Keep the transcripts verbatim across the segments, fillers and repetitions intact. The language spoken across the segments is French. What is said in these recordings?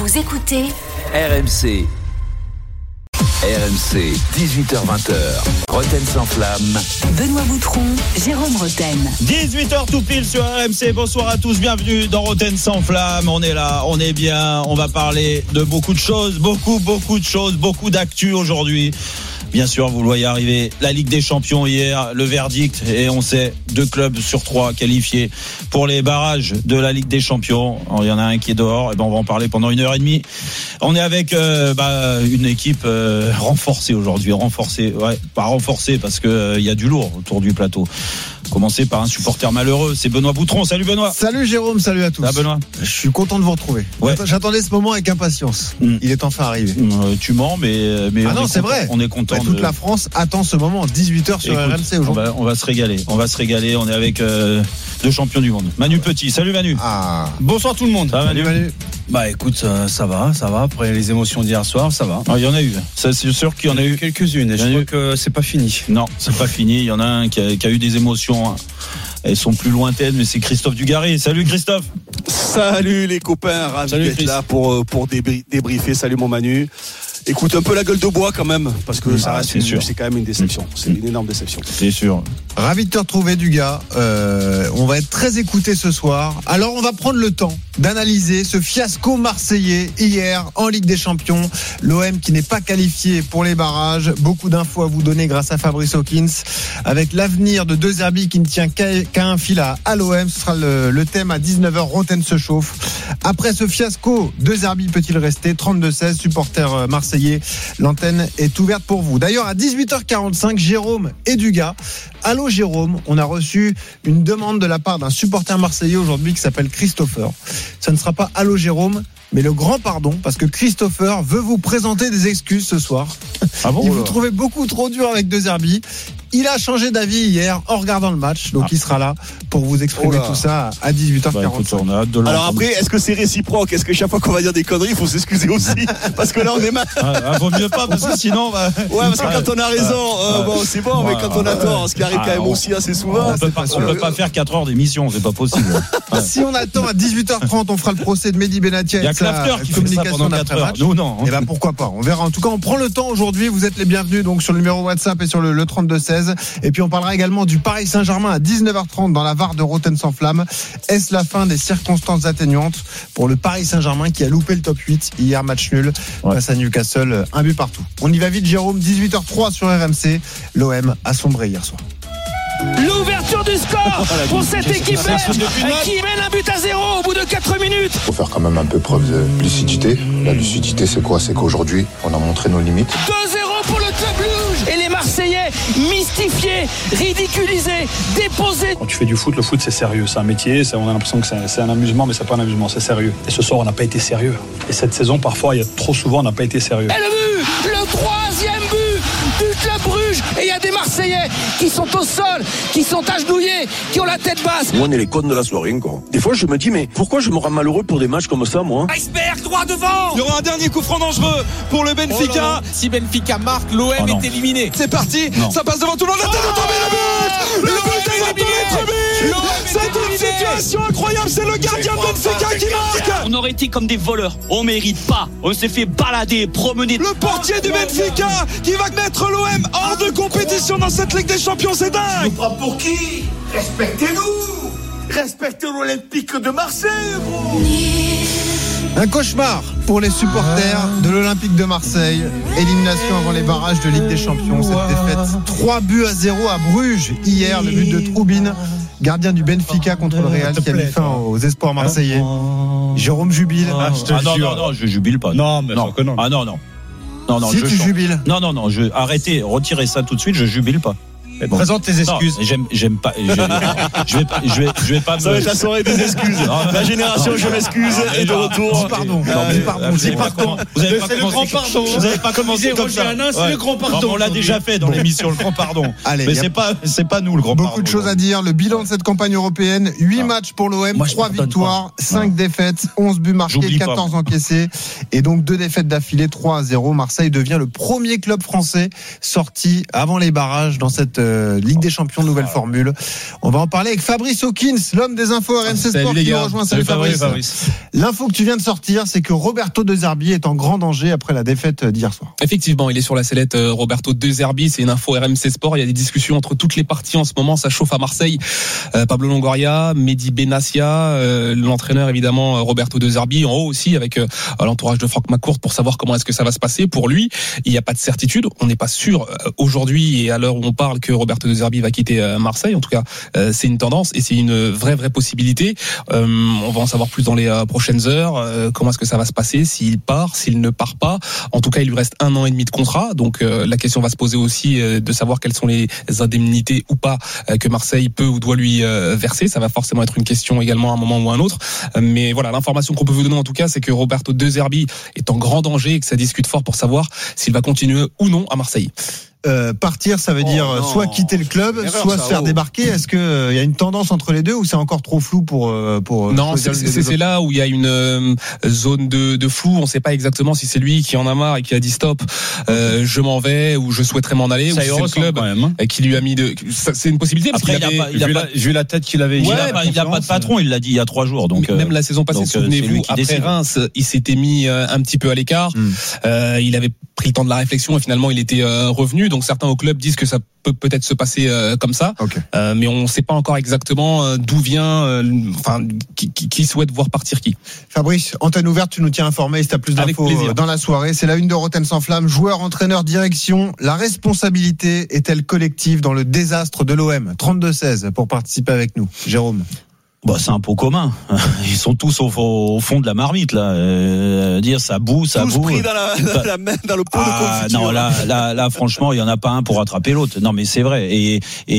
Vous écoutez R M C. R M C, dix-huit heures vingt, Roten sans flamme. Benoît Boutron, Jérôme Roten. dix-huit heures tout pile sur R M C. Bonsoir à tous, bienvenue dans Roten sans flamme. On est là, on est bien. On va parler de beaucoup de choses, beaucoup, beaucoup de choses, beaucoup d'actu aujourd'hui. Bien sûr, vous le voyez arriver, la Ligue des Champions hier, le verdict, et on sait, deux clubs sur trois qualifiés pour les barrages de la Ligue des Champions. Alors, il y en a un qui est dehors, et ben on va en parler pendant une heure et demie. On est avec euh, bah, une équipe euh, renforcée aujourd'hui, renforcée, ouais, pas renforcée parce que euh, il y a du lourd autour du plateau. Commencer par un supporter malheureux, c'est Benoît Boutron. Salut Benoît. Salut Jérôme, salut à tous. Ah Benoît. Je suis content de vous retrouver. Ouais. J'attendais ce moment avec impatience. Mm. Il est enfin arrivé. Euh, tu mens, mais, mais ah on non, est c'est content, vrai. On est content. Bah, toute de... la France attend ce moment, dix-huit heures sur Écoute, R M C aujourd'hui. On va, on va se régaler. On va se régaler. On est avec euh, deux champions du monde. Manu Petit. Salut Manu. Ah. Bonsoir tout le monde. Ça va, Manu, Manu. Bah écoute, ça, ça va, ça va. Après les émotions d'hier soir, ça va. Il ah, y en a eu. Ça, c'est sûr qu'il y en a eu quelques-unes. Et je crois eu... que c'est pas fini. Non, c'est pas fini. Il y en a un qui a, qui a eu des émotions. Hein. Elles sont plus lointaines, mais c'est Christophe Dugarry. Salut Christophe. Salut les copains, ravi Salut, d'être Chris. là pour, pour débri- débriefer. Salut mon Manu. Écoute, un peu la gueule de bois quand même, parce que ah, ça reste c'est, une, sûr. c'est quand même une déception. C'est une énorme déception. C'est sûr. Ravi de te retrouver, Dugas. Euh, on va être très écoutés ce soir. Alors, on va prendre le temps d'analyser ce fiasco marseillais hier en Ligue des Champions. L'O M qui n'est pas qualifié pour les barrages. Beaucoup d'infos à vous donner grâce à Fabrice Hawkins. Avec l'avenir de deux Zerbi qui ne tient qu'à, qu'à un fil à, à l'O M. Ce sera le, le thème à dix-neuf heures. Roten se chauffe. Après ce fiasco, deux Zerbi peut-il rester? trente-deux seize, supporters marseillais. L'antenne est ouverte pour vous. D'ailleurs, à dix-huit heures quarante-cinq, Jérôme et Dugas. Allô Jérôme, on a reçu une demande de la part d'un supporter marseillais aujourd'hui qui s'appelle Christopher. Ça ne sera pas Allô Jérôme, mais le grand pardon, parce que Christopher veut vous présenter des excuses ce soir. Ah bon, il alors. vous trouvait beaucoup trop dur avec De Zerbi. Il a changé d'avis hier en regardant le match, donc ah. il sera là pour vous exprimer oh tout ça à dix-huit heures quarante-cinq. Bah, écoute, on a hâte de Alors après, est-ce que c'est réciproque? Est-ce que chaque fois qu'on va dire des conneries, il faut s'excuser aussi? Parce que là, on est mal. Ah, ah, vaut mieux pas, parce que sinon, bah... Ouais, parce que quand on a raison, euh, ouais. bon, c'est bon, ouais. mais quand on a tort, ce qui arrive ah, quand même on... aussi assez souvent. On peut pas, on peut pas faire quatre heures d'émission, c'est pas possible. Ouais. Si on attend à dix-huit heures trente, on fera le procès de Mehdi Benatia. Il y a que l'after qui fait ça pendant quatre heures. Nous, non. Et ben pourquoi pas, on verra. En tout cas, on prend le temps aujourd'hui. Vous êtes les bienvenus donc sur le numéro WhatsApp et sur le, le trente-deux seize. Et puis on parlera également du Paris Saint-Germain à dix-neuf heures trente dans la V A R de Roten sans flamme. Est-ce la fin des circonstances atténuantes pour le Paris Saint-Germain qui a loupé le top huit hier, match nul ouais. face à Newcastle, un but partout. On y va vite Jérôme, dix-huit heures trois sur R M C. L'O M a sombré hier soir. L'ouverture du score pour cette équipe qui mène un but à zéro au bout de quatre minutes. Il faut faire quand même un peu preuve de lucidité. La lucidité, c'est quoi? C'est qu'aujourd'hui, on a montré nos limites. deux zéro pour le club rouge. Et les Marseillais mystifiés, ridiculisés, déposés. Quand tu fais du foot, le foot c'est sérieux, c'est un métier, c'est, on a l'impression que c'est, c'est un amusement, mais c'est pas un amusement, c'est sérieux. Et ce soir, on n'a pas été sérieux. Et cette saison, parfois, il y a trop souvent, on n'a pas été sérieux. Et le but, le troisième but du club Bruges. Et il y a des Marseillais qui sont au sol, qui sont agenouillés, qui ont la tête basse. On est les cons de la soirée, quoi. Des fois, je me dis, mais pourquoi je me rends malheureux pour des matchs comme ça, moi? Iceberg droit devant. Il y aura un dernier coup franc dangereux pour le Benfica. Oh si Benfica marque, l'O M oh est éliminé. C'est parti, non. Ça passe devant tout le monde. La tête de tomber, le but. Le but est éliminé. C'est une situation incroyable. C'est le gardien de Benfica qui marque. On aurait été comme des voleurs. On mérite pas. On s'est fait balader, promener. Le portier du Benfica qui va mettre l'O M hors de compétition dans cette Ligue des Champions. C'est dingue. Je vous prends pour qui? Respectez-nous. Respectez l'Olympique de Marseille, gros. Un cauchemar pour les supporters de l'Olympique de Marseille. Élimination avant les barrages de Ligue des Champions. Cette défaite, trois buts à zéro à Bruges hier. Le but de Troubine, gardien du Benfica contre le Real, qui a mis fin aux espoirs marseillais. Jérôme jubile. Ah, je te ah non, non, non, je jubile pas. Non, mais non. non. Ah non, non. Non, non, si je tu chante. jubiles. Non, non, non. Je... Arrêtez, retirez ça tout de suite. Je jubile pas. Bon. Présente tes excuses. Non, j'aime, j'aime pas. Je, je vais pas. Je vais, je vais pas. Ça me... va être la soirée des excuses. La génération non, je m'excuse non, est de retour. Dis pardon. Non, dis pardon. Dis pardon. Vous avez pas c'est commencé. Le grand pardon. Vous avez pas commencé comme ça. C'est ouais. le grand pardon. Non, on l'a déjà fait dans l'émission le grand pardon. Allez, mais c'est pas, c'est pas nous le grand beaucoup pardon. Beaucoup de choses à dire. Le bilan de cette campagne européenne: huit ah. matchs pour l'O M, Moi, trois victoires, cinq ah. défaites, onze buts marqués, J'oublie quatorze pas. encaissés, et donc deux défaites d'affilée, trois à zéro. Marseille devient le premier club français sorti avant les barrages dans cette euh, Ligue des Champions, nouvelle formule. On va en parler avec Fabrice Hawkins, l'homme des infos R M C Sport qui nous rejoint. Salut, Salut Fabrice. Fabrice. L'info que tu viens de sortir, c'est que Roberto De Zerbi est en grand danger après la défaite d'hier soir. Effectivement, il est sur la sellette, Roberto De Zerbi. C'est une info R M C Sport. Il y a des discussions entre toutes les parties en ce moment. Ça chauffe à Marseille. Euh, Pablo Longoria, Mehdi Benassia, euh, l'entraîneur évidemment Roberto De Zerbi, en haut aussi avec euh, l'entourage de Franck McCourt pour savoir comment est-ce que ça va se passer. Pour lui, il n'y a pas de certitude. On n'est pas sûr euh, aujourd'hui et à l'heure où on parle que Roberto De Zerbi va quitter euh, Marseille. En tout cas, euh, c'est une tendance et c'est une vraie vraie possibilité. Euh, on va en savoir plus dans les euh, prochaines heures. Euh, comment est-ce que ça va se passer, s'il part, s'il ne part pas. En tout cas, il lui reste un an et demi de contrat. Donc euh, la question va se poser aussi euh, de savoir quelles sont les indemnités ou pas euh, que Marseille peut ou doit lui euh, verser. Ça va forcément être une question également à un moment ou à un autre. Euh, mais voilà, l'information qu'on peut vous donner en tout cas, c'est que Roberto De Zerbi est en grand danger et que ça discute fort pour savoir s'il va continuer ou non à Marseille. Euh, partir, ça veut oh dire non. soit quitter le club, erreur, soit se faire oh. débarquer. Est-ce que il euh, y a une tendance entre les deux ou c'est encore trop flou pour euh, pour Non, c'est, c'est, c'est là où il y a une euh, zone de, de flou. On ne sait pas exactement si c'est lui qui en a marre et qui a dit stop, euh, je m'en vais ou je souhaiterais m'en aller, ça ou si c'est le club quand même, hein. qui lui a mis de. Ça, c'est une possibilité. Parce Après, qu'il il avait, a pas, il a pas, vu la tête qu'il avait. Ouais, il a, bah, il a pas de patron. Il l'a dit il y a trois jours. Donc même la saison passée, souvenez-vous, après décide. Reims, il s'était mis un petit peu à l'écart. Mm. Euh, il avait pris le temps de la réflexion et finalement il était euh, revenu. Donc certains au club disent que ça peut peut-être se passer euh, comme ça, okay. euh, mais on ne sait pas encore exactement euh, d'où vient, euh, enfin qui, qui, qui souhaite voir partir qui. Fabrice, antenne ouverte, tu nous tiens informé si tu as plus d'infos dans la soirée. C'est la une de Rotten sans flamme. Joueurs, entraîneurs, direction. La responsabilité est-elle collective dans le désastre de l'O M? trente-deux seize pour participer avec nous. Jérôme. Bah, c'est un pot commun. Ils sont tous au, au fond de la marmite là. Euh, dire ça boue, ça tous boue. Tous pris dans la, dans la main, dans le pot ah, de confiture. Non, là, là, là, franchement, il y en a pas un pour attraper l'autre. Non, mais c'est vrai. Et,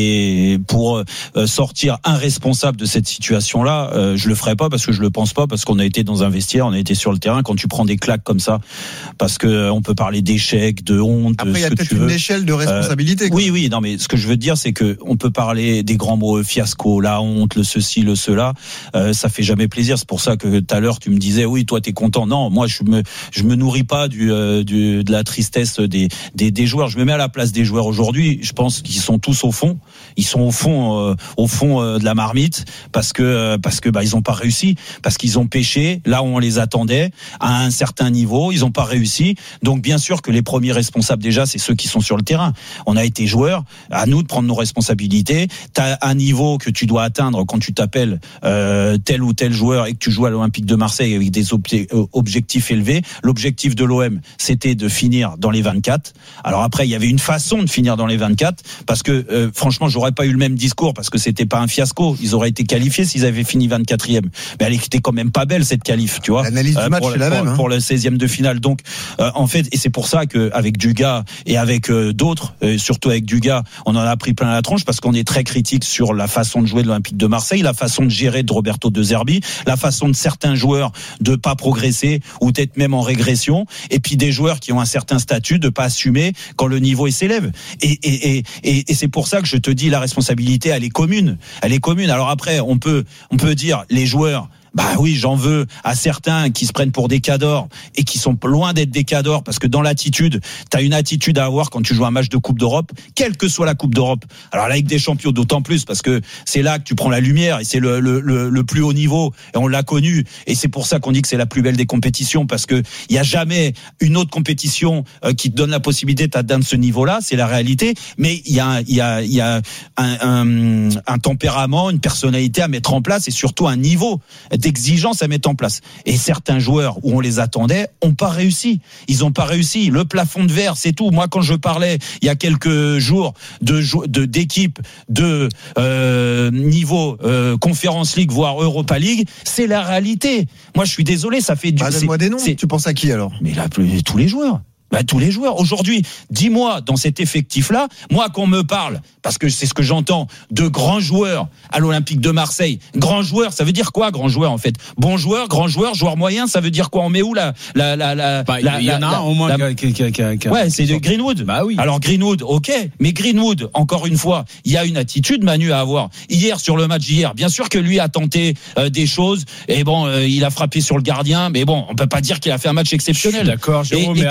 et pour euh, sortir un responsable de cette situation-là, euh, je le ferai pas parce que je le pense pas, parce qu'on a été dans un vestiaire, on a été sur le terrain. Quand tu prends des claques comme ça, parce que euh, on peut parler d'échec, de honte. Après, il y a ce peut-être que tu une veux. échelle de responsabilité. Euh, oui, oui. Non, mais ce que je veux dire, c'est que on peut parler des grands mots, fiasco, la honte, le ceci, le cela. Euh, ça fait jamais plaisir. C'est pour ça que tout à l'heure tu me disais oui, toi t'es content. Non, moi je me je me nourris pas du, euh, du de la tristesse des, des des joueurs. Je me mets à la place des joueurs aujourd'hui. Je pense qu'ils sont tous au fond. Ils sont au fond euh, au fond euh, de la marmite parce que euh, parce que bah ils ont pas réussi, parce qu'ils ont pêché là où on les attendait à un certain niveau. Ils ont pas réussi. Donc bien sûr que les premiers responsables déjà c'est ceux qui sont sur le terrain. On a été joueurs. À nous de prendre nos responsabilités. T'as un niveau que tu dois atteindre quand tu t'appelles euh, tel ou tel joueur et que tu joues à l'Olympique de Marseille avec des objectifs élevés. L'objectif de l'O M, c'était de finir dans les vingt-quatre. Alors après, il y avait une façon de finir dans les vingt-quatre parce que euh, franchement, j'aurais pas eu le même discours parce que c'était pas un fiasco. Ils auraient été qualifiés s'ils avaient fini vingt-quatrième. Mais elle était quand même pas belle cette qualif, tu vois. L'analyse euh, du match pour, c'est la pour, même hein. pour le seizième de finale. Donc euh, en fait, et c'est pour ça que avec Dugas et avec euh, d'autres, euh, surtout avec Dugas, on en a pris plein la tronche parce qu'on est très critique sur la façon de jouer de l'Olympique de Marseille, la façon de gérer de Roberto De Zerbi, la façon de certains joueurs de pas progresser ou d'être même en régression, et puis des joueurs qui ont un certain statut de pas assumer quand le niveau s'élève. Et, et, et, et, et c'est pour ça que je te dis la responsabilité, elle est commune. Elle est commune. Alors après, on peut, on peut dire les joueurs. Bah oui, j'en veux à certains qui se prennent pour des cadors et qui sont loin d'être des cadors parce que dans l'attitude, t'as une attitude à avoir quand tu joues un match de Coupe d'Europe, quelle que soit la Coupe d'Europe. Alors la Ligue des Champions d'autant plus parce que c'est là que tu prends la lumière et c'est le, le, le, le plus haut niveau et on l'a connu et c'est pour ça qu'on dit que c'est la plus belle des compétitions parce que il y a jamais une autre compétition qui te donne la possibilité d'atteindre ce niveau-là, c'est la réalité. Mais il y a il y a il y a un, un, un tempérament, une personnalité à mettre en place et surtout un niveau d'exigence à mettre en place. Et certains joueurs où on les attendait ont pas réussi. Ils ont pas réussi. Le plafond de verre, c'est tout. Moi, quand je parlais il y a quelques jours de de d'équipe de euh, niveau euh, Conference League voire Europa League, c'est la réalité. Moi, je suis désolé, ça fait du. Bah, donne-moi des noms. C'est... Tu penses à qui alors? Mais là, tous les joueurs. Bah, tous les joueurs. Aujourd'hui, dis-moi, dans cet effectif-là, moi, qu'on me parle, parce que c'est ce que j'entends, de grands joueurs à l'Olympique de Marseille. Grands joueurs, ça veut dire quoi, grand joueur, en fait? Bon joueur, grand joueur, joueur moyen, ça veut dire quoi? On met où la, la, la, la, bah, la, il y en a la, un au moins la, qui, qui, qui, qui, ouais, c'est de Greenwood. Bah oui. Alors, Greenwood, ok. Mais Greenwood, encore une fois, il y a une attitude, Manu, à avoir. Hier, sur le match d'hier, bien sûr que lui a tenté euh, des choses, et bon, euh, il a frappé sur le gardien, mais bon, on peut pas dire qu'il a fait un match exceptionnel. D'accord, Jérôme, et, et mais que sur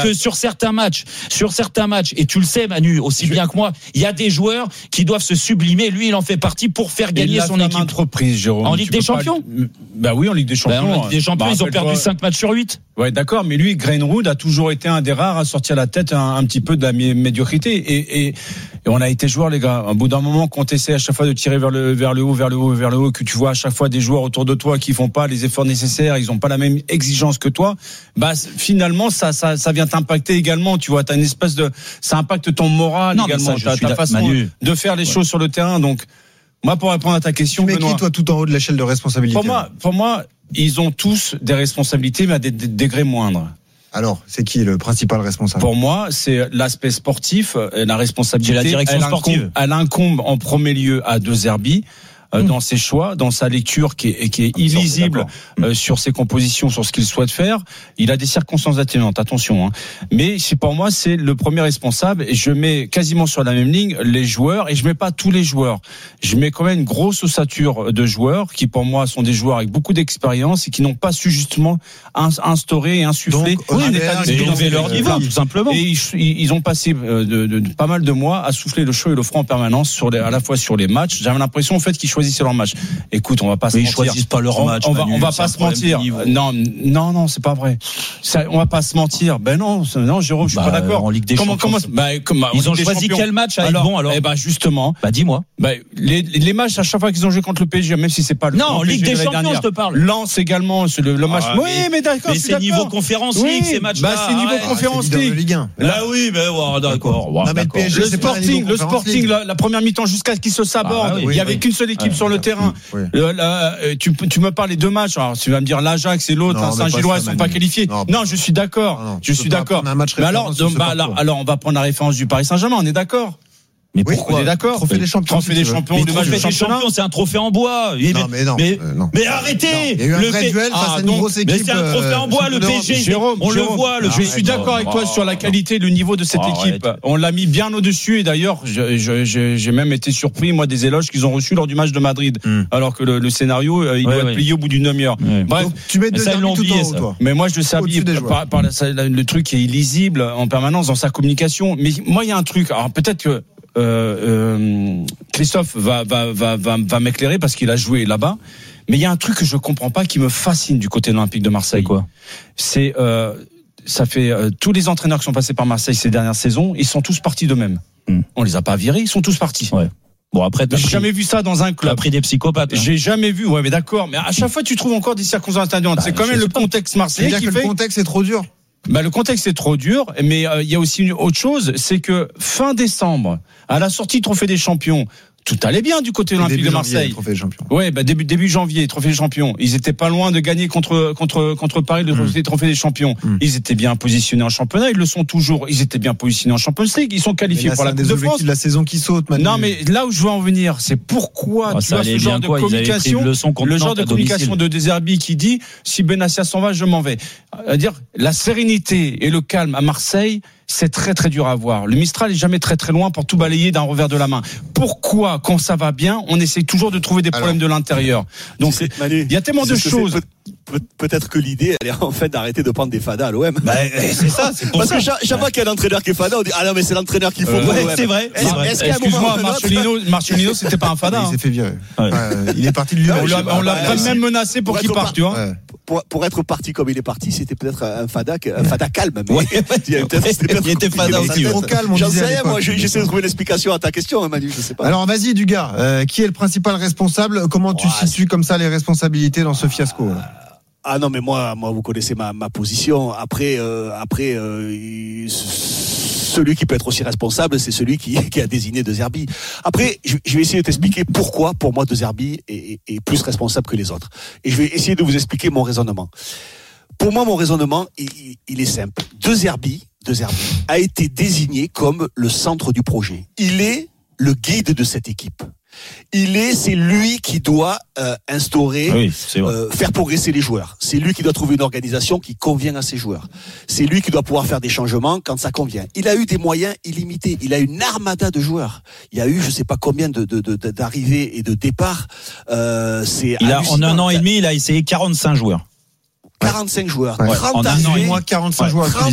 certains matchs, sur certains matchs, et tu le sais Manu aussi bien que moi, il y a des joueurs qui doivent se sublimer. Lui, il en fait partie pour faire gagner son équipe. Entreprise, Jérôme. En Ligue des Champions. Pas... Bah oui, en Ligue des Champions. Bah, en Ligue des Champions, bah, ils ont perdu cinq matchs sur huit. Ouais, d'accord, mais lui, Greenwood a toujours été un des rares à sortir la tête un, un petit peu de la médiocrité. Et, et, et on a été joueurs, les gars. Au bout d'un moment, quand tu essaies à chaque fois de tirer vers le, vers le haut, vers le haut, vers le haut, que tu vois à chaque fois des joueurs autour de toi qui font pas les efforts nécessaires, ils ont pas la même exigence que toi, bah, finalement, ça, ça, ça vient t'impacter également. Tu vois, t'as une espèce de, ça impacte ton moral non, également, ça, ta, ta façon Manu. de faire les ouais. choses sur le terrain. Donc, moi, pour répondre à ta question, tu mets qui, toi, tout en haut de l'échelle de responsabilité? Pour moi, pour moi, ils ont tous des responsabilités, mais à des, des degrés moindres. Alors, c'est qui le principal responsable? Pour moi, c'est l'aspect sportif, la responsabilité. C'est la direction elle sportive. Incombe, elle incombe en premier lieu à De Zerbi. Mmh. Dans ses choix, dans sa lecture qui est, qui est illisible euh, sur ses compositions, sur ce qu'il souhaite faire. Il a des circonstances atténuantes, attention. Hein. Mais c'est, pour moi, c'est le premier responsable. Et je mets quasiment sur la même ligne les joueurs. Et je mets pas tous les joueurs. Je mets quand même une grosse ossature de joueurs qui, pour moi, sont des joueurs avec beaucoup d'expérience et qui n'ont pas su justement instaurer et insuffler Donc, un état d'esprit leur niveau, tout simplement. Et ils, ils ont passé de, de, de, pas mal de mois à souffler le chaud et le froid en permanence, sur les, à la fois sur les matchs. J'avais l'impression, en fait, qu'ils choisissent leur match. Écoute, on va pas se mais mentir. Ils choisissent pas leur on, match. On va, Manu, on va pas se mentir. Non, non, non, c'est pas vrai. Ça, on va pas se mentir. Ben non, non, Jérôme, je suis bah, pas d'accord. En Ligue des comment, Champions. Comment, bah, comment, ils ont choisi champions. quel match à alors, être bon alors? Eh ben justement. Bah dis-moi. Bah, les, les matchs à chaque fois qu'ils ont joué contre le P S G, même si c'est pas le. Non, en Ligue des Champions, je te parle. Lens également, c'est le, le match. Ah, oui, mais, mais d'accord. Mais c'est niveau Conférence League, oui, ces matchs-là. Bah c'est niveau ah, Conférence ah, League. Ligue un. Là oui, mais ouais, d'accord. Non, mais le P S G, le Sporting, le Sporting, la, la première mi-temps jusqu'à ce qu'il se saborde. Ah, oui, il oui, y avait oui. qu'une seule équipe ouais, sur le ouais, terrain. Oui. Le, la, tu, tu me parles les deux matchs. Alors tu vas me dire l'Ajax et l'autre, non, hein, Saint-Gillois, ils sont pas qualifiés. Non, non, je suis d'accord. Non, non, je suis d'accord. Mais alors, donc, bah, alors, alors, on va prendre la référence du Paris Saint-Germain. On est d'accord. Mais oui, pourquoi? On est d'accord. Trophée des champions. Trophée des champions. Le trophée des champions, c'est un trophée en bois. Non, mais non. Mais, euh, non. mais arrêtez. Non. Il y a eu un le vrai P... duel face ah, à une donc, grosse équipe. Mais c'est un trophée en bois, le P S G. Jérôme, on Jérôme, le voit. Le je suis d'accord avec toi sur la qualité, le niveau de cette oh, équipe. arrête. On l'a mis bien au-dessus. Et d'ailleurs, je, je, je, j'ai même été surpris, moi, des éloges qu'ils ont reçus lors du match de Madrid. Mm. Alors que le, le scénario, euh, il ouais, doit ouais. être plié au bout d'une demi-heure. Ouais. Bref. Donc, tu mets De Zerbi tout en haut, toi. Mais moi, je le sabille par, par, par le truc qui est illisible en permanence dans sa communication. Mais moi, il y a un truc. Alors peut-être que Euh, euh, Christophe va, va, va, va, va m'éclairer parce qu'il a joué là-bas. Mais il y a un truc que je comprends pas qui me fascine du côté de l'Olympique de Marseille. C'est quoi? C'est euh, ça fait euh, tous les entraîneurs qui sont passés par Marseille ces dernières saisons, ils sont tous partis d'eux-mêmes. Mm. On les a pas virés, ils sont tous partis. Ouais. Bon après, j'ai jamais vu ça dans un club. T'as pris des psychopathes. Hein. J'ai jamais vu. Ouais, mais d'accord. Mais à chaque fois, tu trouves encore des circonstances atténuantes. Bah, c'est quand même le contexte marseillais qui que fait. Le contexte est trop dur. Bah, le contexte est trop dur, mais il euh, y a aussi une autre chose, c'est que fin décembre, à la sortie Trophée des Champions, tout allait bien du côté de l'Olympique de Marseille. Trophée des Champions. Ouais, bah début début janvier, Trophée des Champions. Ils étaient pas loin de gagner contre contre contre Paris le mmh. Trophée des Champions. Mmh. Ils étaient bien positionnés en championnat, ils le sont toujours. Ils étaient bien positionnés en Champions League, ils sont qualifiés là, pour la Coupe de France. De la saison qui saute maintenant. Non, mais là où je veux en venir, c'est pourquoi oh, tu as ce genre de quoi, communication, le genre de communication de De Zerbi qui dit si Benassia s'en va, je m'en vais. À dire la sérénité et le calme à Marseille. C'est très très dur à voir. Le Mistral est jamais très très loin pour tout balayer d'un revers de la main. Pourquoi, quand ça va bien, on essaie toujours de trouver des problèmes Alors, de l'intérieur? Donc, il y a tellement de choses. Peut, peut-être que l'idée, elle est en fait d'arrêter de prendre des fadas à l'O M. Bah, c'est ça, c'est pour Parce ça. que chaque, chaque fois qu'il y a un entraîneur qui est fada, on dit ah non mais c'est l'entraîneur qu'il faut. Euh, pour ouais, l'O M. c'est vrai. Est-ce, vrai. est-ce Excuse-moi, Marcelino, Marcelino, c'était pas un fada. Il hein. s'est fait virer. Ouais. Ouais, il est parti de lui. On l'a, on l'a ouais, même menacé pour, pour qu'il parte, tu vois. Ouais. Pour, pour être parti comme il est parti, c'était peut-être un fada, un fada calme. Mais ouais, il, il était fada aussi. Trop calme. J'en sais rien, moi, j'essaie de trouver une explication à ta question, Manu. Je sais pas. Alors vas-y, Dugas. Euh, qui est le principal responsable? Comment tu ouais, situes comme ça les responsabilités dans ce fiasco? Ah non, mais moi, moi, vous connaissez ma, ma position. Après, euh, après, euh, celui qui peut être aussi responsable, c'est celui qui, qui a désigné De Zerbi. Après, je, je vais essayer de t'expliquer pourquoi, pour moi, De Zerbi est, est plus responsable que les autres. Et je vais essayer de vous expliquer mon raisonnement. Pour moi, mon raisonnement, il, il est simple. De Zerbi, De Zerbi a été désigné comme le centre du projet. Il est le guide de cette équipe. Il est, c'est lui qui doit euh, instaurer, oui, euh, faire progresser les joueurs. C'est lui qui doit trouver une organisation qui convient à ses joueurs. C'est lui qui doit pouvoir faire des changements quand ça convient. Il a eu des moyens illimités. Il a une armada de joueurs. Il y a eu, je sais pas combien de, de, de d'arrivées et de départs. Euh, c'est il a, en un an et demi, il a essayé quarante-cinq joueurs. quarante-cinq joueurs. Ouais. trente en un an et moins quarante-cinq ouais. joueurs trente,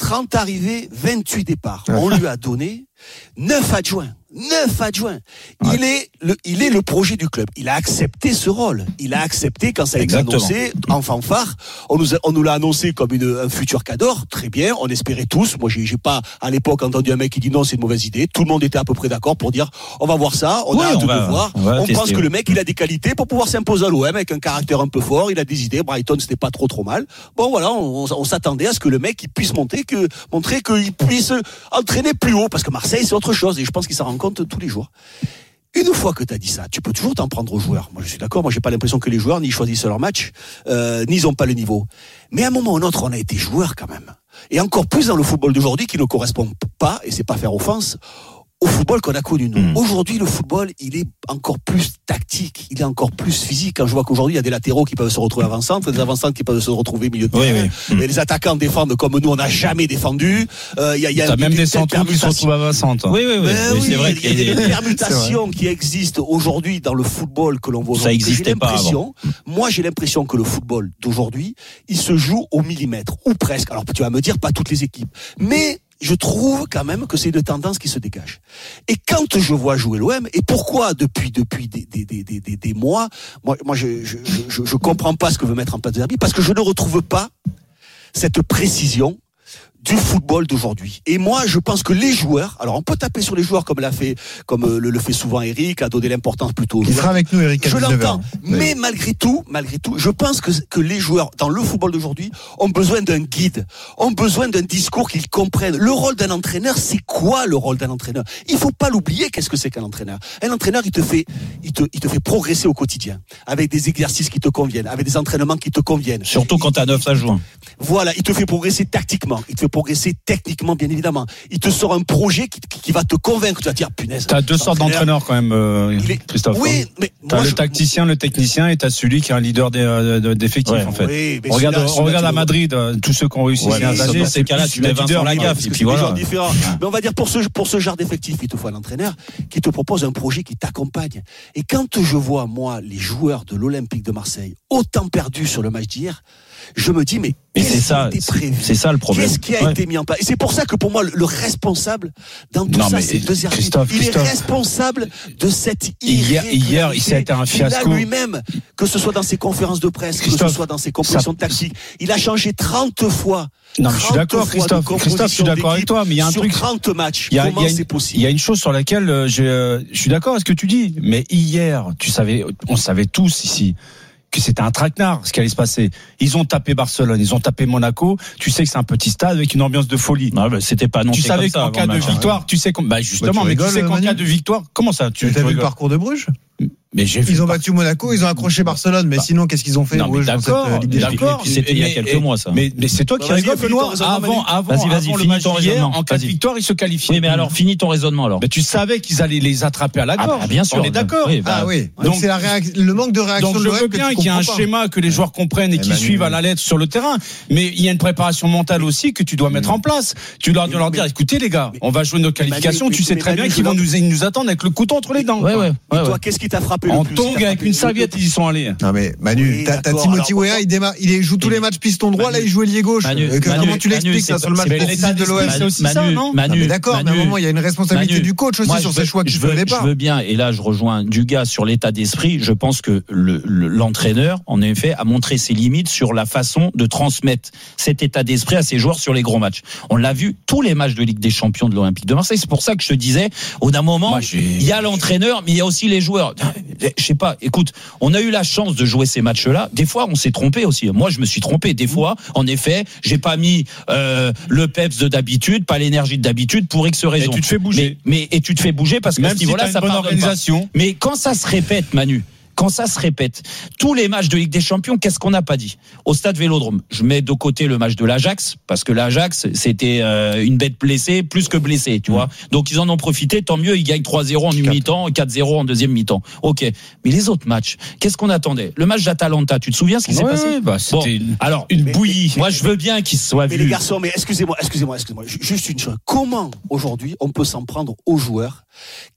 trente arrivées, vingt-huit départs. On lui a donné neuf adjoints. Neuf adjoints. Ouais. Il est le, il est le projet du club. Il a accepté ce rôle. Il a accepté quand ça a été annoncé en fanfare. On nous, a, on nous l'a annoncé comme une, un futur cadre. Très bien. On espérait tous. Moi, j'ai, j'ai pas à l'époque entendu un mec qui dit non, c'est une mauvaise idée. Tout le monde était à peu près d'accord pour dire on va voir ça. On oui, a hâte de voir. On, on pense que le mec, il a des qualités pour pouvoir s'imposer à l'O M avec un caractère un peu fort. Il a des idées. Brighton, c'était pas trop trop mal. Bon, voilà, on, on, on s'attendait à ce que le mec il puisse monter, que montrer qu'il puisse entraîner plus haut, parce que Marseille, c'est autre chose. Et je pense qu'il s'en rend compte tous les jours. Une fois que tu as dit ça, tu peux toujours t'en prendre aux joueurs. Moi, je suis d'accord. Moi, j'ai pas l'impression que les joueurs ni choisissent leur match, euh, ni ils ont pas le niveau. Mais à un moment ou un autre, on a été joueurs quand même. Et encore plus dans le football d'aujourd'hui, qui ne correspond pas, et c'est pas faire offense, au football qu'on a connu nous. Mmh. Aujourd'hui, le football, il est encore plus tactique, il est encore plus physique. Quand je vois qu'aujourd'hui, il y a des latéraux qui peuvent se retrouver avant-centre, des avant-centres qui peuvent se retrouver milieu de oui, terrain. Oui. Mmh. Et les attaquants défendent comme nous, on n'a jamais défendu. Euh, il y a, il y a T'as même des centraux qui se retrouvent avant-centre. Oui, oui, oui. Ben oui oui, c'est vrai il y a des, des permutations qui existent aujourd'hui dans le football que l'on voit aujourd'hui. Ça existait pas avant. Moi, j'ai l'impression que le football d'aujourd'hui, il se joue au millimètre, ou presque. Alors, tu vas me dire, pas toutes les équipes. Mais, je trouve quand même que c'est une tendance qui se dégage. Et quand je vois jouer l'O M, et pourquoi depuis depuis des des des des, des mois, moi moi je je je je comprends pas ce que veut mettre en place De Zerbi, parce que je ne retrouve pas cette précision du football d'aujourd'hui. Et moi, je pense que les joueurs, alors on peut taper sur les joueurs comme l'a fait, comme le, le fait souvent Eric, a donné l'importance plutôt aux joueurs. Il sera avec nous, Eric. Je l'entends. Mais oui. malgré tout, malgré tout, je pense que que les joueurs dans le football d'aujourd'hui ont besoin d'un guide, ont besoin d'un discours qu'ils comprennent. Le rôle d'un entraîneur, c'est quoi le rôle d'un entraîneur? Il faut pas l'oublier. Qu'est-ce que c'est qu'un entraîneur? Un entraîneur, il te fait, il te, il te fait progresser au quotidien, avec des exercices qui te conviennent, avec des entraînements qui te conviennent. Surtout quand t'as neuf adjoints. Voilà, il te fait progresser tactiquement, il te fait progresser techniquement, bien évidemment. Il te sort un projet qui, qui va te convaincre. Tu vas te dire, punaise. T'as deux sortes d'entraîneurs quand même, euh, est... Christophe. Oui, mais t'as le je... tacticien, le technicien, et t'as celui qui est un leader d'effectifs, ouais, en fait. Oui, on regarde, on regarde à Madrid, tous ceux qui ont réussi ouais, ces années. Ces cas-là, tu mets Vincent Lagaffe, et puis voilà. Mais on va dire, pour ce, pour ce genre d'effectif, il te faut un entraîneur qui te propose un projet qui t'accompagne. Et quand je vois, moi, les joueurs de l'Olympique de Marseille, autant perdus sur le match d'hier, je me dis, mais Et c'est ça, c'est ça le problème. Qu'est-ce qui a ouais. été mis en place? Et c'est pour ça que pour moi, le, le responsable dans tout non, ça, c'est De Zerbi. Christophe, il Christophe. est responsable de cette hier, hier, il s'est été un fiasco. Il a lui-même, que ce soit dans ses conférences de presse, que ce soit dans ses compositions ça... tactiques, il a changé trente fois. Non, mais je suis d'accord, Christophe. Christophe, je suis d'accord avec toi, mais il y a un sur truc. trente matchs. Il y a, Comment il y a c'est une, possible? Il y a une chose sur laquelle euh, je, euh, je suis d'accord avec ce que tu dis, mais hier, tu savais, on savait tous ici que c'était un traquenard ce qui allait se passer. Ils ont tapé Barcelone, ils ont tapé Monaco. Tu sais que c'est un petit stade avec une ambiance de folie. Ah bah, c'était pas non. Tu savais qu'en cas de victoire, tu sais bah justement, bah, tu mais tu sais qu'en cas de victoire, comment ça? Tu as vu le parcours de Bruges? Mais j'ai vu ils ont battu Monaco, ils ont accroché Barcelone, mais bah, sinon qu'est-ce qu'ils ont fait? Non, mais d'accord, d'accord. C'était il y a quelques et, mois ça. Mais, mais c'est toi qui rigoles, Benoît. Avant, avant, vas-y, vas-y, avant le match d'hier, en cas de victoire, ils se qualifient. Oui, mais alors finis ton raisonnement alors. Mais tu savais qu'ils allaient les attraper à la gorge. Ah, bien sûr. On est d'accord. Ah oui. Donc c'est la réaction, le manque de réaction de l'O M. Donc je veux bien qu'il y ait un schéma que les joueurs comprennent et qu'ils suivent à la lettre sur le terrain, mais il y a une préparation mentale aussi que tu dois mettre en place. Tu dois leur dire, écoutez les gars, on va jouer nos qualifications. Tu sais très bien qu'ils vont nous attendre avec le couteau entre les dents. Ouais, ouais. Toi, qu'est-ce qui t'a frappé le plus? Avec une serviette, ils y sont allés. Non mais Manu, oui, t'as, t'as Timothy Weah, il démarre, il joue tous les matchs piston droit, Manu, là il joue ailier gauche. Manu, euh, comment Manu, tu l'expliques ça sur le match décisif de l'O M? C'est aussi ça, non? Manu, mais d'accord, mais à un moment il y a une responsabilité Manu, du coach aussi moi, sur ses veux, choix qu'il fait au départ. Je veux bien, et là je rejoins Dugas sur l'état d'esprit. Je pense que le, le, l'entraîneur, en effet, a montré ses limites sur la façon de transmettre cet état d'esprit à ses joueurs sur les gros matchs. On l'a vu tous les matchs de Ligue des Champions de l'Olympique de Marseille. C'est pour ça que je te disais, au d'un moment, il y a l'entraîneur, mais il y a aussi les joueurs. Je sais pas. Écoute, on a eu la chance de jouer ces matchs-là. Des fois, on s'est trompé aussi. Moi, je me suis trompé. Des fois, en effet, j'ai pas mis euh, le peps de d'habitude, pas l'énergie de d'habitude pour X raisons. Et tu te fais bouger. Mais, mais et tu te fais bouger parce que même à ce niveau-là, si ça bonne organisation. Pas. Mais quand ça se répète, Manu. Quand ça se répète, tous les matchs de Ligue des Champions, qu'est-ce qu'on n'a pas dit? Au stade Vélodrome, je mets de côté le match de l'Ajax, parce que l'Ajax, c'était euh, une bête blessée, plus que blessée, tu mmh. vois. Donc ils en ont profité, tant mieux, ils gagnent trois zéro en une mi-temps, quatre zéro en deuxième mi-temps. Ok. Mais les autres matchs, qu'est-ce qu'on attendait? Le match d'Atalanta, tu te souviens ce qui ouais, s'est passé? Bah, c'était bon, une, alors, une mais, bouillie. Mais, moi, je veux bien qu'ils soient mais vus. Les garçons, mais excusez-moi, excusez-moi, excusez-moi. Juste une chose. Comment, aujourd'hui, on peut s'en prendre aux joueurs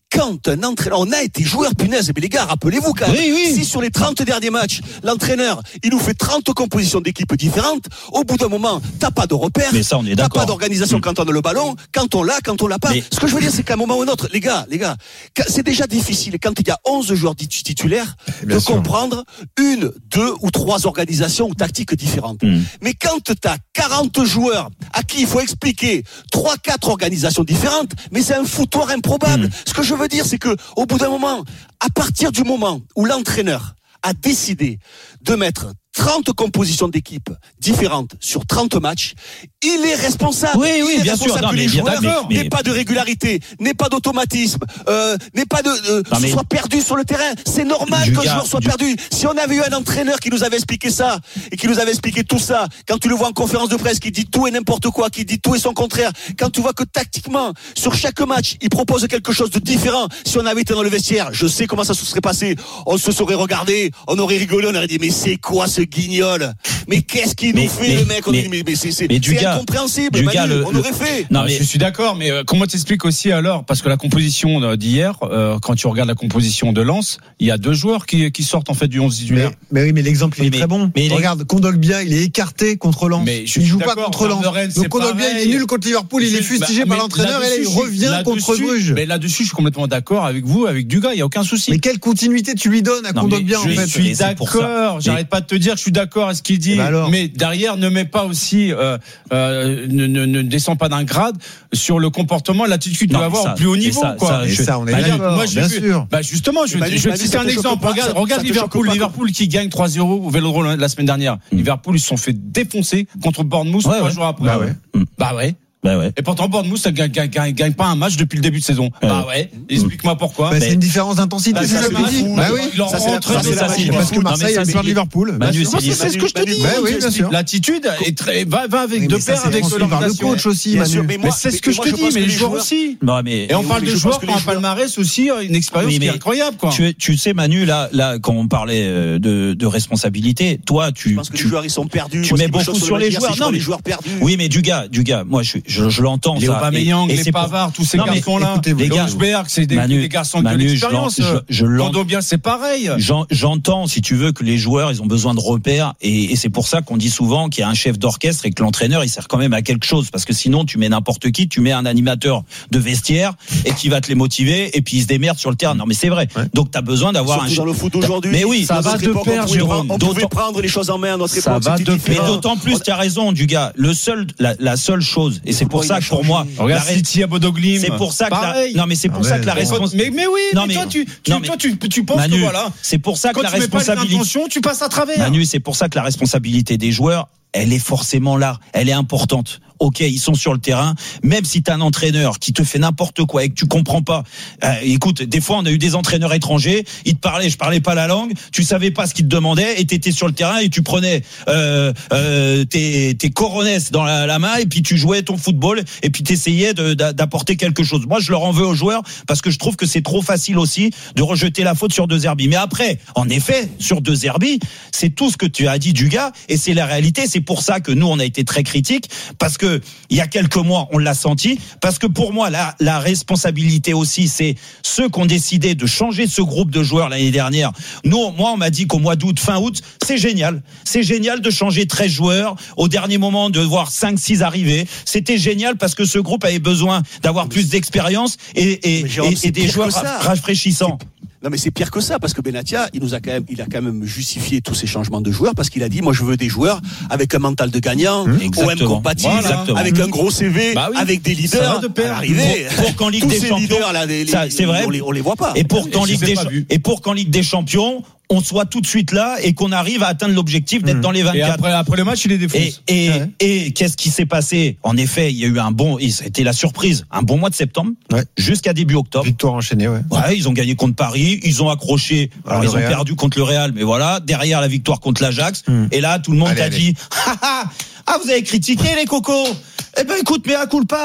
quand un entraîneur, on a été joueur, punaise, mais les gars, rappelez-vous quand même, oui, oui. si sur les trente derniers matchs, l'entraîneur, il nous fait trente compositions d'équipes différentes, au bout d'un moment, t'as pas de repères, mais ça, on est t'as d'accord. pas d'organisation mmh. quand on a le ballon, quand on l'a, quand on l'a pas. Mais... Ce que je veux dire, c'est qu'à un moment ou un autre, les gars, les gars, c'est déjà difficile quand il y a onze joueurs titulaires Bien de sûr. comprendre une, deux ou trois organisations ou tactiques différentes. Mmh. Mais quand t'as quarante joueurs à qui il faut expliquer trois, quatre organisations différentes, mais c'est un foutoir improbable. Mmh. Ce que je veux dire, c'est que, au bout d'un moment, à partir du moment où l'entraîneur a décidé de mettre trente compositions d'équipes différentes sur trente matchs, il est responsable. Oui, oui, il est bien responsable sûr. Non, que mais, les joueurs mais, mais... n'aient pas de régularité, n'aient pas d'automatisme, euh, n'aient pas de, euh, non, mais... soit perdu sur le terrain. C'est normal du qu'un gars, joueur soit du... perdu. Si on avait eu un entraîneur qui nous avait expliqué ça, et qui nous avait expliqué tout ça, quand tu le vois en conférence de presse, qui dit tout et n'importe quoi, qui dit tout et son contraire, quand tu vois que tactiquement, sur chaque match, il propose quelque chose de différent, si on avait été dans le vestiaire, je sais comment ça se serait passé, on se serait regardé, on aurait rigolé, on aurait dit, mais c'est quoi ce guignol? Mais qu'est-ce qu'il nous fait, mais, le mec? On mais, dit, mais, mais c'est, c'est, mais c'est gars, incompréhensible. Manu, le, on aurait fait. Non, mais je suis d'accord, mais euh, comment t'expliques aussi alors? Parce que la composition d'hier, euh, quand tu regardes la composition de Lens, il y a deux joueurs qui, qui sortent en fait du onze titulaire. Mais, mais oui, mais l'exemple il oui, est mais, très bon. Mais Regarde, Kondogbia, il est écarté contre Lens. Mais je il joue pas contre Lens. Rennes, Donc Kondogbia, il est nul contre Liverpool, il est fustigé par l'entraîneur et il revient contre Bruges. Mais là-dessus, je suis complètement d'accord avec vous, avec Dugas, il y a aucun souci. Mais quelle continuité tu lui donnes à Kondogbia en fait? Je suis d'accord. J'arrête pas de te dire, je suis d'accord à ce qu'il dit. Mais derrière, ne mets pas aussi, euh, euh, ne, ne, ne descends pas d'un grade sur le comportement, l'attitude que tu dois avoir au plus haut niveau. Ça, quoi. Ça, je, ça, on est d'accord. Moi, bien vu, sûr. Bah justement, je, Manu, je vais Manu, te citer un exemple. Regarde, ça, regarde ça Liverpool, pas, Liverpool qui gagne trois zéro au Vélodrome la semaine dernière. Mm. Liverpool, ils se sont fait défoncer contre Bournemouth ouais, trois ouais. jours après. Bah ouais. Mm. Bah ouais. Bah ouais. Et pourtant, Bournemouth, ça gagne, gagne, gagne, gagne pas un match depuis le début de saison. Ouais. Bah ouais. Explique-moi pourquoi. Bah, mais... c'est une différence d'intensité. Bah, c'est ça, ça que je dis. Bah oui. Il en rentre, mais ça, c'est parce que Marseille a peur de Liverpool. Manu, c'est ce que je te dis. Bah oui, bien sûr. L'attitude est très, va, va avec de pair avec le coach aussi, Manu. Mais c'est ce que je te dis, mais les joueurs aussi. Et on parle de joueurs qui ont un palmarès aussi, une expérience qui est incroyable, quoi. Tu sais, Manu, là, là, quand on parlait de, de responsabilité, toi, tu, je pense que les joueurs, ils sont perdus. Tu mets beaucoup sur les joueurs. Non, les joueurs perdus. Oui, mais du gars, du gars, moi, je, je, je l'entends. Les Aubameyang, les Pavard, tous ces garçons-là. Les Rosberg, c'est des garçons de l'expérience. Je l'entends bien, c'est pareil. J'entends, si tu veux, que les joueurs, ils ont besoin de repères, et, et c'est pour ça qu'on dit souvent qu'il y a un chef d'orchestre et que l'entraîneur, il sert quand même à quelque chose, parce que sinon, tu mets n'importe qui, tu mets un animateur de vestiaire et qui va te les motiver, et puis il se démerde sur le terrain. Non, mais c'est vrai. Ouais. Donc, t'as besoin d'avoir Surtout un. dans le foot aujourd'hui. Mais oui, ça va de pair, Jérôme. On pouvait prendre les choses en main à notre époque. Ça va de pair. Mais d'autant plus, tu as raison, du gars. Le seul, la, la seule chose, et c'est pour ça que pour moi, regarde City à Bodoglim. C'est pour ça que la, non, mais c'est pour ça que la responsabilité. Mais, mais oui, non, mais toi, tu, tu, toi, tu, tu penses Manu, que voilà. C'est pour ça que quand la tu responsabilité. Mets pas tu passes à travers. Manu, c'est pour ça que la responsabilité des joueurs, elle est forcément là. Elle est importante. Ok, ils sont sur le terrain. Même si t'as un entraîneur qui te fait n'importe quoi et que tu comprends pas. Euh, écoute, des fois, on a eu des entraîneurs étrangers. Ils te parlaient, je parlais pas la langue. Tu savais pas ce qu'ils te demandaient et t'étais sur le terrain et tu prenais euh, euh, tes, tes coronesses dans la, la main et puis tu jouais ton football et puis t'essayais de, d'apporter quelque chose. Moi, je leur en veux aux joueurs parce que je trouve que c'est trop facile aussi de rejeter la faute sur De Zerbi. Mais après, en effet, sur De Zerbi, c'est tout ce que tu as dit du gars et c'est la réalité. C'est pour ça que nous, on a été très critiques parce que il y a quelques mois, on l'a senti, parce que pour moi, la, la responsabilité aussi, c'est ceux qui ont décidé de changer ce groupe de joueurs l'année dernière. Nous, moi, on m'a dit qu'au mois d'août, fin août, c'est génial. C'est génial de changer treize joueurs, au dernier moment de voir cinq six arriver. C'était génial parce que ce groupe avait besoin d'avoir plus d'expérience et, et, Jérôme, et, et des joueurs rafraîchissants. Non mais c'est pire que ça parce que Benatia, il nous a quand même, il a quand même justifié tous ces changements de joueurs parce qu'il a dit moi je veux des joueurs avec un mental de gagnant, mmh, O M compatible, voilà, avec un gros C V, bah oui, avec des leaders. De arriver pour, pour qu'en Ligue des Champions, leaders, là, les, ça, c'est vrai, on les, on les voit pas. Et pour qu'en Ligue des et pour qu'en Ligue des Champions, on soit tout de suite là et qu'on arrive à atteindre l'objectif d'être mmh. dans les vingt-quatre. Et après, après le match, il est défonce. Et, et, ouais. et qu'est-ce qui s'est passé? En effet, il y a eu un bon, c'était la surprise, un bon mois de septembre, ouais. jusqu'à début octobre. Victoire enchaînée, ouais. Ouais, ils ont gagné contre Paris, ils ont accroché, alors, alors ils ont Real. perdu contre le Real, mais voilà, derrière la victoire contre l'Ajax. Mmh. Et là, tout le monde allez, t'a allez. dit, ah, vous avez critiqué les cocos. Eh ben, écoute, mais à culpa.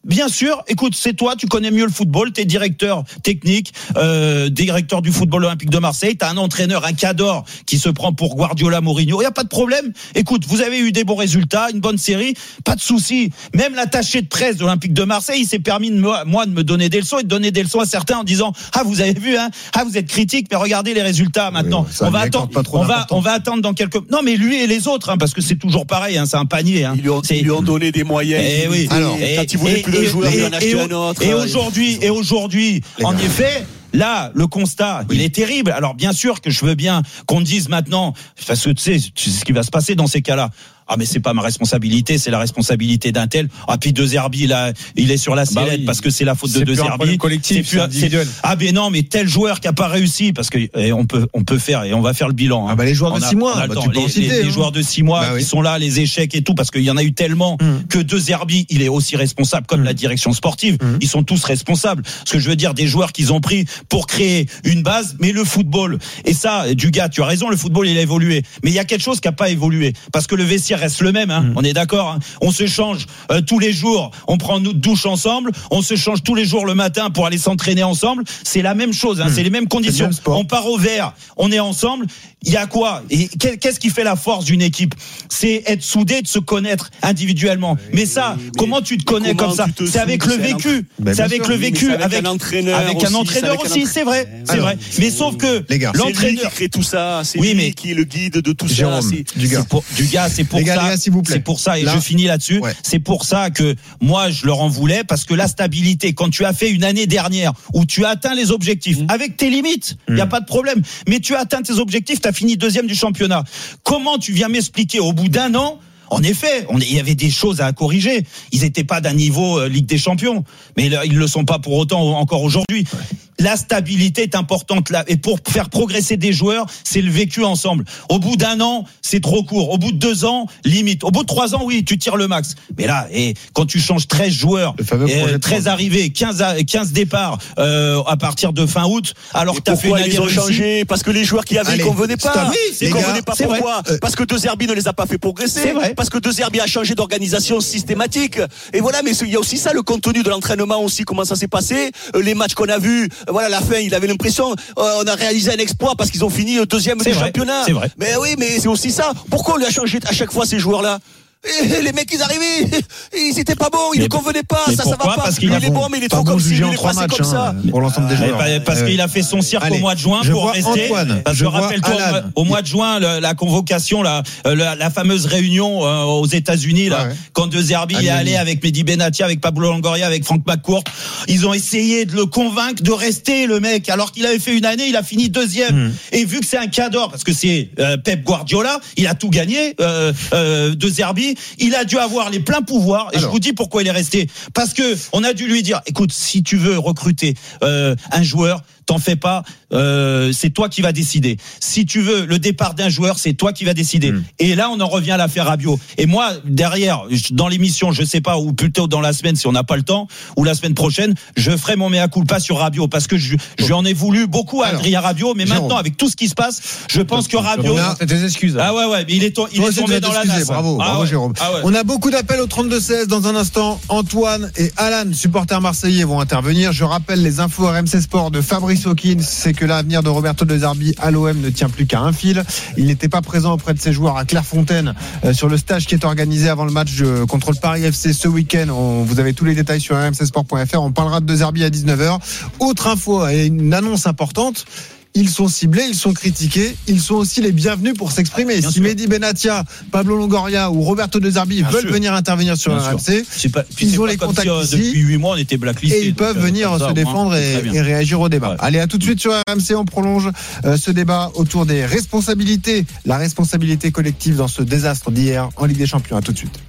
bien sûr, écoute, c'est toi, tu connais mieux le football, t'es directeur technique, euh, directeur du football olympique de Marseille, t'as un entraîneur, un cador qui se prend pour Guardiola, Mourinho, il y a pas de problème. Écoute, vous avez eu des bons résultats, une bonne série, pas de souci. Même l'attaché de presse de l'Olympique de Marseille, il s'est permis de me, moi de me donner des leçons et de donner des leçons à certains en disant ah vous avez vu hein, ah vous êtes critique, mais regardez les résultats maintenant. Oui, on va attendre, on va on va attendre dans quelques. Non mais lui et les autres, hein, parce que c'est toujours pareil, hein, c'est un panier. Hein. Ils, lui ont, ils lui ont donné des moyens. Et oui. Alors, et, quand ils voulaient plus de joueurs, ils en achetaient un autre. Et aujourd'hui, et aujourd'hui, en effet. Là, le constat, oui. il est terrible. Alors, bien sûr que je veux bien qu'on dise maintenant, parce que tu sais, tu sais ce qui va se passer dans ces cas-là. Ah, mais c'est pas ma responsabilité, c'est la responsabilité d'un tel. Ah, puis De Zerbi, là, il est sur la sellette bah oui. parce que c'est la faute de De Zerbi. C'est plus individuel. Ah, ben non, mais tel joueur qui a pas réussi, parce que eh, on peut, on peut faire et on va faire le bilan. Hein. Ah, bah les joueurs on de a, six mois, bah, tu peux les, en citer, les, hein. les joueurs de six mois bah qui oui. sont là, les échecs et tout, parce qu'il y en a eu tellement mmh. que De Zerbi, il est aussi responsable comme mmh. la direction sportive. Mmh. Ils sont tous responsables. Ce que je veux dire, des joueurs qu'ils ont pris pour créer une base, mais le football. Et ça, Dugas, tu as raison, le football, il a évolué. Mais il y a quelque chose qui a pas évolué. Parce que le vestiaire reste le même, hein. Mmh. On est d'accord, hein. On se change euh, tous les jours, on prend notre douche ensemble, on se change tous les jours le matin pour aller s'entraîner ensemble. C'est la même chose, hein. mmh. c'est les mêmes conditions. On part au vert, on est ensemble. Il y a quoi? Et qu'est-ce qui fait la force d'une équipe? C'est être soudé, de se connaître individuellement. Mais, mais ça, mais, comment tu te connais comme ça? C'est avec le vécu. Ben c'est avec sûr, le vécu, avec, avec un entraîneur, avec un entraîneur aussi, aussi c'est vrai, c'est Alors, vrai. Mais sauf que l'entraîneur, c'est lui qui crée tout ça, c'est oui, lui mais qui est le guide de tout Jérôme, ça. Dugas, c'est pour, Dugas, c'est pour les gars, ça. Les gars, s'il vous plaît. C'est pour ça, et Là, je finis là-dessus. Ouais. C'est pour ça que moi, je leur en voulais, parce que la stabilité, quand tu as fait une année dernière où tu as atteint les objectifs, mmh. avec tes limites, il mmh. y a pas de problème. Mais tu as atteint tes objectifs, tu as fini deuxième du championnat. Comment tu viens m'expliquer au bout d'un an? En effet, on, il y avait des choses à corriger. Ils n'étaient pas d'un niveau euh, Ligue des Champions, mais ils le sont pas pour autant encore aujourd'hui. Ouais. La stabilité est importante là, et pour faire progresser des joueurs, c'est le vécu ensemble. Au bout d'un an, c'est trop court. Au bout de deux ans, limite. Au bout de trois ans, oui, tu tires le max. Mais là, et quand tu changes treize joueurs, et treize arrivées, quinze, quinze départs euh, à partir de fin août, alors que t'as fait une année ils ont changé parce que les joueurs qui avaient, ils convenaient pas. Oui, ils convenaient pas. Pourquoi? Parce que De Zerbi ne les a pas fait progresser. C'est vrai. Parce que De Zerbi a changé d'organisation systématique. Et voilà, mais il y a aussi ça, le contenu de l'entraînement aussi, comment ça s'est passé, les matchs qu'on a vus. Voilà, la fin, il avait l'impression, euh, on a réalisé un exploit parce qu'ils ont fini deuxième du vrai, championnat. C'est vrai. Mais oui, mais c'est aussi ça. Pourquoi on lui a changé à chaque fois ces joueurs-là? Et les mecs, ils arrivaient, ils étaient pas bons, ils ne convenaient pas, ça, ça va pas. Parce qu'il il est bon, mais il est trop comme ci, il est passé comme ça. Pour l'ensemble des joueurs. Parce qu'il a fait son cirque au mois de juin pour rester. Parce que rappelle-toi, au mois de juin, la convocation, la, la, la fameuse réunion aux États-Unis, là, ouais. quand De Zerbi est allé avec Mehdi Benatia, avec Pablo Longoria, avec Franck McCourt, ils ont essayé de le convaincre de rester, le mec, alors qu'il avait fait une année, il a fini deuxième. Mmh. Et vu que c'est un cador, parce que c'est euh, Pep Guardiola, il a tout gagné, euh, euh, De Zerbi, il a dû avoir les pleins pouvoirs. Et Alors. je vous dis pourquoi il est resté. Parce que on a dû lui dire, écoute, si tu veux recruter euh, un joueur, t'en fais pas, euh, c'est toi qui vas décider. Si tu veux le départ d'un joueur, c'est toi qui vas décider. Mmh. Et là, on en revient à l'affaire Rabiot. Et moi, derrière, dans l'émission, je sais pas, ou plutôt dans la semaine, si on n'a pas le temps, ou la semaine prochaine, je ferai mon mea culpa sur Rabiot, parce que je, je lui en ai voulu beaucoup à Adrien Rabiot, mais Jérôme. Maintenant, avec tout ce qui se passe, je pense que Rabiot... On a tes excuses. Ah ouais, ouais, mais il est, to- il est tombé dans la nasse. Bravo, ah bravo ouais. Jérôme. Ah ouais. On a beaucoup d'appels au trente-deux seize. Dans un instant, Antoine et Alan, supporters marseillais, vont intervenir. Je rappelle les infos R M C Sport de Fabrice Hawkins, c'est que l'avenir de Roberto De Zerbi à l'O M ne tient plus qu'à un fil. Il n'était pas présent auprès de ses joueurs à Clairefontaine euh, sur le stage qui est organisé avant le match de, contre le Paris F C ce week-end. On, vous avez tous les détails sur r m c sport point f r. On parlera de De Zerbi à dix-neuf heures. Autre info et une annonce importante. Ils sont ciblés, ils sont critiqués, ils sont aussi les bienvenus pour s'exprimer. Bien si sûr. Mehdi Benatia, Pablo Longoria ou Roberto De Zerbi Bien veulent sûr. venir intervenir sur Bien R M C, c'est pas, ils ont les contacts si, ici. Depuis huit mois, on était blacklistés. Et ils peuvent venir ça, se défendre et, et réagir au débat. Ouais. Allez, à tout de suite sur R M C. On prolonge euh, ce débat autour des responsabilités, la responsabilité collective dans ce désastre d'hier en Ligue des Champions. À tout de suite.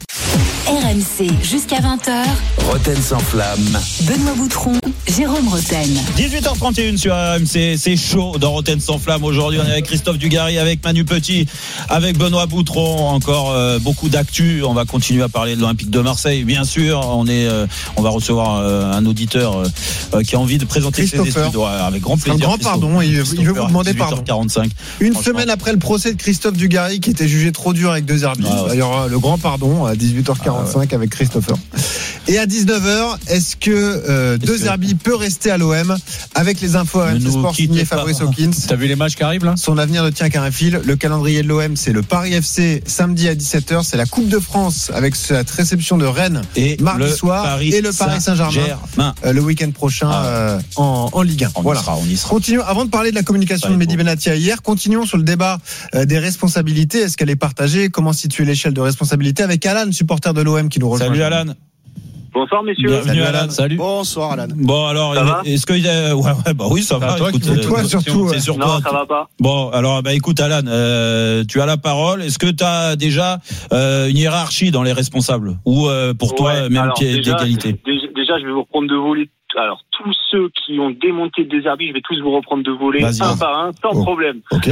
R M C jusqu'à vingt heures. Roten sans flamme. Benoît Boutron, Jérôme Roten. dix-huit heures trente et un sur R M C, c'est chaud dans Roten sans flamme. Aujourd'hui, on est avec Christophe Dugarry, avec Manu Petit, avec Benoît Boutron. Encore euh, beaucoup d'actu. On va continuer à parler de l'Olympique de Marseille, bien sûr. On est, euh, on va recevoir euh, un auditeur euh, qui a envie de présenter ses études ouais, avec grand plaisir. Un grand pardon. Il, il veut vous demander pardon. dix-huit heures quarante-cinq. Une semaine après le procès de Christophe Dugarry, qui était jugé trop dur avec De Zerbi. Ah, ouais. Il y aura le grand pardon à dix-huit heures quarante-cinq ah, ouais. avec Christopher. Et à dix-neuf heures, est-ce que euh, De Zerbi peut rester à l'O M avec les infos R M C Sport signé Fabrice Hawkins? T'as vu les matchs qui arrivent là? Son avenir ne tient qu'à un fil. Le calendrier de l'O M, c'est le Paris F C samedi à dix-sept heures. C'est la Coupe de France avec cette réception de Rennes et mardi soir Paris et le Paris Saint-Germain euh, le week-end prochain ah. euh, en, en Ligue un. On voilà. Y sera, on y sera. Continuons, avant de parler de la communication de Mehdi Benatia hier, continuons sur le débat euh, des responsabilités. Est-ce qu'elle est partagée? Comment situer l'échelle de responsabilité avec Alan, supporter de l'O M qui nous rejoint? Salut Alan. Bonsoir messieurs. Bienvenue Alan. Salut. Bonsoir Alan. Bon alors, ça va est-ce qu'il y a... ouais, ouais, bah oui, ça va. Toi, écoute, euh, toi surtout. C'est sur non, toi. ça va pas. Bon, alors bah écoute Alan, euh, tu as la parole. Est-ce que tu as déjà euh, une hiérarchie dans les responsables ou euh, pour toi ouais, même alors, pied d'égalité? Déjà, déjà, je vais vous reprendre de voler. Alors tous ceux qui ont démonté De Zerbi, je vais tous vous reprendre de voler un vas-y. par un, sans oh. problème. Okay.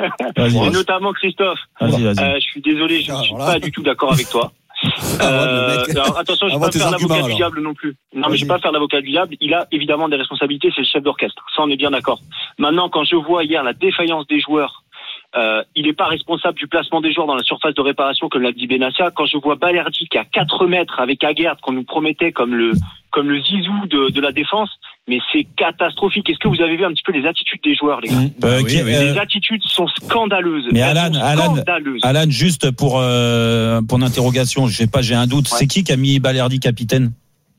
Et notamment Christophe. Vas-y, vas-y. Euh, je suis désolé, je ne suis pas du tout d'accord avec toi. Euh, alors, attention, je ne vais pas faire l'avocat du diable non plus. Non, mais je ne vais pas faire l'avocat du diable. Il a évidemment des responsabilités, c'est le chef d'orchestre. Ça, on est bien d'accord. Maintenant, quand je vois hier la défaillance des joueurs, euh, il n'est pas responsable du placement des joueurs dans la surface de réparation, comme l'a dit Benassia. Quand je vois Balerdi qui est à quatre mètres avec Aguerd, qu'on nous promettait comme le, comme le zizou de, de la défense, mais c'est catastrophique. Est-ce que vous avez vu un petit peu les attitudes des joueurs, les gars? euh, oui, oui. Les attitudes sont scandaleuses. Mais Alan, Alan, Alan, juste pour euh, pour l'interrogation, je sais pas, j'ai un doute. Ouais. C'est qui qui a mis Balerdi capitaine?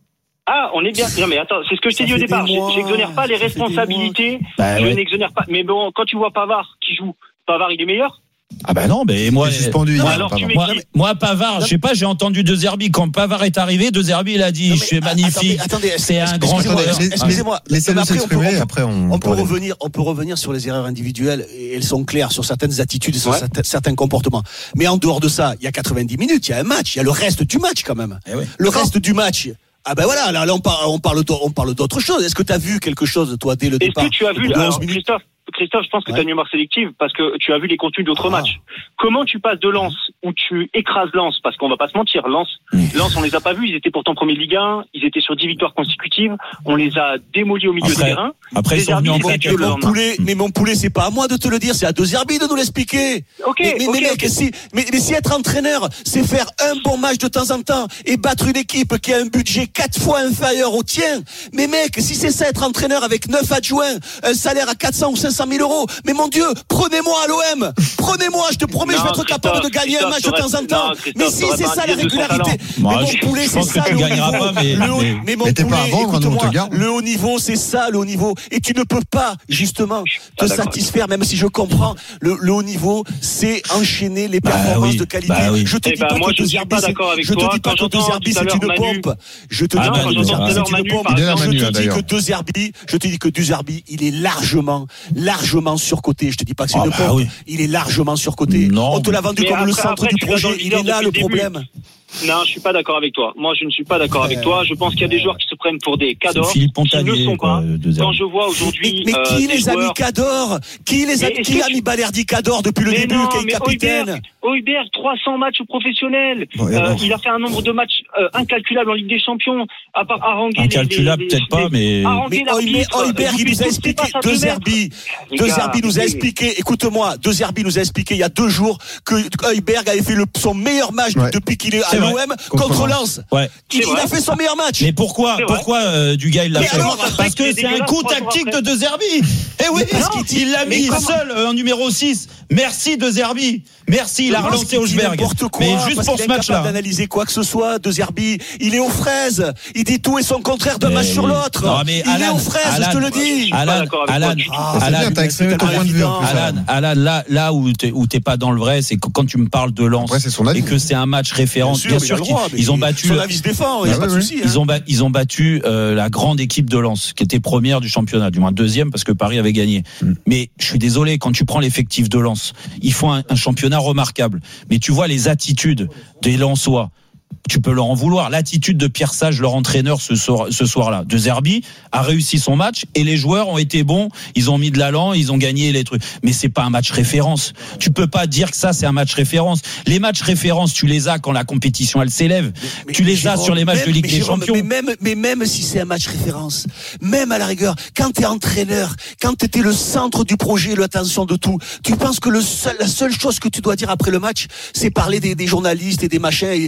Ah, on est bien. Non, mais attends, c'est ce que je t'ai dit au départ. Mois, j'exonère pas les responsabilités. Bah, je ouais. n'exonère pas. Mais bon, quand tu vois Pavard qui joue, Pavard, il est meilleur? Ah bah non, mais moi suspendu. Moi, alors, tu moi, moi Pavard, je sais pas, j'ai entendu De Zerbi quand Pavard est arrivé, De Zerbi il a dit, je suis magnifique, attendez, attendez, c'est un grand joueur. Excusez-moi, laissez-le s'exprimer. Après, on, on peut revenir, on peut revenir sur les erreurs individuelles et elles sont claires sur certaines attitudes et sur ouais. certains comportements. Mais en dehors de ça, il y a quatre-vingt-dix minutes, il y a un match, il y a le reste du match quand même. Eh oui. Le reste du match. Ah ben voilà, là, là on parle, on parle, on parle d'autre chose. Est-ce que tu as vu quelque chose toi dès le Est-ce départ? Est-ce que tu as vu, alors, Christophe? Christophe, je pense que ouais. tu as une mémoire sélective parce que tu as vu les contenus d'autres ah. matchs. Comment tu passes de Lens où tu écrases Lens, parce qu'on va pas se mentir, Lens, Lens on les a pas vus, ils étaient pourtant premiers de Ligue un, ils étaient sur dix victoires consécutives, on les a démolis au milieu après, de terrain. Après ils sont venus en mais, mon poulet, mais mon poulet, c'est pas à moi de te le dire, c'est à De Zerbi de nous l'expliquer. Ok, mais, mais, okay, mais mec, okay. si, mais, mais si être entraîneur, c'est faire un bon match de temps en temps et battre une équipe qui a un budget quatre fois inférieur au tien. Mais mec, si c'est ça être entraîneur avec neuf adjoints, un salaire à quatre cents ou cinq cent mille euros, mais mon Dieu, prenez-moi à l'O M, prenez-moi, je te promets, non, je vais être capable de gagner un match de temps en temps. Mais si c'est ça la régularité, mais mon poulet, c'est ça le haut niveau. Mais mon poulet, écoute-moi, le haut niveau, c'est ça le haut niveau. Et tu ne peux pas, justement, te satisfaire, même si je comprends, le, le haut niveau, c'est enchaîner les performances bah oui, de qualité. Bah oui. Je te eh dis bah pas moi, que De Zerbi, je te dis pas que De Zerbi, c'est une pompe. Je te dis pas que De Zerbi, c'est une pompe. Je te dis que De Zerbi, je te dis que De Zerbi, il est largement, largement surcoté. Je te dis pas que c'est une pompe. Il est largement surcoté. On te l'a vendu comme le centre du projet. Il est là le problème. Non, je suis pas d'accord avec toi. Moi, je ne suis pas d'accord avec toi. Je pense qu'il y a des joueurs qui se prennent pour des cadors, qui ne sont pas. Quand je vois aujourd'hui, mais, mais qui euh, les a mis cadors? Qui les a, qui a mis Balerdi cador depuis le début, qui est capitaine? Hojbjerg, trois cents matchs professionnels. Bon, euh, il a fait un nombre de matchs euh, incalculable en Ligue des Champions. À part haranguer incalculable, les, peut-être pas, mais. Mais Hojbjerg, il nous a expliqué. De Zerbi, De Zerbi nous a expliqué. Écoute-moi, De Zerbi nous a expliqué il y a deux jours que Hojbjerg avait fait le, son meilleur match ouais. depuis qu'il est à l'O M contre Lens. Ouais. Il, il a fait son meilleur match. Mais pourquoi, pourquoi euh, Dugas il l'a fait? Alors, parce que c'est un coup tactique de De Zerbi. Eh oui, parce qu'il l'a mis seul en numéro six. Merci De Zerbi. Merci, il a relancé Hojbjerg. Mais juste pour ce match-là. D'analyser quoi que ce soit, De Zerbi, il est aux fraises. Il dit tout et son contraire d'un match sur l'autre. Il est aux fraises, je te le dis. Alan, Alan, Alan, t'as exprimé ton point de vue. Alan, Alan, là, là où t'es, où t'es pas dans le vrai, c'est que quand tu me parles de Lens et que c'est un match référence, bien sûr, ils ont battu. Son avis se défend, il y a pas de souci. Ils ont ils ont battu la grande équipe de Lens, qui était première du championnat, du moins deuxième parce que Paris avait gagné. Mais je suis désolé, quand tu prends l'effectif de Lens, ils font un, un championnat remarquable. Mais tu vois les attitudes des Lensois. Tu peux leur en vouloir. L'attitude de Pierre Sage, leur entraîneur, ce soir, ce soir-là. De Zerbi a réussi son match et les joueurs ont été bons. Ils ont mis de l'allant, ils ont gagné les trucs. Mais c'est pas un match référence. Tu peux pas dire que ça, c'est un match référence. Les matchs références, tu les as quand la compétition, elle s'élève. Mais, tu les Jérôme, as sur les matchs même, de Ligue des Jérôme, Champions. Mais même, mais même si c'est un match référence, même à la rigueur, quand t'es entraîneur, quand t'étais le centre du projet, l'attention de tout, tu penses que le seul, la seule chose que tu dois dire après le match, c'est parler des, des journalistes et des machins. Et, mais, mais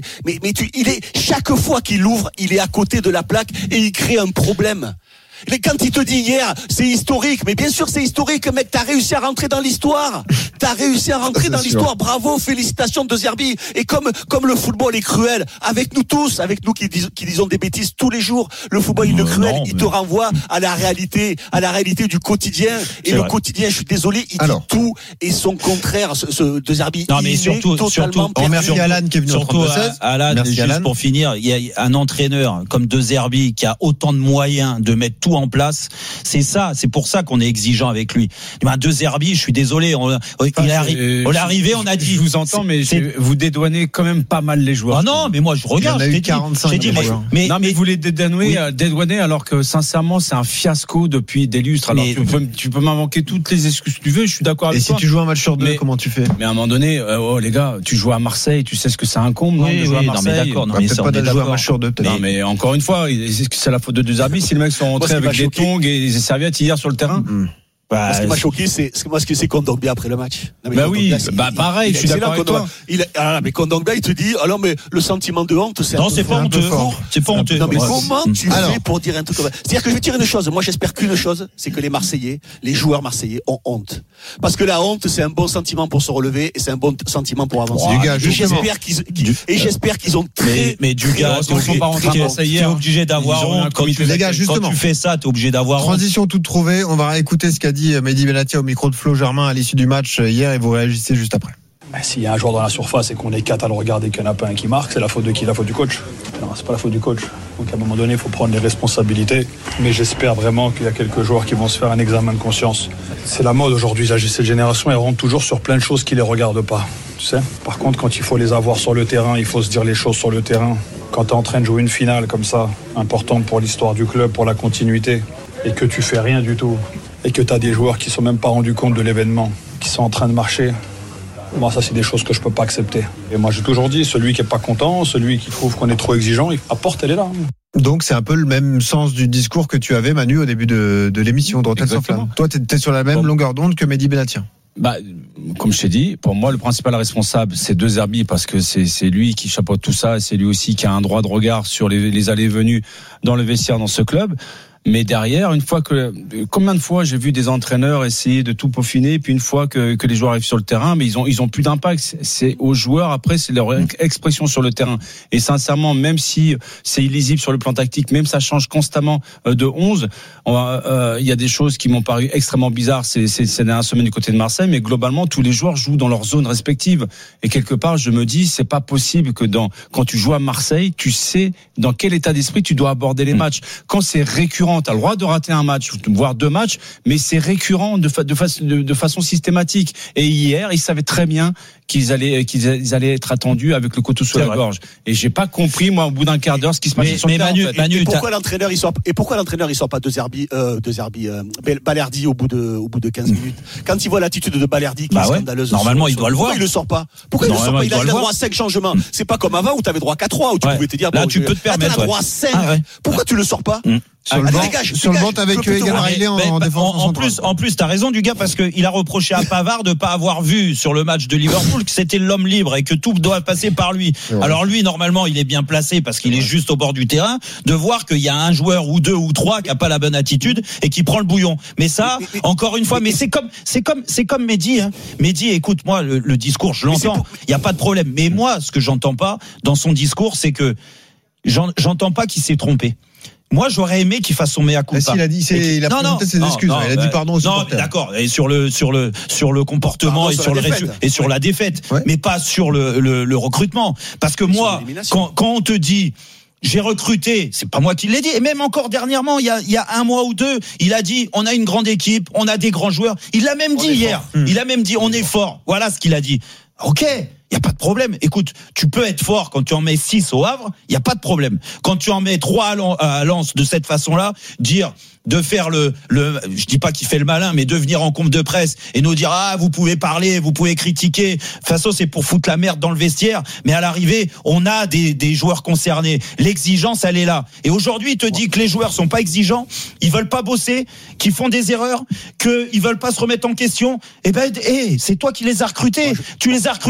mais tu, il est, chaque fois qu'il ouvre, il est à côté de la plaque et il crée un problème. Mais quand il te dit hier, c'est historique, mais bien sûr c'est historique, mec, t'as réussi à rentrer dans l'histoire. T'as réussi à rentrer dans l'histoire. Bravo, félicitations De Zerbi. Et comme, comme le football est cruel, avec nous tous, avec nous qui, dis, qui disons des bêtises tous les jours, le football il est cruel, non, il te renvoie à la réalité, à la réalité du quotidien. Et c'est le vrai. Quotidien, je suis désolé, il Alors. dit tout et son contraire, ce, ce De Zerbi. Non, mais il surtout, est totalement surtout, perdu. Merci Alan qui est venu surtout au trente-deux seize. Alan, Merci juste Alan. pour finir, il y a un entraîneur comme De Zerbi qui a autant de moyens de mettre tout en place. C'est ça, c'est pour ça qu'on est exigeant avec lui. Ben, De Zerbi, je suis désolé, on, enfin, il est arri- on est arrivé, on a dit. Je vous entends, mais c'est, vous dédouanez quand même pas mal les joueurs. Ah non, mais moi je regarde. Il y en a eu quarante-cinq. J'ai dit, mais, mais, non, mais, mais vous les dédouanez, oui. dédouanez alors que sincèrement c'est un fiasco depuis des lustres. Alors mais, tu peux, tu peux m'invoquer toutes les excuses que tu veux, je suis d'accord avec et toi. Et si tu joues un match sur deux, mais, comment tu fais? Mais à un moment donné, euh, oh les gars, tu joues à Marseille, tu sais ce que ça incombe, non, oui, de jouer oui, à Marseille. Non, mais d'accord, non, bah, mais peut-être pas de jouer un match sur deux, peut-être. Non, mais encore une fois, c'est la faute de De Zerbi si les mecs sont rentrés avec des tongs et des serviettes hier sur le terrain. Mmh. Bah, ce qui m'a choqué, c'est, c'est moi ce que c'est Kondogbia après le match. Non, bah oui, c'est, bah pareil, il, je suis d'accord avec toi. Il, ah, mais Kondogbia, il te dit, alors mais le sentiment de honte, c'est non, un c'est peu pas honteux. C'est pas honteux. Non, mais comment tu alors. fais pour dire un truc comme ça? C'est-à-dire que je vais dire une chose. Moi, j'espère qu'une chose, c'est que les Marseillais, les joueurs marseillais ont honte. Parce que la honte, c'est un bon sentiment pour se relever et c'est un bon sentiment pour avancer. Oh, gars, et j'espère qu'ils, qu'ils et j'espère qu'ils ont très, mais, mais du gars, t'es obligé, obligé d'avoir honte. Quand tu, les gars, justement, quand tu fais ça, t'es obligé d'avoir honte. Transition toute trouvée. On va réécouter ce qu'a dit Mehdi Benatia au micro de Flo Germain à l'issue du match hier et vous réagissez juste après. Mais s'il y a un joueur dans la surface et qu'on est quatre à le regarder et qu'il n'y en a pas un qui marque, c'est la faute de qui? La faute du coach. Non, c'est pas la faute du coach. Donc à un moment donné, il faut prendre les responsabilités. Mais j'espère vraiment qu'il y a quelques joueurs qui vont se faire un examen de conscience. C'est la mode aujourd'hui, là, cette génération, elle rentre toujours sur plein de choses qui ne les regardent pas. Tu sais. Par contre, quand il faut les avoir sur le terrain, il faut se dire les choses sur le terrain. Quand tu es en train de jouer une finale comme ça, importante pour l'histoire du club, pour la continuité, et que tu fais rien du tout, et que tu as des joueurs qui ne sont même pas rendus compte de l'événement, qui sont en train de marcher, moi ça c'est des choses que je ne peux pas accepter. Et moi j'ai toujours dit, celui qui n'est pas content, celui qui trouve qu'on est trop exigeant, la porte elle est là. Donc c'est un peu le même sens du discours que tu avais, Manu, au début de, de l'émission de Rotten sans Flamme. Toi tu es sur la même bon. longueur d'onde que Mehdi Benatia. Bah, comme je t'ai dit, pour moi, le principal responsable, c'est De Zerbi parce que c'est, c'est lui qui chapeaute tout ça et c'est lui aussi qui a un droit de regard sur les, les allées et venues dans le vestiaire dans ce club. Mais derrière, une fois que, combien de fois j'ai vu des entraîneurs essayer de tout peaufiner, puis une fois que, que les joueurs arrivent sur le terrain, mais ils ont, ils ont plus d'impact. C'est aux joueurs, après, c'est leur expression sur le terrain. Et sincèrement, même si c'est illisible sur le plan tactique, même ça change constamment de onze, il euh, y a des choses qui m'ont paru extrêmement bizarres ces, ces, ces dernières semaines du côté de Marseille, mais globalement, tous les joueurs jouent dans leur zone respective. Et quelque part, je me dis, c'est pas possible que dans, quand tu joues à Marseille, tu sais dans quel état d'esprit tu dois aborder les matchs. Quand c'est récurrent, tu as le droit de rater un match, voire deux matchs, mais c'est récurrent de, fa- de, fa- de, de façon systématique. Et hier, ils savaient très bien qu'ils allaient, qu'ils allaient être attendus avec le couteau sous la gorge. Et j'ai pas compris, moi, au bout d'un quart d'heure, ce qui se passait sur le terrain. Manu, en fait. Manu, et, et pourquoi l'entraîneur, il sort, et pourquoi l'entraîneur, il sort pas de Zerbi, euh, de Zerbi, euh, Balerdi au bout de, au bout de quinze minutes? Quand il voit l'attitude de Balerdi qui bah est ouais. scandaleuse. Normalement, sur, il doit sur, le voir. Pourquoi il le sort pas? Pourquoi il le sort pas? Il a, il a droit à cinq changements. Mm. C'est pas comme avant où tu avais droit qu'à trois, où tu ouais. pouvais te dire, là, bon, tu peux te permettre. Là, t'as droit à cinq. Ah, ouais. Pourquoi tu le sors pas? Mm. Sur ah, le banc, dégage, sur dégage, le banc avec Egan Riley en, en défense. En, en plus, en plus, t'as raison du gars parce que il a reproché à Pavard de pas avoir vu sur le match de Liverpool que c'était l'homme libre et que tout doit passer par lui. Ouais. Alors lui, normalement, il est bien placé parce qu'il ouais. est juste au bord du terrain de voir qu'il y a un joueur ou deux ou trois qui a pas la bonne attitude et qui prend le bouillon. Mais ça, mais, mais, encore une fois, mais, mais c'est comme, c'est comme, c'est comme Mehdi. Hein. Mehdi, écoute-moi, le, le discours, je l'entends. Il y a pas de problème. Mais moi, ce que j'entends pas dans son discours, c'est que j'en, j'entends pas qu'il s'est trompé. Moi, j'aurais aimé qu'il fasse son mea culpa. Ah, si, il a dit, c'est, il a non, présenté non, ses non, excuses. Non, il a dit pardon aux supporters. Non, d'accord. Et sur le, sur le, sur le comportement pardon, et sur, sur le résu- et sur ouais. la défaite, ouais. mais pas sur le, le, le recrutement. Parce que et moi, quand, quand on te dit, j'ai recruté, c'est pas moi qui l'ai dit, et même encore dernièrement, il y a, il y a un mois ou deux, il a dit, on a une grande équipe, on a des grands joueurs. Il l'a même on dit hier. Hum. Il a même dit, on est fort. Voilà ce qu'il a dit. Ok. Il y a pas de problème. Écoute, tu peux être fort quand tu en mets six au Havre, il y a pas de problème. Quand tu en mets trois à Lens de cette façon-là, dire de faire le le je dis pas qu'il fait le malin, mais de venir en conf de presse et nous dire ah vous pouvez parler, vous pouvez critiquer. De toute façon, c'est pour foutre la merde dans le vestiaire, mais à l'arrivée, on a des des joueurs concernés. L'exigence, elle est là. Et aujourd'hui, il te dit que les joueurs sont pas exigeants, ils veulent pas bosser, qu'ils font des erreurs, qu'ils veulent pas se remettre en question. Eh ben, hey, c'est toi qui les as recrutés. Moi, je, tu les as recrutés moi, pour trouver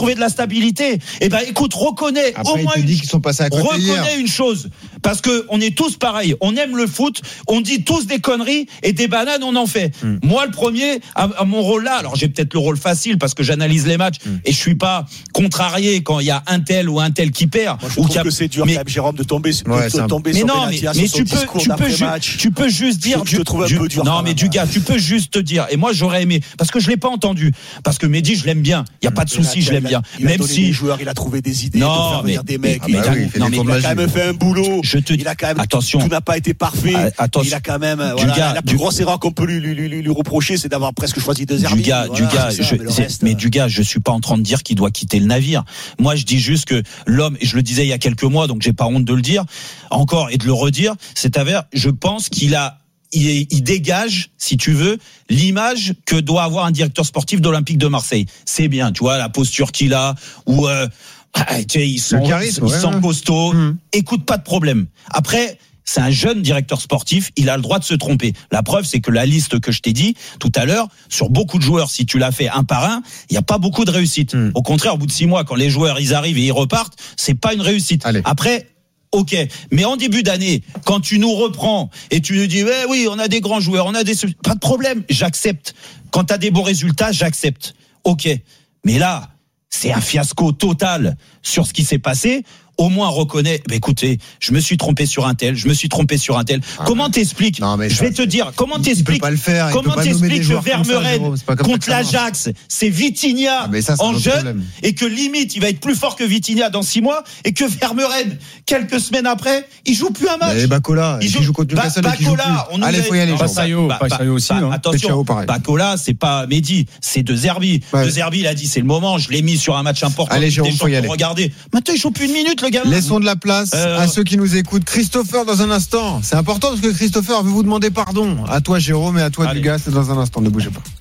trouver de la stabilité. Eh ben, écoute, reconnais Après, au moins il te une, dit qu'ils sont passés à côté reconnais hier. une chose. Parce que on est tous pareils. On aime le foot. On dit tous des conneries et des bananes, on en fait. Mm. Moi, le premier, à, à mon rôle là, alors j'ai peut-être le rôle facile parce que j'analyse les matchs mm. et je suis pas contrarié quand il y a un tel ou un tel qui perd. Moi, je ou trouve qui a... que c'est dur, mais... quand même, Jérôme, de tomber, ouais, de tomber mais sur non, Benatia, mais, mais sur tu son peux, discours tu peux, ju- match. tu peux juste dire, je te trouve un du, peu dur. Non, mais du gars, tu peux juste te dire. Et moi, j'aurais aimé, parce que je l'ai pas entendu, parce que Mehdi, je l'aime bien. Il y a pas de souci, je l'aime bien. Il a Même donné si des joueurs, il a trouvé des idées non, pour faire mais, venir des mecs. Ah bah il, oui, il fait non, des mais il a quand même fait un boulot. Je te dis, il a quand même, attention, tout n'a pas été parfait. Attention, il a quand même, du voilà, gars, la plus du, grosse erreur qu'on peut lui, lui, lui, lui reprocher, c'est d'avoir presque choisi deux du gars, voilà, du gars, ça, je, mais, le c'est, reste, mais du gars, je suis pas en train de dire qu'il doit quitter le navire. Moi, je dis juste que l'homme, et je le disais il y a quelques mois, donc j'ai pas honte de le dire encore et de le redire, c'est avère, je pense qu'il a Il, il dégage, si tu veux, l'image que doit avoir un directeur sportif d'Olympique de Marseille. C'est bien, tu vois, la posture qu'il a, ou euh, tu sais, ils sont, charisme, ils ouais, sont ouais. costauds. Mmh. Écoute, pas de problème. Après, c'est un jeune directeur sportif, il a le droit de se tromper. La preuve, c'est que la liste que je t'ai dit tout à l'heure, sur beaucoup de joueurs, si tu l'as fait un par un, il n'y a pas beaucoup de réussite. Mmh. Au contraire, au bout de six mois, quand les joueurs ils arrivent et ils repartent, c'est pas une réussite. Allez. Après. Ok, mais en début d'année, quand tu nous reprends et tu nous dis ouais, oui, on a des grands joueurs, on a des pas de problème, j'accepte. Quand tu as des beaux résultats, j'accepte. Ok, mais là, c'est un fiasco total sur ce qui s'est passé. Au moins reconnais, bah écoutez, je me suis trompé sur un tel, je me suis trompé sur un tel. Ah comment ouais. t'expliques non, mais Je ça, vais te dire, comment t'expliques pas le faire, Comment t'expliques que Vermeuren contre l'Ajax, c'est Vitinha ah, ça, en jeune problème. Et que limite il va être plus fort que Vitinha dans six mois et que Vermeuren quelques semaines après, il joue plus un match. Et Bacola, il joue, joue contre Newcastle ba- Bacola, on allez, faut y aller. Passaio, Passaio aussi. Bah, attention, Bacola, c'est pas Mehdi, c'est De Zerbi. Ouais. De Zerbi, il a dit c'est le moment, je l'ai mis sur un match important. Allez, Jérôme, faut y aller. Regardez, maintenant il joue plus une minute le gamin. Laissons de la place Euh... à ceux qui nous écoutent. Christopher dans un instant. C'est important parce que Christopher veut vous demander pardon. À toi Jérôme et à toi Allez. Dugas, c'est dans un instant. Ne bougez pas.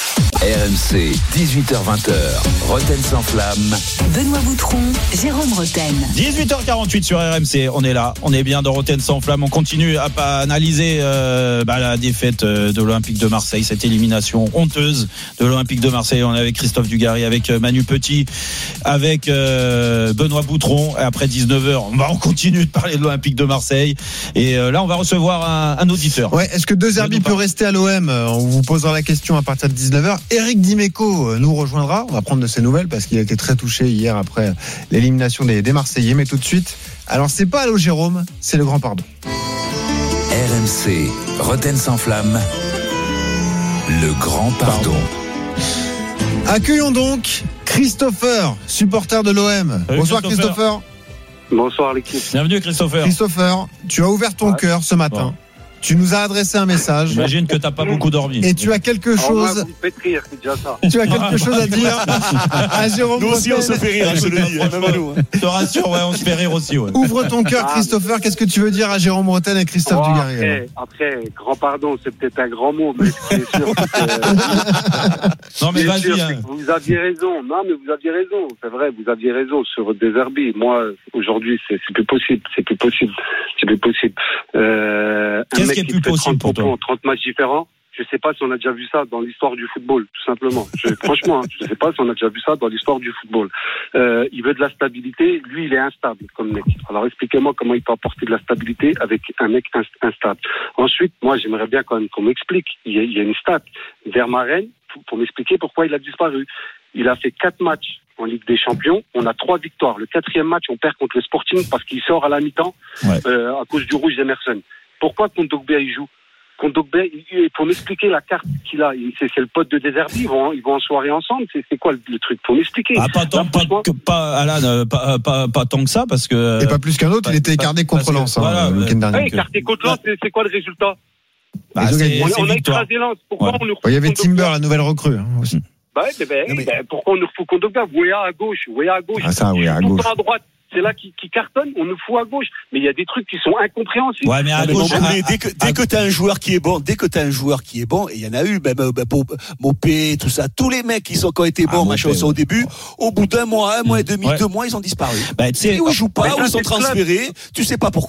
R M C, dix-huit heures vingt, Roten sans flamme. Benoît Boutron, Jérôme Roten. dix-huit heures quarante-huit sur R M C, on est là, on est bien dans Roten sans flamme. On continue à, à analyser euh, bah, la défaite de l'Olympique de Marseille, cette élimination honteuse de l'Olympique de Marseille. On est avec Christophe Dugarry, avec Manu Petit, avec euh, Benoît Boutron. Et après dix-neuf heures, on, va, on continue de parler de l'Olympique de Marseille. Et euh, là, on va recevoir un, un auditeur. Ouais, est-ce que De Zerbi peut rester à l'O M? On vous posera la question à partir de dix-neuf heures. Éric Dimeco nous rejoindra. On va prendre de ses nouvelles parce qu'il a été très touché hier après l'élimination des, des Marseillais. Mais tout de suite, alors c'est pas Allô Jérôme, c'est le grand pardon. R M C, Roten sans flamme, le grand pardon. pardon. Accueillons donc Christopher, supporter de l'O M. Salut Bonsoir Christopher. Christopher. Bonsoir l'équipe. Bienvenue Christopher. Christopher, tu as ouvert ton ouais. cœur ce matin. Bon. Tu nous as adressé un message. J'imagine que t'as pas beaucoup dormi. Et tu as quelque chose. Alors, moi, vous me faites rire, c'est déjà ça. Tu as quelque chose à dire à Jérôme. Nous aussi, on se fait rire, je le dis. Je te rassure, ouais, on se fait rire aussi. Ouais. Ouvre ton cœur, Christopher. Qu'est-ce que tu veux dire à Jérôme Roten et Christophe oh, Dugarry? Après, après, grand pardon, c'est peut-être un grand mot, mais c'est sûr que. Non, mais vas-y. Sûr, hein. Vous aviez raison. Non, mais vous aviez raison. C'est vrai, vous aviez raison sur De Zerbi. Moi, aujourd'hui, c'est, c'est plus possible. C'est plus possible. C'est plus possible. Euh, Qu'est-ce qui est plus possible pour toi? trente matchs différents. Je sais pas si on a déjà vu ça dans l'histoire du football, tout simplement. Je, franchement, hein, je sais pas si on a déjà vu ça dans l'histoire du football. Euh, il veut de la stabilité. Lui, il est instable comme mec. Alors, expliquez-moi comment il peut apporter de la stabilité avec un mec inst- instable. Ensuite, moi, j'aimerais bien quand même qu'on m'explique. Il y a, il y a une stat. Vermeuren, pour, pour m'expliquer pourquoi il a disparu. Il a fait quatre matchs en Ligue des Champions. On a trois victoires. Le quatrième match, on perd contre le Sporting parce qu'il sort à la mi-temps ouais. euh, à cause du rouge d'Emerson. Pourquoi Kondogbia il joue? Kondogbia, pour m'expliquer la carte qu'il a, c'est, c'est le pote de De Zerbi, ils vont, ils vont en soirée ensemble, c'est, c'est quoi le, le truc? Pour m'expliquer. Ah, pas, tant, Là, pas, que, pas, Alan, pas, pas, pas tant que ça, parce que. Et pas plus qu'un autre, pas, il était écarté contre Lens, hein, voilà, le week-end dernier. Ouais, écarté contre Lens, c'est, c'est quoi le résultat? Bah, c'est, on, c'est on a victoire. écrasé Lens, pourquoi ouais. on nous refout? Il y avait Timber, la nouvelle recrue, hein, aussi. Bah, ouais, ben, mais... ben, pourquoi on nous refout Kondogbia? Wea à gauche, Wea à gauche. Ah, ça, Wea à gauche. Tout à droite. C'est là qui, qui cartonne, on nous fout à gauche. Mais il y a des trucs qui sont incompréhensibles. Ouais, mais à mais gauche, non, mais dès que, dès que t'as un joueur qui est bon, dès que t'as un joueur qui est bon, et il y en a eu, même, bah, Mopé, tout ça, tous les mecs qui sont, qui ont été bons, ah, machin, au début, au bout d'un mois, un mois et demi, ouais. deux mois, ils ont disparu. Bah, tu sais, où ils jouent pas, où ils sont transférés, tu sais pas pourquoi.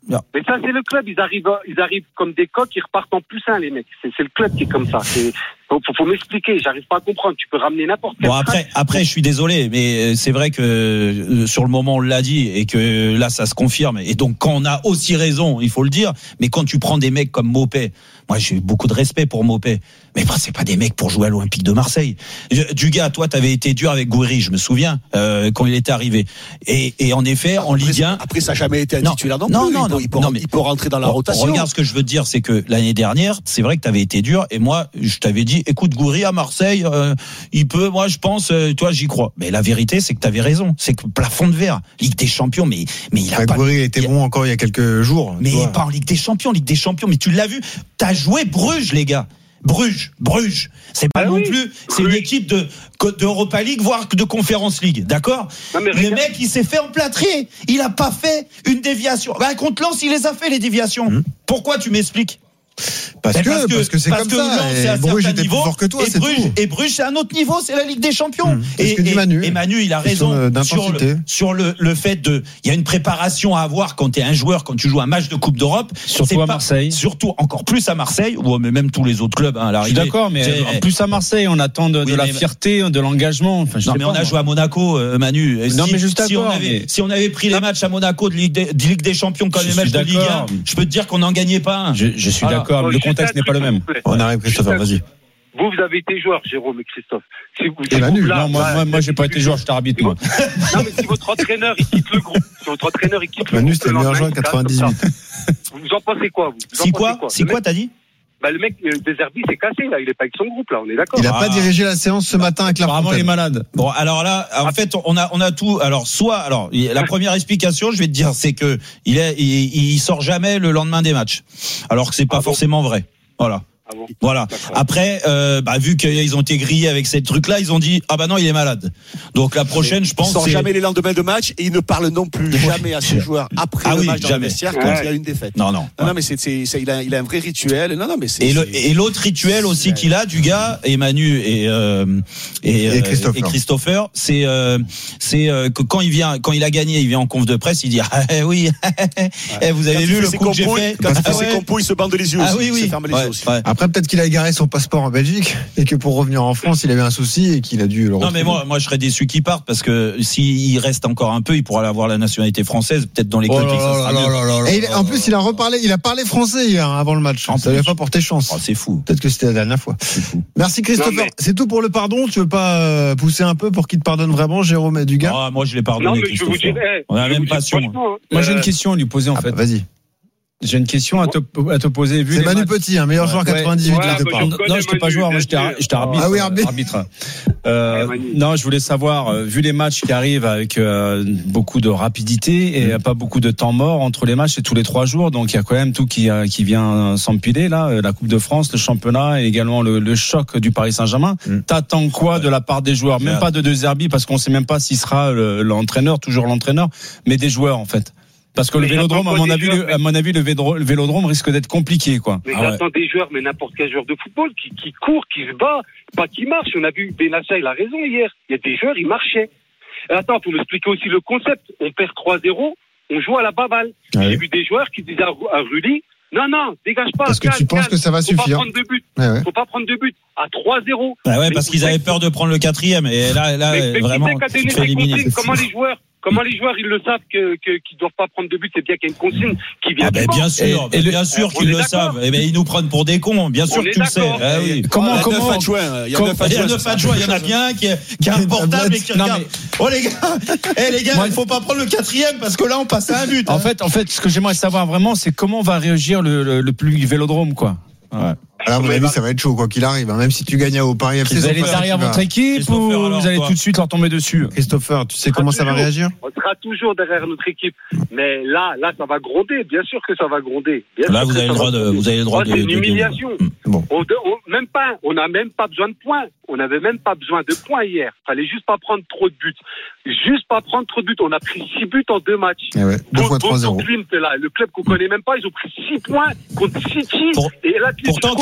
Mais ça, c'est le club. Ils arrivent, ils arrivent comme des coqs, ils repartent en plus un, les mecs. C'est, c'est le club qui est comme ça. C'est, faut, faut, faut m'expliquer. J'arrive pas à comprendre. Tu peux ramener n'importe quel. Bon, après, après, je suis désolé, mais c'est vrai que euh, sur le moment, on l'a dit et que là, ça se confirme. Et donc, quand on a aussi raison, il faut le dire. Mais quand tu prends des mecs comme Maupay, moi, j'ai eu beaucoup de respect pour Maupay. Mais bah, c'est pas des mecs pour jouer à l'Olympique de Marseille. Dugas, toi, t'avais été dur avec Gouiri, je me souviens, euh, quand il était arrivé. Et, et en effet, en après, Ligue un. Après, ça n'a jamais été un non, titulaire non, non plus. Non, il, non, peut, il, peut, non, mais, il peut rentrer dans la bon, rotation. Regarde, ce que je veux te dire, c'est que l'année dernière, c'est vrai que t'avais été dur. Et moi, je t'avais dit, écoute, Gouiri à Marseille, euh, il peut, moi, je pense, euh, toi, j'y crois. Mais la vérité, c'est que t'avais raison. C'est que plafond de verre, Ligue des Champions, mais, mais il a bah, pas. Gouiri était il... bon encore il y a quelques jours. Mais pas en Ligue des Champions, Ligue des Champions. Mais tu l'as vu, t'as joué Bruges, les gars. Bruges, Bruges, c'est pas ah non oui, plus, c'est Bruges. Une équipe de d'Europa League, voire de Conference League, d'accord. non, Le regarde. mec, il s'est fait emplâtrer, il a pas fait une déviation. Bah, contre Lens, il les a fait les déviations. Mmh. Pourquoi tu m'expliques? Parce que, parce que parce que c'est parce comme que ça. Lens, c'est à Bruges certain était niveau, plus fort que toi, et c'est Bruges, tout. Et Bruges, c'est un autre niveau, c'est la Ligue des Champions. Mmh, et, et, Manu. et Manu, il a raison sur le, sur le le fait de, il y a une préparation à avoir quand t'es un joueur, quand tu joues un match de Coupe d'Europe. Surtout à Marseille. Surtout encore plus à Marseille, ou même tous les autres clubs hein, à l'arrivée. Je suis d'accord, mais en plus à Marseille, on attend de, oui, de la fierté, de l'engagement. Enfin, je non, sais mais pas, on a moi. joué à Monaco, euh, Manu. Non, si, mais juste si, on avait, mais... si on avait pris les matchs à Monaco de Ligue des, de Ligue des Champions comme les matchs de Ligue un, je peux te dire qu'on n'en gagnait pas un. Je, je suis voilà. d'accord, bon, le contexte n'est pas le même. On arrive, Christopher, vas-y. Vous, vous avez été joueur, Jérôme et Christophe. Si vous, et Manu, là, non, moi, bah, moi, moi j'ai pas été joueur, j'étais arbitre, moi. Non, mais si votre entraîneur, il quitte le groupe, si votre entraîneur, il quitte Manu, le groupe. Manu, c'était le meilleur joueur en quatre-vingt-dix-huit. Vous en pensez quoi, vous, vous Si quoi? Si quoi, t'as dit? Bah, le mec, Deserbi, c'est cassé, là. Il est pas avec son groupe, là. On est d'accord. Il a ah. pas dirigé la séance ce matin avec la Apparemment, il est malade. Bon, alors là, en fait, on a, on a tout. Alors, soit, alors, la première explication, je vais te dire, c'est que il est, il, il sort jamais le lendemain des matchs. Alors que c'est pas ah forcément bon. vrai. Voilà. Ah bon, voilà. Après, euh, bah, vu qu'ils ont été grillés avec ces trucs-là, ils ont dit ah bah non, il est malade. Donc la prochaine, je pense. Il sort c'est... jamais les lendemains de match et il ne parle non plus jamais à ses joueurs après ah le oui, match dans jamais. le vestiaire quand ouais. il y a une défaite. Non non. Non, ouais. non mais c'est, c'est, c'est il a il a un vrai rituel. Non non mais c'est. Et, le, c'est... et l'autre rituel aussi c'est... qu'il a du gars et Manu et euh, et, et, Christopher. et Christopher, c'est euh, c'est euh, que quand il vient quand il a gagné, il vient en conf de presse, il dit ah oui, ouais. vous avez vu le coup que j'ai fait quand il fait ses compos, il se bande les yeux. Ah oui oui. Après peut-être qu'il a égaré son passeport en Belgique et que pour revenir en France il avait un souci et qu'il a dû le retrouver. Non mais moi moi je serais déçu qu'il parte parce que s'il reste encore un peu il pourra avoir la nationalité française peut-être dans les clubs. Oh et il, en plus il a reparlé il a parlé français hier avant le match. En ça n'avait pas porté chance. Oh, c'est fou. Peut-être que c'était la dernière fois. Merci Christopher. Non, mais... C'est tout pour le pardon. Tu veux pas pousser un peu pour qu'il te pardonne vraiment Jérôme et Dugas? Ah moi je l'ai pardonné. Non mais je vous dirais. On a la même passion. Moi euh... j'ai une question à lui poser en ah, fait. Bah, vas-y. J'ai une question à te, à te poser. Vu c'est les Manu matchs... Petit, un meilleur ouais. joueur quatre-vingt-dix-huit. Ouais, là, bah, parle. Non, je n'étais pas joueur, moi j'étais, j'étais arbitre. Ah oui, arbitre. arbitre. Euh, ouais, non, je voulais savoir, vu les matchs qui arrivent avec euh, beaucoup de rapidité et mmh. pas beaucoup de temps mort entre les matchs, c'est tous les trois jours, donc il y a quand même tout qui, qui vient s'empiler là, la Coupe de France, le championnat et également le, le choc du Paris Saint-Germain. Mmh. T'attends quoi de la part des joueurs? Même pas de De Zerbi, parce qu'on sait même pas s'il sera le, l'entraîneur, toujours l'entraîneur, mais des joueurs en fait. Parce que mais le Vélodrome, à mon avis, joueurs, le, à mon avis, le Vélodrome risque d'être compliqué, quoi. Mais ah j'attends ouais. des joueurs, mais n'importe quel joueur de football qui, qui court, qui se bat, pas qui marche. On a vu Benassia, il a raison hier. Il y a des joueurs, ils marchaient. Attends, pour m'expliquer aussi le concept. On perd trois zéro, on joue à la baballe. Ah J'ai ouais. vu des joueurs qui disaient à, à Rudy, non, non, dégage pas. Parce que calme, tu penses calme. que ça va Faut suffire. Faut pas prendre deux buts. Ouais, ouais. Faut pas prendre deux buts. À trois zéro. Ah ouais, parce qu'ils avaient peur de prendre le quatrième. Et là, là, mais, mais vraiment, tu te fais éliminer. Comment les joueurs Comment les joueurs ils le savent que, que qu'ils doivent pas prendre de but, c'est bien qu'il y a une consigne qui vient. Ah ben bien sûr, et, et bien sûr qu'ils le d'accord. savent. Et ben ils nous prennent pour des cons, bien sûr on que tu le sais. Ah oui. Comment ah, comment il y a neuf adjoints, il y en a bien qui qui a un portable et qui regarde. Oh les gars, eh les gars, il faut pas prendre le quatrième parce que là on passe à un but. En fait, en fait, ce que j'aimerais savoir vraiment, c'est comment va réagir le le, le public Vélodrome, quoi. Ouais. Alors, à mon avis, ça va être chaud, quoi qu'il arrive. Hein. Même si tu gagnes au Paris F C. Vous allez derrière votre équipe ou vous allez tout de suite leur tomber dessus? Christopher, tu sais comment ça va réagir? On sera toujours derrière notre équipe. Mais là, là, ça va gronder. Bien sûr que ça va gronder. Bien là, vous avez le droit de, vous avez le droit de. C'est une humiliation. Bon. On, on, même pas, on n'a même pas besoin de points. On n'avait même pas besoin de points hier. Fallait juste pas prendre trop de buts. Juste pas prendre trop de buts. On a pris six buts en deux matchs. Eh ouais, deux fois trois zéro. Klimt, là, le club qu'on connaît même pas, ils ont pris six points contre City. Pour, et là, pourtant,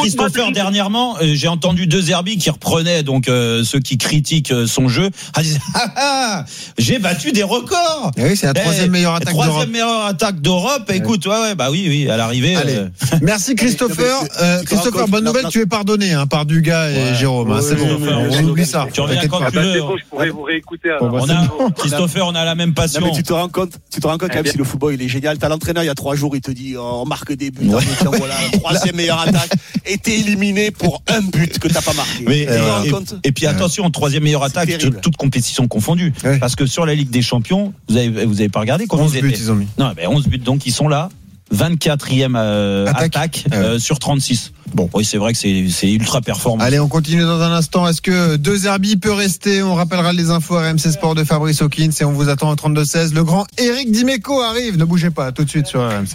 Christopher dernièrement, euh, j'ai entendu deux Zerbi qui reprenaient donc euh, ceux qui critiquent euh, son jeu. Ah, disaient, ah, ah, j'ai battu des records. Et oui, c'est la troisième eh, meilleure attaque d'Europe. Troisième meilleure attaque d'Europe. Ouais. Écoute, ouais, ouais, bah oui, oui, à l'arrivée. Euh... Merci Christopher. Euh, Christopher, bonne nouvelle, tu es pardonné hein, par Dugas et ouais. Jérôme. Hein, c'est bon, on oublie ça. Tu reviens quand tu veux. Je pourrais vous réécouter. On a, Christopher, on a la même passion. Non, mais tu te rends compte, tu te rends compte quand même si le football il est génial. T'as l'entraîneur il y a trois jours, il te dit oh, on marque des buts, ouais. tiens, voilà, troisième meilleure attaque, et t'es éliminé pour un but que t'as pas marqué. Mais, et, et, et puis attention, troisième meilleure attaque, toute, toute compétition confondue. Ouais. Parce que sur la Ligue des Champions, vous avez, vous avez pas regardé combien onze buts ils ont mis. Non, mais onze buts, donc ils sont là. vingt-quatrième euh, attaque, attaque euh, ouais. sur trente-six. Bon, oui, c'est vrai que c'est, c'est ultra performant. Allez, on continue dans un instant. Est-ce que deux Zerbi peut rester? On rappellera les infos R M C Sport de Fabrice Hawkins et on vous attend au trente-deux seize. Le grand Eric Dimeco arrive. Ne bougez pas, tout de suite sur R M C.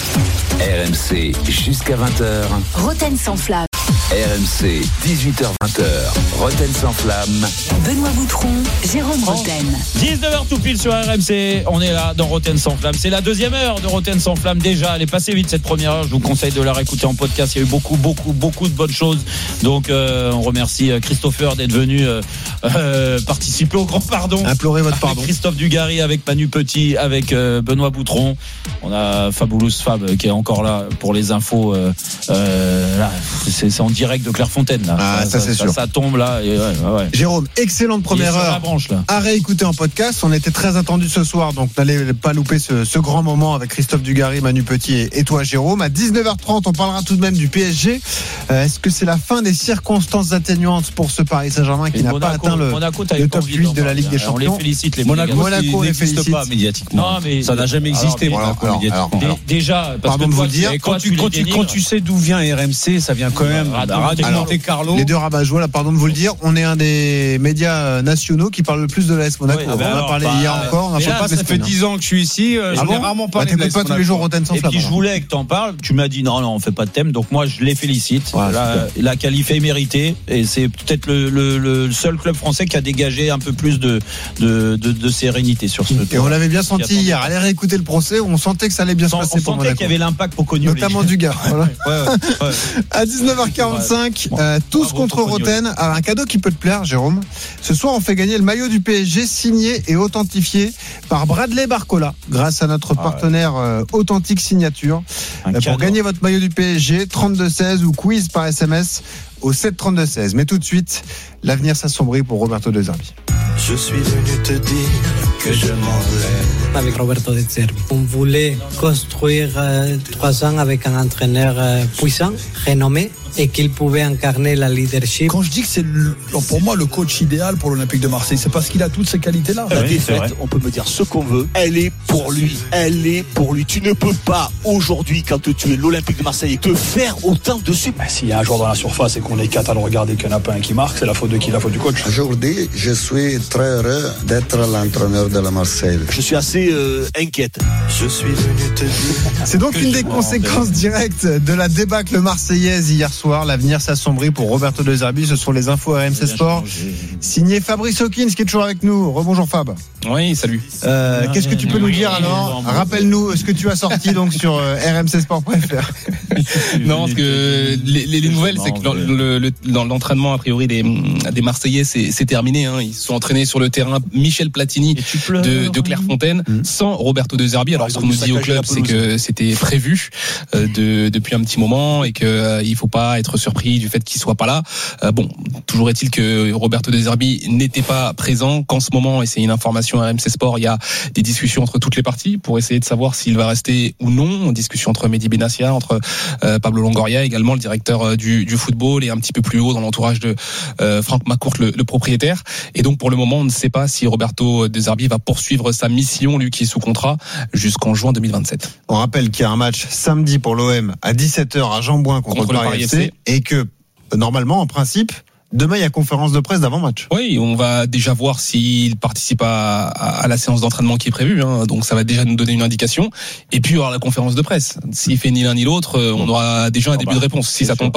R M C jusqu'à vingt heures. Roten sans flamme. R M C, dix-huit heures vingt, Roten sans flamme. Benoît Boutron, Jérôme Roten. dix-neuf heures tout pile sur R M C. On est là dans Roten sans flamme. C'est la deuxième heure de Roten sans flamme déjà. Elle est passée vite cette première heure. Je vous conseille de la réécouter en podcast. Il y a eu beaucoup, beaucoup, beaucoup de bonnes choses. Donc, euh, on remercie Christopher d'être venu euh, euh, participer au grand pardon. Implorer votre pardon. Christophe Dugarry, avec Manu Petit, avec euh, Benoît Boutron. On a Fabulous Fab qui est encore là pour les infos. Euh, euh, là, c'est, c'est en direct de Clairefontaine là. Ah, ça, ça c'est ça, sûr. Ça tombe là. Et ouais, ouais. Jérôme, excellente première heure. Branche, là. À réécouter en podcast. On était très attendus ce soir, donc n'allez pas louper ce, ce grand moment avec Christophe Dugarry, Manu Petit et, et toi Jérôme. À dix-neuf heures trente, on parlera tout de même du P S G. Euh, est-ce que c'est la fin des circonstances atténuantes pour ce Paris Saint-Germain qui et n'a Monaco, pas atteint le, le top huit de la Ligue des Champions? On les félicite les Monaco, Monaco les félicite pas médiatiquement. Non, mais ça n'a jamais existé. Alors, Monaco alors, médiatiquement. Alors, alors, déjà, parce pardon que de vous toi, le dire, quand tu, quand, tu, quand tu sais d'où vient R M C, ça vient quand même de Radio Monte-Carlo. Les deux rabat-joie, là, pardon de vous le dire, on est un des médias nationaux qui parle le plus de l'A S Monaco. Oui, on en a parlé bah, hier encore. On mais là, pas ça fait dix ans que je suis ici. Euh, ah je n'ai rarement parlé bah, de l'A S pas tous les jours Roten sans flamme. Et puis je voulais que t'en parles. Tu m'as dit non, non, on fait pas de thème. Donc moi, je les félicite. Ouais, la, la qualif est méritée et c'est peut-être le, le, le seul club français qui a dégagé un peu plus de de, de, de sérénité sur ce. Et on l'avait bien senti hier. Allez réécouter le procès. On sentait que ça allait bien se passer pour Monaco. On sentait qu'il y avait l'impact pour Cognolet. Notamment du gars. Voilà. Ouais, ouais, ouais. À dix-neuf heures quarante-cinq, ouais. euh, tous Bravo contre Roten. Alors, un cadeau qui peut te plaire, Jérôme. Ce soir, on fait gagner le maillot du P S G signé et authentifié par Bradley Barcola, grâce à notre ah, partenaire euh, Authentique Signature. Euh, pour cadeau. Gagner votre maillot du P S G, trente-deux seize ou quiz par S M S au sept trente-deux seize. Mais tout de suite, l'avenir s'assombrit pour Roberto De Zerbi. Je suis venu te dire que je m'en vais. Avec Roberto De Zerbi. On voulait construire euh, trois ans avec un entraîneur euh, puissant, renommé, et qu'il pouvait incarner la leadership. Quand je dis que c'est le, pour moi le coach idéal pour l'Olympique de Marseille, c'est parce qu'il a toutes ces qualités-là. La oui, défaite, on peut me dire ce qu'on veut, elle est pour lui, elle est pour lui. Tu ne peux pas aujourd'hui, quand tu es l'Olympique de Marseille, te faire autant dessus. Ben, s'il y a un joueur dans la surface et qu'on est quatre à le regarder, qu'il n'y en a pas un qui marque, c'est la faute de qui? La faute du coach. Aujourd'hui, je suis très heureux d'être l'entraîneur de la Marseille. Je suis assez euh, inquiète. Je suis venu te dire. C'est donc une des conséquences directes de la débâcle marseillaise hier soir. L'avenir s'assombrit pour Roberto De Zerbi. Ce sont les infos R M C Sport. Signé Fabrice Hawkins qui est toujours avec nous. Rebonjour Fab. Oui, salut. Euh, qu'est-ce que tu peux nous dire alors? Rappelle-nous ce que tu as sorti donc sur euh, r m c sport point f r. Non, parce que les, les, les nouvelles, c'est que dans, le, le, dans l'entraînement a priori des, des Marseillais, c'est, c'est terminé. Hein. Ils se sont entraînés sur le terrain Michel Platini de, de Clairefontaine mmh. sans Roberto De Zerbi. Alors, ce qu'on nous dit au club, c'est que c'était prévu euh, de, depuis un petit moment et que euh, il faut pas être surpris du fait qu'il soit pas là. Euh, bon, toujours est-il que Roberto De Zerbi n'était pas présent, qu'en ce moment, et c'est une information à R M C Sport, il y a des discussions entre toutes les parties pour essayer de savoir s'il va rester ou non. Discussion entre Mehdi Benassia, entre euh, Pablo Longoria, également le directeur euh, du, du football, et un petit peu plus haut dans l'entourage de euh, Franck McCourt, le, le propriétaire. Et donc pour le moment, on ne sait pas si Roberto De Zerbi va poursuivre sa mission, lui qui est sous contrat, jusqu'en juin deux mille vingt-sept. On rappelle qu'il y a un match samedi pour l'O M à dix-sept heures à Jean-Bouin contre, contre le Paris F C, et que normalement, en principe, demain il y a conférence de presse d'avant-match. Oui, on va déjà voir s'il participe à, à, à la séance d'entraînement qui est prévue, hein, donc ça va déjà nous donner une indication. Et puis il y aura la conférence de presse. S'il fait ni l'un ni l'autre, on aura déjà un oh début bah, de réponse, si ça tombe pas avant.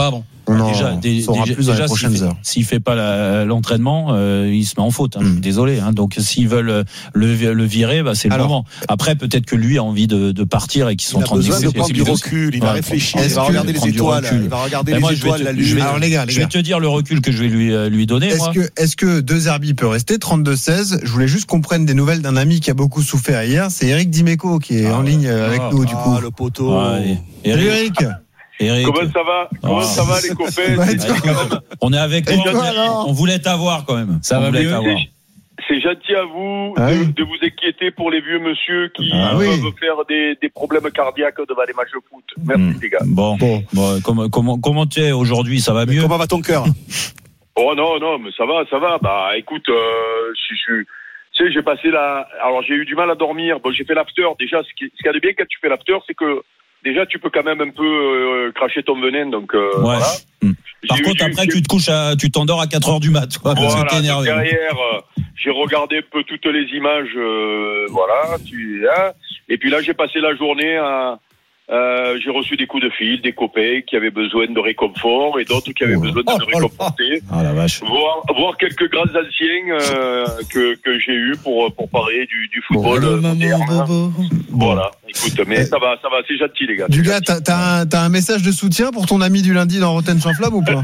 On en déjà, dé, saura déjà, plus dans déjà, les prochaines s'il heures. fait, s'il fait pas la, l'entraînement, euh, il se met en faute. Hein, mm. Désolé. Hein, donc s'ils veulent le, le virer, bah, c'est le Alors, moment. Après, peut-être que lui a envie de, de partir et qu'ils sont en train de négocier. Il a besoin de prendre du recul. Il va réfléchir. Il va regarder les étoiles. Il va regarder les étoiles. La lune. Alors les gars, les je vais gars. te dire le recul que je vais lui lui donner. Est-ce moi. que est-ce que De Zerbi peut rester trente-deux seize? Je voulais juste qu'on prenne des nouvelles d'un ami qui a beaucoup souffert hier. C'est Eric Dimeco qui est ah, en ligne avec ah, nous du coup. Ah, le poteau. Ah, Eric. Eric. Eric. Comment ça va Comment oh. ça va les copains? Bah, on est avec toi. On, on voulait t'avoir quand même. Ça on va mieux. C'est gentil à vous ah, de, oui. de vous inquiéter pour les vieux monsieur qui ah, peuvent oui. faire des, des problèmes cardiaques devant les matchs de foot. Merci mmh. les gars. Bon, bon. bon comment comment comment tu es aujourd'hui? Ça va mieux? Comment va ton cœur? Oh non non mais ça va ça va. Bah écoute, euh, je suis. Tu sais, j'ai passé la. Alors j'ai eu du mal à dormir. Bon, j'ai fait l'after. Déjà, ce qui, ce qu'il y a de bien quand tu fais l'after, c'est que déjà tu peux quand même un peu euh, cracher ton venin. Donc euh, ouais. voilà. Mmh. Par j'ai contre, eu, après, j'ai... tu te couches, à, tu t'endors à quatre heures du mat. Quoi, voilà, parce que t'es énervé. Derrière, euh, j'ai regardé un peu toutes les images. Euh, voilà. Tu, hein, et puis là, j'ai passé la journée à. Euh, j'ai reçu des coups de fil, des copains qui avaient besoin de réconfort et d'autres qui avaient oh. besoin de oh, me réconforter. Oh, la vache. Voir, voir quelques grands anciens euh, que, que j'ai eu pour, pour parler du, du football. Oh, moderne. Bon. Voilà. Écoute, mais ça va, ça va, c'est gentil les gars. Du gars, t'as, t'as, un, t'as un message de soutien pour ton ami du lundi dans Rotten sans flamme ou pas?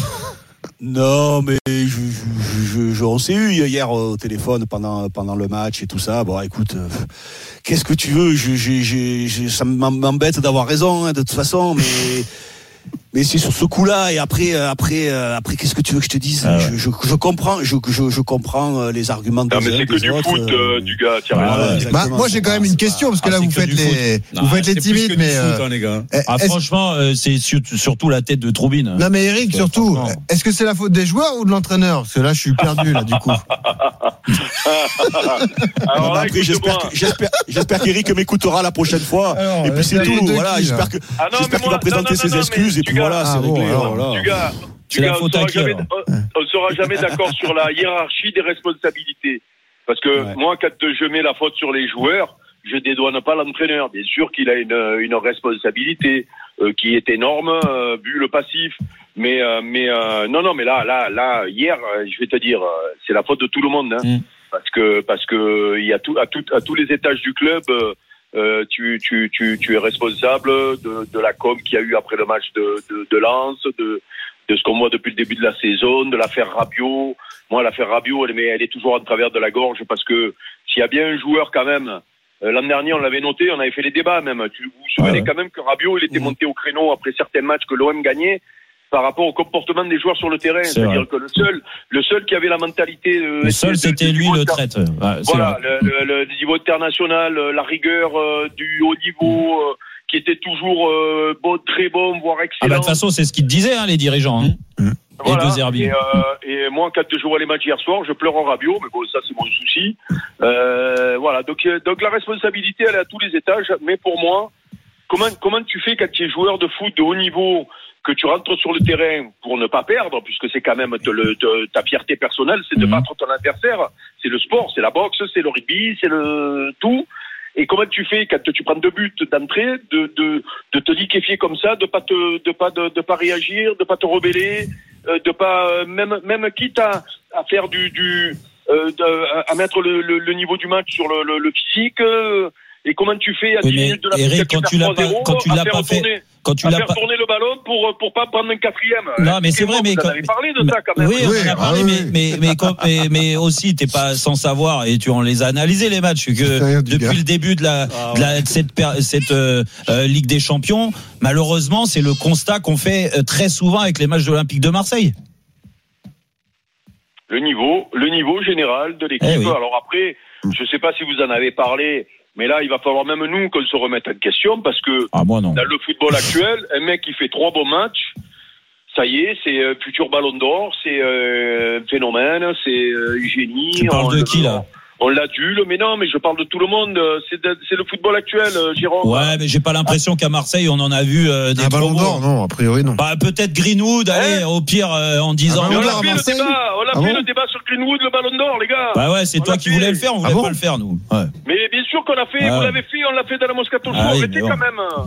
Non, mais je, je, je, je, on s'est eu hier au téléphone pendant pendant le match et tout ça. Bon, écoute, euh, qu'est-ce que tu veux? Je, je, je, je, ça m'embête d'avoir raison, hein, de toute façon, mais mais c'est sur ce coup-là. Et après, après, après, qu'est-ce que tu veux que je te dise? ah ouais. je, je, je comprends, je, je, je comprends les arguments. Non, mais c'est que du autres, foot, euh, du gars. Tiens, ah ouais, bah, moi, j'ai quand même une question parce que ah, là, vous faites les, vous faites les timides, mais foot, hein, les gars. Ah, franchement, euh, c'est surtout la tête de Troubine. Non, mais Eric, surtout, est-ce que c'est la faute des joueurs ou de l'entraîneur? Parce que là, je suis perdu là, du coup. Alors, là, après, j'espère, j'espère, j'espère qu'Eric m'écoutera la prochaine fois. Alors, et puis c'est tout. Voilà, qui, j'espère que, ah non, j'espère qu'il va présenter ses excuses et puis voilà, c'est réglé. Du gars, du gars, on ne sera jamais d'accord sur la hiérarchie des responsabilités. Parce que ouais. moi, quand je mets la faute sur les joueurs, je dédouane pas l'entraîneur. Bien sûr qu'il a une, une responsabilité euh, qui est énorme, euh, vu le passif. Mais, euh, mais euh, non, non, mais là, là, là, hier, je vais te dire, c'est la faute de tout le monde, hein, mm. parce que parce que il y a tout à tout à tous les étages du club. Euh, tu, tu, tu, tu es responsable de, de la com qu'il y a eu après le match de, de, de Lens, de, de ce qu'on voit depuis le début de la saison, de l'affaire Rabiot. Moi, l'affaire Rabiot, elle, elle est toujours en travers de la gorge parce que s'il y a bien un joueur quand même, euh, l'an dernier, on l'avait noté, on avait fait les débats même. Tu vous vous souvenez ouais. quand même que Rabiot, il était mmh. monté au créneau après certains matchs que l'O M gagnait par rapport au comportement des joueurs sur le terrain. C'est C'est-à-dire vrai. que le seul, le seul qui avait la mentalité... Euh, le seul, c'était lui le traite. Ouais, voilà, le, le, le niveau international, la rigueur euh, du haut niveau... Euh, qui était toujours euh, bon, très bon, voire excellent. Ah bah, de toute façon, c'est ce qu'ils disaient, hein, les dirigeants. Hein. Mmh. Voilà. Et, euh, et moi, quand je vois les matchs hier soir, je pleure en Rabiot, mais bon, ça, c'est mon souci. Euh, voilà. Donc, donc, la responsabilité, elle est à tous les étages. Mais pour moi, comment, comment tu fais quand tu es joueur de foot de haut niveau, que tu rentres sur le terrain pour ne pas perdre, puisque c'est quand même te le, te, ta fierté personnelle, c'est de mmh. battre ton adversaire. C'est le sport, c'est la boxe, c'est le rugby, c'est le tout. Et comment tu fais quand tu prends deux buts d'entrée, de, de, de te liquéfier comme ça, de pas te, de pas, de, de pas réagir, de pas te rebeller, euh, de pas, même, même quitte à, à faire du, du, euh, de, à mettre le, le, le niveau du match sur le, le, le physique, euh, et comment tu fais à oui, dix minutes de la Eric, quand tu l'as pas, quand tu l'as pas fait, quand tu à l'as faire pas tourner le ballon pour pour pas prendre un quatrième. Non, mais c'est vrai, mais vous en avez parlé de ça quand même. Oui, on en a parlé, mais mais mais mais, mais aussi t'es pas sans savoir et tu en les as analysés les matchs que depuis le début de la de, la, de cette cette euh, euh, Ligue des Champions, malheureusement, c'est le constat qu'on fait euh, très souvent avec les matchs de l'Olympique de Marseille. Le niveau, le niveau général de l'équipe. Eh oui. Alors après, je sais pas si vous en avez parlé. Mais là, il va falloir même nous qu'on se remette en question parce que ah, moi non. dans le football actuel, un mec qui fait trois bons matchs, ça y est, c'est euh, futur Ballon d'Or, c'est euh, phénomène, c'est euh, génie. Tu parles de qui là ? On l'adule, mais non, mais je parle de tout le monde. C'est, de, c'est le football actuel, Jérôme. Ouais, mais j'ai pas l'impression qu'à Marseille on en a vu euh, des. Un Ballon d'Or, non, a priori non. Bah peut-être Greenwood, allez, hein au pire euh, en disant. Ah, on a fait le débat, on a ah fait bon le débat sur Greenwood, le Ballon d'Or, les gars. Bah ouais, c'est on toi qui fait. voulais le faire, on voulait ah bon pas le faire nous. Ouais. Mais bien sûr qu'on l'a fait, ah vous ouais. l'avez fait, on l'a fait dans la Moscato Show. Ah oui, arrêtez bon. quand même.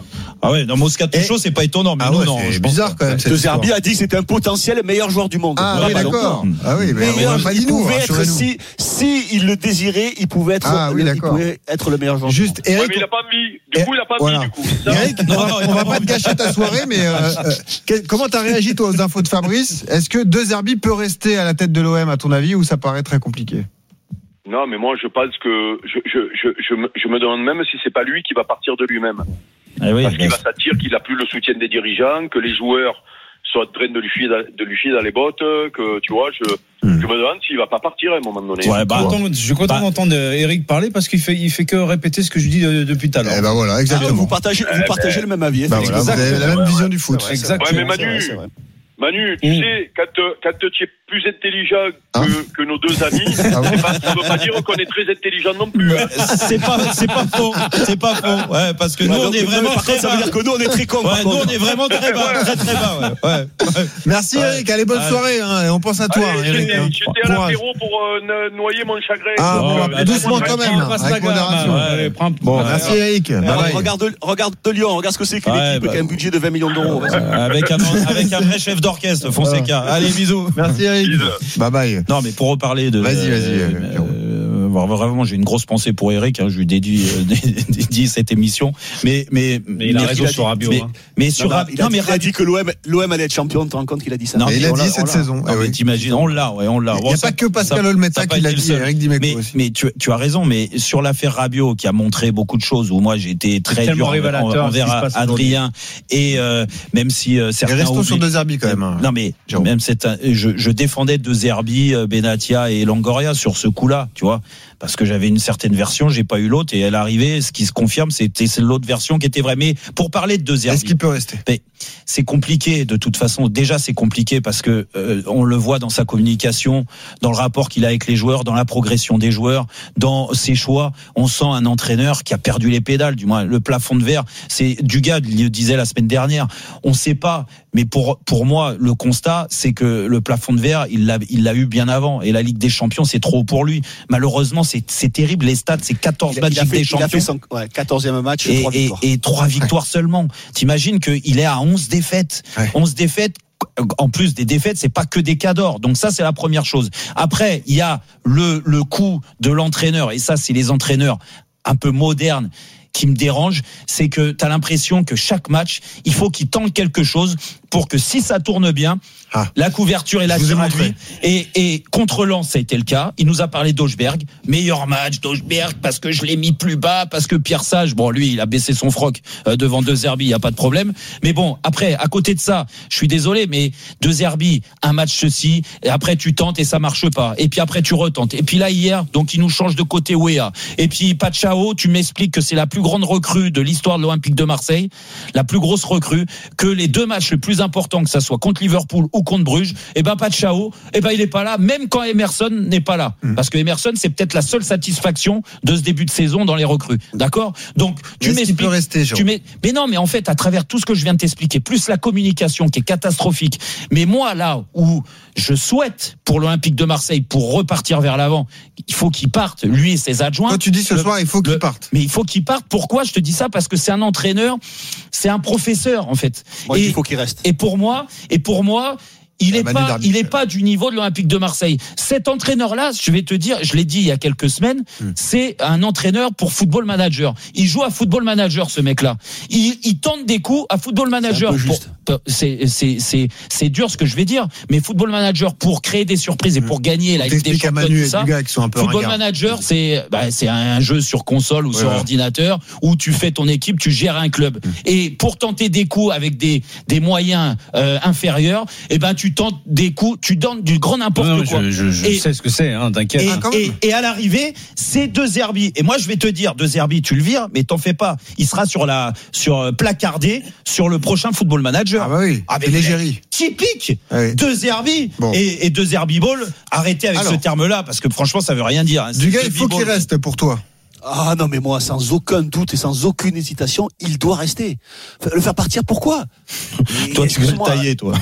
Ah ouais, non, Moscato Show, c'est pas étonnant, mais ah nous, ouais, non. C'est bizarre quand même. De Zerbi a dit que c'était un potentiel meilleur joueur du monde. Ah, oui, d'accord. Ah oui, mais meilleur, on n'a pas il dit nous. pouvait être, si, si il le désirait, il pouvait être, ah, oui, il pouvait être le meilleur joueur. Juste, du monde. Eric. Ouais, mais il a pas mis. Du coup, il a pas voilà. mis, du coup. Eric, on va, on va pas te gâcher ta soirée, mais euh, euh, comment t'as réagi toi aux infos de Fabrice? Est-ce que De Zerbi peut rester à la tête de l'O M à ton avis, ou ça paraît très compliqué? Non, mais moi, je pense que je, je, je, je, me, je me demande même si c'est pas lui qui va partir de lui-même. Ah oui, Parce qu'il va s'attirer qu'il a plus le soutien des dirigeants, que les joueurs sont en train de lui filer, de lui filer dans les bottes, que tu vois, je, hmm. je me demande s'il va pas partir à un moment donné. Ouais, bah, attends, je suis content bah, d'entendre Eric parler parce qu'il fait, il fait que répéter ce que je dis depuis tout à l'heure. Eh ben voilà, exactement. Ah, vous partagez, vous eh partagez ben, le même avis. Bah voilà, vous avez la même ouais, vision ouais, du foot. Ouais, exactement. Ouais, mais Manu, c'est vrai, c'est vrai. Manu, tu mmh. sais, quand, quand tu es plus intelligent que, hein que nos deux amis, ah bon pas, ça ne veut pas dire qu'on est très intelligent non plus. Hein. C'est pas, c'est pas faux, c'est pas faux. Ouais, parce que ouais, nous, on est vraiment par très contre, ça veut dire que nous, on est très cons. Ouais, nous, on est vraiment très bas, très très bas. Ouais. Ouais. Ouais. Merci Eric, allez, bonne ouais. soirée. Hein, on pense à toi, allez, Eric. J'étais, hein. j'étais à l'apéro pour euh, noyer mon chagrin. Ah bon, euh, bah, doucement quand même, avec modération. Bon, merci Eric. Regarde, regarde Lyon, regarde ce que c'est que l'équipe qui a un budget de vingt millions d'euros. Avec un vrai chef d'orchestre, Fonseca. Allez, bisous. Merci Eric. Bye bye. Non, mais pour reparler de. Vas-y, vas-y. Euh, euh, vraiment, j'ai une grosse pensée pour Eric. Hein, je lui dédie, euh, dédie cette émission. Mais, mais, mais il a raison sur Rabiot. Mais, hein. mais sur non, non, il, a, non, mais il a dit que l'O M, l'O M allait être champion. Tu te rends compte qu'il a dit ça? Non, mais il a dit cette saison. Non, mais t'imagines, on l'a, ouais, on l'a. Il n'y a pas que Pascal Olmeta qui l'a dit. Eric Dimeco mais, aussi. mais tu, tu as raison. Mais sur l'affaire Rabiot, qui a montré beaucoup de choses, où moi j'ai été très dur envers Adrien, et euh, même si euh, certains. Et restons sur De Zerbi quand même. Non, mais même c'est je, je défendais De Zerbi, Benatia et Longoria sur ce coup-là, tu vois, parce que j'avais une certaine version, j'ai pas eu l'autre, et elle arrivait, ce qui se confirme, c'était l'autre version qui était vraie. Mais pour parler de De Zerbi, est-ce qu'il peut rester? Mais c'est compliqué de toute façon. Déjà, c'est compliqué parce que euh, on le voit dans sa communication, dans le rapport qu'il a avec les joueurs, dans la progression des joueurs, dans ses choix. On sent un entraîneur qui a perdu les pédales, du moins le plafond de verre. C'est Dugas le disait la semaine dernière. On sait pas, mais pour pour moi, le constat, c'est que le plafond de verre, il l'a il l'a eu bien avant. Et la Ligue des Champions, c'est trop pour lui. Malheureusement, c'est c'est terrible. Les stats, c'est quatorze matchs Ligue des Champions. Il a fait son ouais, quatorzième match et trois victoires. Et, et trois victoires ouais. seulement. T'imagines qu'il est à onze défaites. Ouais. onze défaites. En plus des défaites, c'est pas que des cadors. Donc ça, c'est la première chose. Après, il y a le le coup de l'entraîneur. Et ça, c'est les entraîneurs un peu modernes qui me dérange, c'est que tu as l'impression que chaque match, il faut qu'il tente quelque chose pour que si ça tourne bien, ah. la couverture est là sur lui. Et, et contre Lens, ça a été le cas. Il nous a parlé d'Augsberg. Meilleur match d'Augsberg parce que je l'ai mis plus bas, parce que Pierre Sage, bon, lui, il a baissé son froc euh, devant De Zerbi, il n'y a pas de problème. Mais bon, après, à côté de ça, je suis désolé, mais De Zerbi, un match ceci, et après tu tentes et ça marche pas. Et puis après tu retentes. Et puis là, hier, donc il nous change de côté Wea. Et puis Pachao, tu m'expliques que c'est la plus grande recrue de l'histoire de l'Olympique de Marseille, la plus grosse recrue, que les deux matchs les plus importants, que ça soit contre Liverpool ou contre Bruges, et ben Pachao, et ben il est pas là, même quand Emerson n'est pas là, mmh. parce que Emerson c'est peut-être la seule satisfaction de ce début de saison dans les recrues, d'accord? Donc tu m'expliques, peut rester, tu mets, mais non, mais en fait à travers tout ce que je viens de t'expliquer, plus la communication qui est catastrophique, mais moi là où je souhaite pour l'Olympique de Marseille pour repartir vers l'avant, il faut qu'il parte, lui et ses adjoints. Quand tu dis ce le, soir, il faut qu'il parte. Mais il faut qu'il parte. Pourquoi je te dis ça? Parce que c'est un entraîneur, c'est un professeur en fait. Moi, et, il faut qu'il reste. Et pour moi, et pour moi. Il n'est pas, il est pas du niveau de l'Olympique de Marseille. Cet entraîneur-là, je vais te dire, je l'ai dit il y a quelques semaines, mmh. c'est un entraîneur pour Football Manager. Il joue à Football Manager, ce mec-là. Il, il tente des coups à Football Manager. C'est, c'est, c'est, c'est dur ce que je vais dire, mais Football Manager pour créer des surprises et pour gagner la Ligue des Champions, tout ça. Football ringard. Manager, c'est, bah, c'est un jeu sur console ou ouais, sur ouais. ordinateur où tu fais ton équipe, tu gères un club. Mmh. Et pour tenter des coups avec des, des moyens euh, inférieurs, eh ben tu tu tentes des coups, tu donnes du grand n'importe non, quoi. Je, je, je et, sais ce que c'est, hein, t'inquiète. Et, hein, et, et à l'arrivée, c'est De Zerbi. Et moi, je vais te dire, De Zerbi, tu le vires, mais t'en fais pas. Il sera sur la, sur placardé sur le prochain Football Manager. Ah bah oui. Avec l'égérie. Typique. Ah oui. De Zerbi bon. et, et De Zerbi Ball. Arrêtez avec Alors, ce terme-là parce que franchement, ça veut rien dire. Hein. Du gars, il faut qu'il reste pour toi. Ah non, mais moi, sans aucun doute et sans aucune hésitation, il doit rester. Le faire partir, pourquoi? Toi, tu veux le tailler, toi.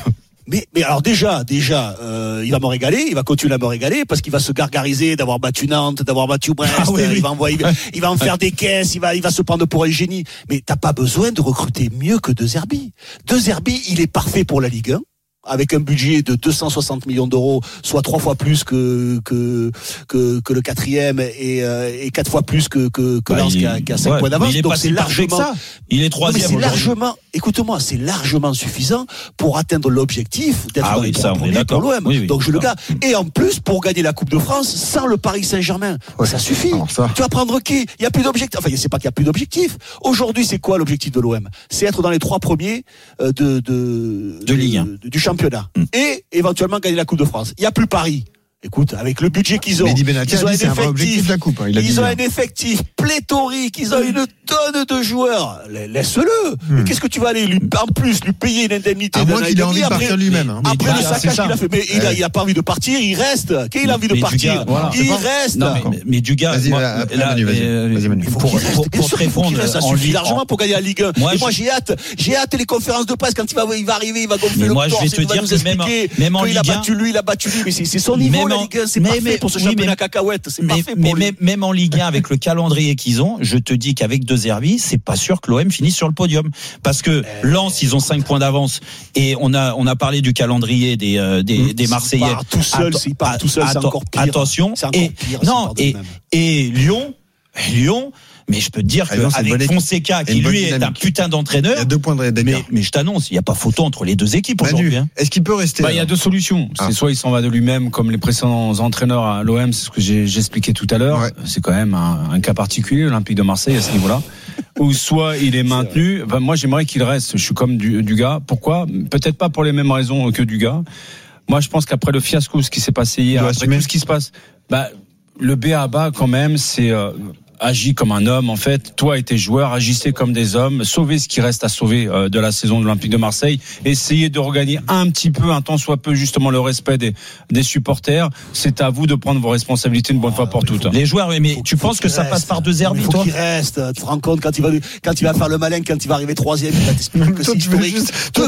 Mais, mais alors déjà, déjà, euh, il va me régaler, il va continuer à me régaler parce qu'il va se gargariser d'avoir battu Nantes, d'avoir battu Brest, ah oui, oui. il va envoyer, il va en faire des caisses, il va, il va se prendre pour un génie. Mais t'as pas besoin de recruter mieux que De Zerbi. De Zerbi, il est parfait pour la Ligue un. Avec un budget de deux cent soixante millions d'euros, soit trois fois plus que que que, que le quatrième et, euh, et quatre fois plus que que, que Lens qui a, qui a cinq ouais, points d'avance. Donc c'est largement ça. Il est troisième. C'est largement. Écoute-moi, c'est largement suffisant pour atteindre l'objectif d'être ah dans oui, les trois premiers pour l'O M. Oui, oui, Donc je le garde. Et en plus, pour gagner la Coupe de France sans le Paris Saint-Germain, ouais. ça suffit. Ça. Tu vas prendre qui ? Il y a plus d'objectif. Enfin, c'est pas qu'il y a plus d'objectif. Aujourd'hui, c'est quoi l'objectif de l'O M ? C'est être dans les trois premiers de de de, de Ligue un. De, du championnat. Mm. Et éventuellement gagner la Coupe de France. Il n'y a plus Paris. Écoute, avec le budget qu'ils ont, Mehdi Benatia ils ont un c'est effectif, un objectif de la coupe. Hein, il a ils dit ont bien. un effectif pléthorique, ils ont une tonne de joueurs. Laisse-le. Hmm. Mais qu'est-ce que tu vas aller lui, en plus lui payer une indemnité à d'un moins qu'il ait envie de partir lui-même. Hein. Après le saccage qu'il a fait, mais ouais. il, a, il a pas envie de partir, il reste. Qu'il a envie de mais partir, gars, voilà. il reste. Non, mais, mais du gars, vas-y, moi, après, là, Manu, vas-y, euh, vas-y, Manu. Pour, pour, pour, pour te répondre, ça suffit largement pour gagner la Ligue un. Moi, et moi, j'ai hâte, j'ai hâte les conférences de presse quand il va, il va arriver, il va gonfler le torse, il va nous expliquer qu'il a battu lui, il a battu lui, mais c'est son niveau la Ligue un, c'est parfait pour ce championnat cacahuète, c'est parfait pour lui. Mais même en Ligue un, avec le calendrier qu'ils ont, je te dis qu'avec De Zerbi, c'est pas sûr que l'O M finisse sur le podium, parce que Lens, ils ont cinq points d'avance, et on a on a parlé du calendrier des euh, des, des Marseillais. S'il part tout seul, s'il part tout seul, c'est encore pire. Attention, c'est encore et pire, non et et Lyon, Lyon. Mais je peux te dire qu'avec Fonseca, qui lui est un putain d'entraîneur, il y a deux points de mais, mais je t'annonce, il n'y a pas photo entre les deux équipes Manu, aujourd'hui. Hein. Est-ce qu'il peut rester bah, il y a deux solutions. Ah. C'est soit il s'en va de lui-même, comme les précédents entraîneurs à l'O M, c'est ce que j'ai, j'ai expliqué tout à l'heure. Ouais. C'est quand même un, un cas particulier, l'Olympique de Marseille à ce niveau-là. Ou soit il est maintenu. Enfin, moi, j'aimerais qu'il reste. Je suis comme du, du gars. Pourquoi ? Peut-être pas pour les mêmes raisons que du gars. Moi, je pense qu'après le fiasco, ce qui s'est passé hier, après tout ce qui se passe, bah, le B A bas quand même, c'est euh, agis comme un homme, en fait. Toi et tes joueurs, agissez comme des hommes. Sauvez ce qui reste à sauver euh, de la saison de l'Olympique de Marseille. Essayez de regagner un petit peu, un tant soit peu, justement, le respect des, des supporters. C'est à vous de prendre vos responsabilités une bonne ah, fois pour toutes. Les joueurs, oui, mais faut, tu penses que ça reste. Passe par De Zerbi, toi ? Il faut qu'il reste. Tu te rends compte quand il va, quand il va faire le malin, quand il va arriver troisième, il va t'expliquer que c'est historique. Deux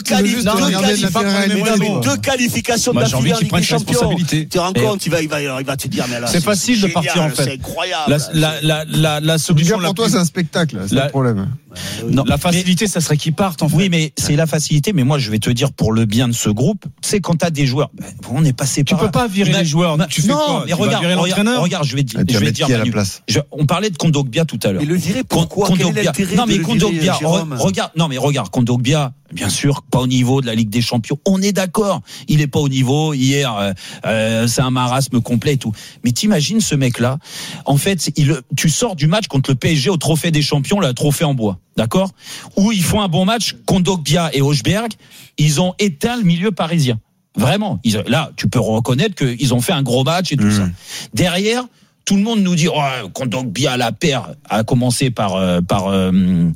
qualifications d'affilée en Ligue des Champions. Tu te rends compte, il va, il va, il va te dire, mais là, c'est facile de partir, en fait. C'est incroyable. La, la, la, la solution pour toi, c'est un spectacle, c'est la, le problème. Non, la facilité, mais, ça serait qu'ils partent, en fait. Oui, mais c'est la facilité, mais moi, je vais te dire, pour le bien de ce groupe, c'est quand t'as des joueurs, on est passé par. Tu peux pas virer les joueurs, tu fais non, quoi mais regarde, regarde, regarde, je vais, ah, je vais dire, Manu, je, on parlait de Kondogbia tout à l'heure. Mais le virer, pourquoi? Quel est l'intérêt non, mais de Kondogbia, le virer, regarde, non, mais regarde, Kondogbia, bien sûr, pas au niveau de la Ligue des Champions. On est d'accord. Il est pas au niveau. Hier, euh, euh, c'est un marasme complet et tout. Mais t'imagines ce mec-là. En fait, il, tu sors du match contre le P S G au Trophée des Champions, le trophée en bois. D'accord? Où ils font un bon match. Kondogbia et Hochberg, ils ont éteint le milieu parisien. Vraiment. Ils, là, tu peux reconnaître qu'ils ont fait un gros match et tout mmh. ça. Derrière, tout le monde nous dit, oh, Kondogbia, la paire, a commencé par, euh, par, euh,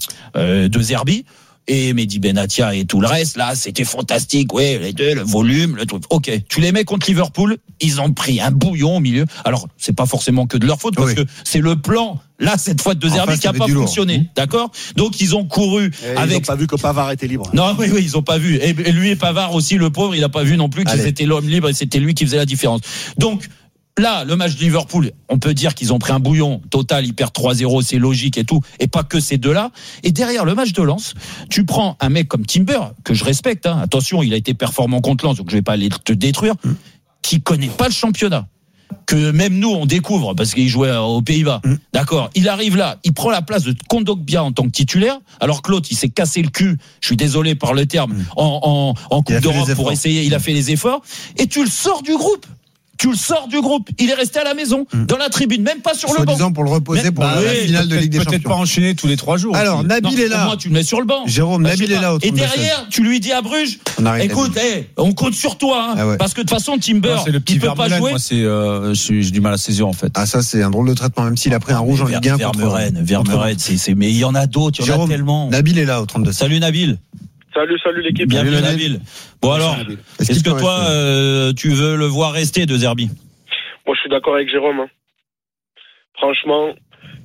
euh, De Zerbi. Et Mehdi Benatia et tout le reste, là, c'était fantastique. Ouais, les deux, le volume, le truc. Ok, tu les mets contre Liverpool, ils ont pris un bouillon au milieu. Alors, c'est pas forcément que de leur faute, parce oui. que c'est le plan, là, cette fois de De Zerbi, qui a pas fonctionné. Lourd. D'accord? Donc, ils ont couru et avec. Ils ont pas vu que Pavard était libre. Non, oui, oui, ils ont pas vu. Et, et lui et Pavard aussi, le pauvre, il a pas vu non plus que Allez. C'était l'homme libre et c'était lui qui faisait la différence. Donc, là, le match de Liverpool, on peut dire qu'ils ont pris un bouillon total, ils perdent trois zéro, c'est logique et tout, et pas que ces deux-là. Et derrière le match de Lens, tu prends un mec comme Timber, que je respecte, hein, attention, il a été performant contre Lens, donc je vais pas aller te détruire, mmh. qui connaît pas le championnat, que même nous, on découvre, parce qu'il jouait aux Pays-Bas. Mmh. D'accord, il arrive là, il prend la place de Kondogbia en tant que titulaire, alors que l'autre, il s'est cassé le cul, je suis désolé par le terme, mmh. en, en, en Coupe d'Europe pour essayer, il a fait les efforts, et tu le sors du groupe. Tu le sors du groupe. Il est resté à la maison, mmh. dans la tribune, même pas sur Soit le banc. Disant pour le reposer mais, pour bah la oui, finale de Ligue des Champions. Peut-être pas enchaîner tous les trois jours. Alors, aussi. Nabil non, est là. Moi, tu le mets sur le banc. Jérôme, bah, Nabil est là. Au Et derrière, tu lui dis à Bruges, écoute, hey, on compte sur toi, hein, ah ouais. parce que de toute façon, Timber, non, c'est le petit il peut pas jouer. Moi, c'est, euh, j'ai, j'ai du mal à saisir en fait. Ah, ça, c'est un drôle de traitement, même s'il a pris un rouge en Ligue un. Vermeuren, Vermeuren, c'est, c'est, mais il y en a d'autres, il y en a tellement. Nabil est là au trente-deux. Salut Nabil. Salut, salut l'équipe. Bienvenue Nabil. Nabil. Bon alors, est-ce, est-ce que toi, euh, tu veux le voir rester, De Zerbi? Moi, je suis d'accord avec Jérôme. Hein. Franchement,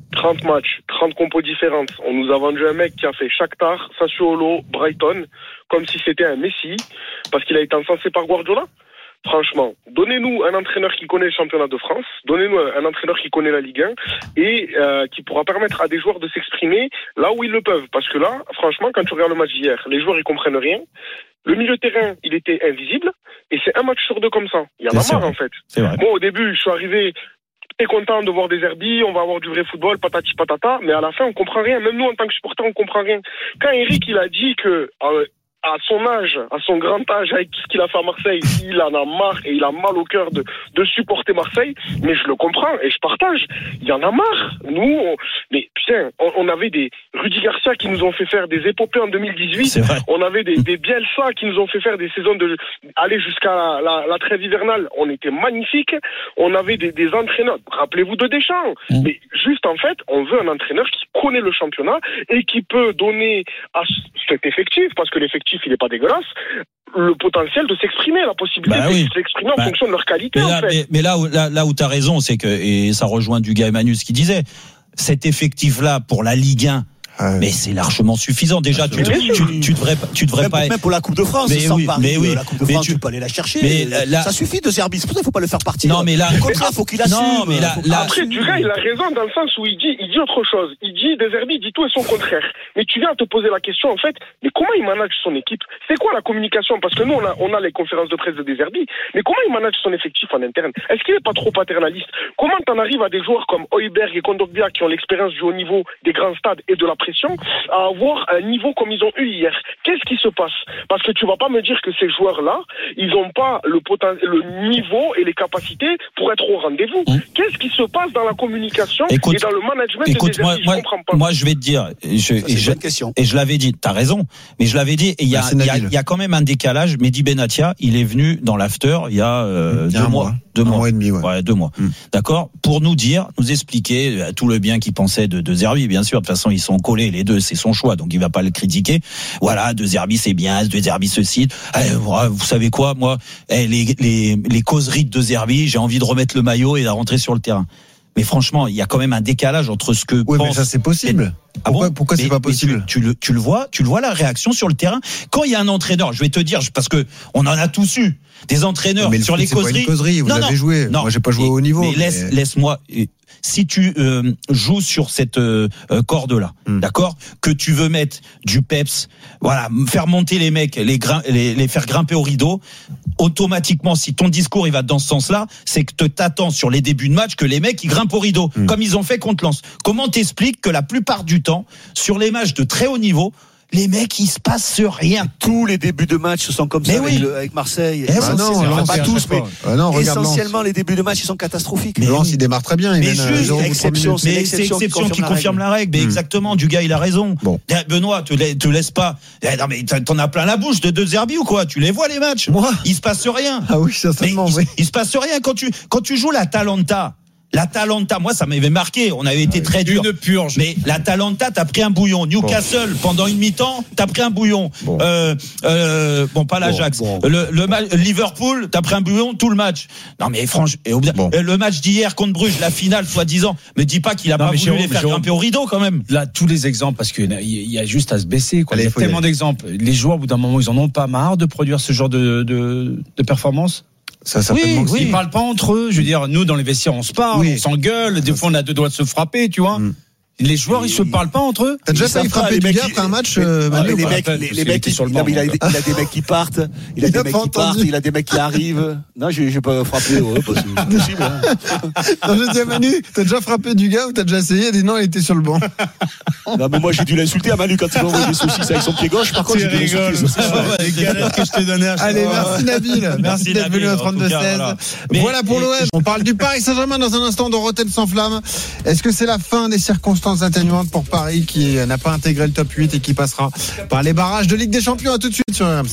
trente matchs, trente compos différentes. On nous a vendu un mec qui a fait Shakhtar, Sassuolo, Brighton, comme si c'était un Messi, parce qu'il a été encensé par Guardiola. Franchement, donnez-nous un entraîneur qui connaît le championnat de France, donnez-nous un entraîneur qui connaît la Ligue un et euh, qui pourra permettre à des joueurs de s'exprimer là où ils le peuvent. Parce que là, franchement, quand tu regardes le match d'hier, les joueurs ils comprennent rien. Le milieu de terrain, il était invisible et c'est un match sur deux comme ça. Il y en a marre en fait. Moi, au début, je suis arrivé très content de voir des Herbis, on va avoir du vrai football, patati patata, mais à la fin, on comprend rien. Même nous, en tant que supporters, on comprend rien. Quand Eric, il a dit que euh, à son âge, à son grand âge, avec tout ce qu'il a fait à Marseille, il en a marre et il a mal au cœur de, de supporter Marseille, mais je le comprends et je partage. Il y en a marre. Nous, on, mais putain, on, on avait des Rudy Garcia qui nous ont fait faire des épopées en deux mille dix-huit. On avait des, des Bielsa qui nous ont fait faire des saisons de aller jusqu'à la, la, la trêve hivernale. On était magnifiques. On avait des, des entraîneurs. Rappelez-vous de Deschamps. Mmh. Mais juste en fait, on veut un entraîneur qui connaît le championnat et qui peut donner à cet effectif, parce que l'effectif il n'est pas dégueulasse, le potentiel de s'exprimer, la possibilité bah oui. de s'exprimer en bah, fonction de leur qualité. Mais là, en fait. mais, mais là où, là, là où tu as raison, c'est que, et ça rejoint Dugas et Manu ce qu'il disait, cet effectif-là pour la Ligue un, Ah, mais c'est largement suffisant. Déjà, tu, tu, tu, tu devrais, tu devrais même, pas. Même pour la Coupe de France, mais sans oui, Paris, mais oui, la Coupe de France, tu, tu peux aller la chercher. Mais là, ça suffit de Zerbi. C'est pour ça qu'il faut pas le faire partir. Non, mais là, au contraire, faut qu'il assume. Non, mais là, là, après, Dugas, il a raison dans le sens où il dit, il dit autre chose. Il dit De Zerbi, il dit tout et son contraire. Mais tu viens te poser la question, en fait, mais comment il manage son équipe? C'est quoi la communication? Parce que nous, on a, on a les conférences de presse de De Zerbi, mais comment il manage son effectif en interne? Est-ce qu'il est pas trop paternaliste? Comment t'en arrives à des joueurs comme Højbjerg et Kondogbia qui ont l'expérience du haut niveau des grands stades et de la pression à avoir un niveau comme ils ont eu hier? Qu'est-ce qui se passe? Parce que tu vas pas me dire que ces joueurs-là, ils ont pas le poten- le niveau et les capacités pour être au rendez-vous. Mmh. Qu'est-ce qui se passe dans la communication écoute, et dans le management écoute, des moi, je moi, comprends pas. Moi, je vais te dire, je, Ça, et, je, et je l'avais dit, t'as raison, mais je l'avais dit, et il y a, il y a, il y a quand même un décalage. Mehdi Benatia, il est venu dans l'after il y a, euh, il y a deux un mois. mois. Deux un mois. mois et demi, ouais. ouais deux mois. Mmh. D'accord? Pour nous dire, nous expliquer euh, tout le bien qu'il pensait de, de Zerbi, bien sûr. De toute façon, ils sont collés, les deux, c'est son choix, donc il va pas le critiquer. Voilà, De Zerbi, c'est bien, De Zerbi, ceci. Eh, vous savez quoi, moi, eh, les, les, les causeries de De Zerbi, j'ai envie de remettre le maillot et de rentrer sur le terrain. Mais franchement, il y a quand même un décalage entre ce que oui, pense... mais ça, c'est possible. Ah pourquoi, bon pourquoi c'est mais, pas possible? tu, tu, le, tu le vois, tu le vois la réaction sur le terrain. Quand il y a un entraîneur, je vais te dire, parce que on en a tous eu des entraîneurs mais sur le les foot, causeries. C'est pas une causerie, vous non, avez non, joué. Non, moi, j'ai pas joué mais, au haut niveau. Mais, mais... laisse, laisse-moi. Si tu euh, joues sur cette euh, corde-là, hmm. d'accord, que tu veux mettre du peps, voilà, faire monter les mecs, les, grim- les, les faire grimper au rideau, automatiquement, si ton discours il va dans ce sens-là, c'est que tu t'attends sur les débuts de match que les mecs ils grimpent au rideau, hmm. comme ils ont fait contre Lens. Comment t'expliques que la plupart du temps, sur les matchs de très haut niveau, les mecs, il se passe rien. Tous les débuts de match sont comme mais ça oui. avec, le, avec Marseille. Eh bah non, non, pas tous, mais ah non, essentiellement les débuts de match ils sont catastrophiques. Mais Lens, il démarre très bien. Mais juste, c'est l'exception, c'est l'exception qui confirme, qui confirme la règle. Mais mmh. exactement, Dugas, il a raison. Bon. Benoît, te, te laisse pas. Non mais t'en as plein la bouche de De Zerbi ou quoi? Tu les vois les matchs? Moi, il se passe rien. Ah oui, certainement. Il, oui. il se passe rien quand tu quand tu joues la Talenta. La Talenta, moi, ça m'avait marqué. On avait été très dur. Une purge. Mais la Talenta, t'as pris un bouillon. Newcastle, bon. pendant une mi-temps, t'as pris un bouillon. Bon, euh, euh, bon pas l'Ajax. Bon, bon. Le, le match, Liverpool, t'as pris un bouillon tout le match. Non, mais franchement, bon. le match d'hier contre Bruges, la finale, soi-disant, me dis pas qu'il a non, pas voulu Jérôme, les faire Jérôme, grimper au rideau, quand même. Là, tous les exemples, parce qu'il y a juste à se baisser, quoi. Allez, il y a tellement d'exemples. Les joueurs, au bout d'un moment, ils en ont pas marre de produire ce genre de, de, de performance. Ça, oui, oui. Ils parlent pas entre eux. Je veux dire, nous, dans les vestiaires, on se parle, oui. on s'engueule. Des fois, on a deux doigts de se frapper, tu vois. Mm. Les joueurs, ils se parlent pas entre eux. T'as déjà failli frapper du gars après un match, euh, Manu, les mecs, les, les mecs, sur le banc, il, a, il a des mecs qui partent, il a des mecs qui partent, il a des mecs qui arrient. Non, j'ai, j'ai pas frappé, ouais, parce que c'est possible. Hein. Non, je dis à Manu, t'as déjà frappé du gars ou t'as déjà essayé? Il dit non, il était sur le banc. Non, mais moi, j'ai dû l'insulter à Manu quand il m'a envoyé des saucisses avec son pied gauche. Par contre, j'ai dû l'insulter. Les galettes que je t'ai données à chaque Allez, merci Nabil. Merci d'être venu au trente-deux seize. Voilà pour l'O M. On parle du Paris Saint-Germain dans un instant de Rotten sans flamme. Est-ce que c'est la fin des circonstances atténuantes pour Paris qui n'a pas intégré le top huit et qui passera par les barrages de Ligue des Champions? À tout de suite sur R M C.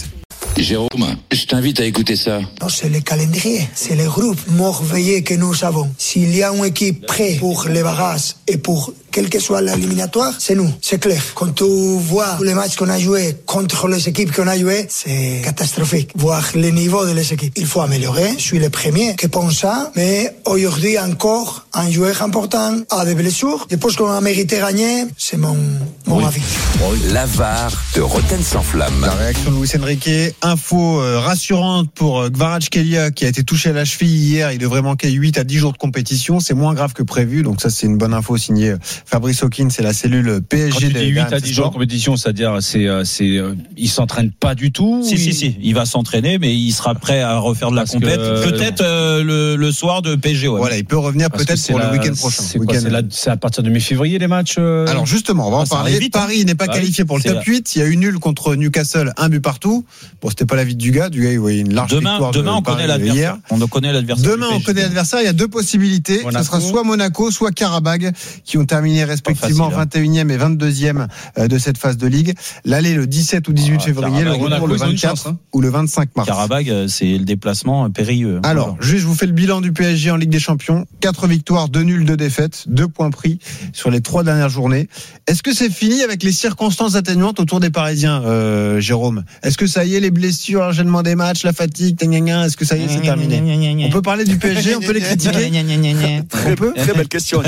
Jérôme, je t'invite à écouter ça. Non, c'est le calendrier, c'est le groupe merveilleux que nous avons. S'il y a une équipe prête pour les barrages et pour quel que soit l'éliminatoire, c'est nous, c'est clair. Quand tu vois les matchs qu'on a joués contre les équipes qu'on a jouées, c'est catastrophique. Voir le niveau de les équipes. Il faut améliorer, je suis le premier qui pense ça, mais aujourd'hui encore, un joueur important a des blessures. Je pense qu'on a mérité gagner, c'est mon, mon oui. avis. La V A R de Rotten sans flamme. La réaction de Luis Enrique, info euh, rassurante pour euh, Kvaratskhelia qui a été touché à la cheville hier. Il devrait manquer huit à dix jours de compétition. C'est moins grave que prévu, donc ça c'est une bonne info signée Fabrice Hawkins, c'est la cellule P S G. Quand tu dis huit à dix jours de compétition, c'est-à-dire c'est c'est euh, il s'entraîne pas du tout. Si il... si si, il va s'entraîner, mais il sera prêt à refaire de la Parce compète. Que... Peut-être euh, le, le soir de P S G. Ouais. Voilà, il peut revenir Parce peut-être pour la... le week-end prochain. C'est, quoi, c'est, la... c'est à partir de mi-février les matchs. Euh... Alors justement, on va en ah, parler. Vite, Paris n'est pas ah, qualifié pour le top là. huit. Il y a eu nul contre Newcastle, un but partout. Bon, c'était pas l'avis du gars. Du gars, il voyait une large demain, victoire. Demain, de on Paris connaît l'adversaire. Hier. On connaît l'adversaire. Demain, on connaît l'adversaire. Il y a deux possibilités. Monaco. Ce sera soit Monaco, soit Karabag, qui ont terminé respectivement facile, hein. vingt et unième et vingt-deuxième de cette phase de ligue. L'aller le dix-sept ou dix-huit Ah, février, Karabag, le retour le vingt-quatre chance, hein. ou le vingt-cinq mars. Karabag, c'est le déplacement périlleux. Alors, voilà. juste, je vous fais le bilan du P S G en Ligue des Champions. Quatre victoires, deux nuls, deux défaites, deux points pris sur les trois dernières journées. Est-ce que c'est fini avec les circonstances atténuantes autour des Parisiens, euh, Jérôme? Est-ce que ça y est, les blessures, l'enchaînement des matchs, la fatigue, est-ce que ça y est, c'est terminé? On peut parler du P S G, on peut les critiquer? On peut? Très belle question.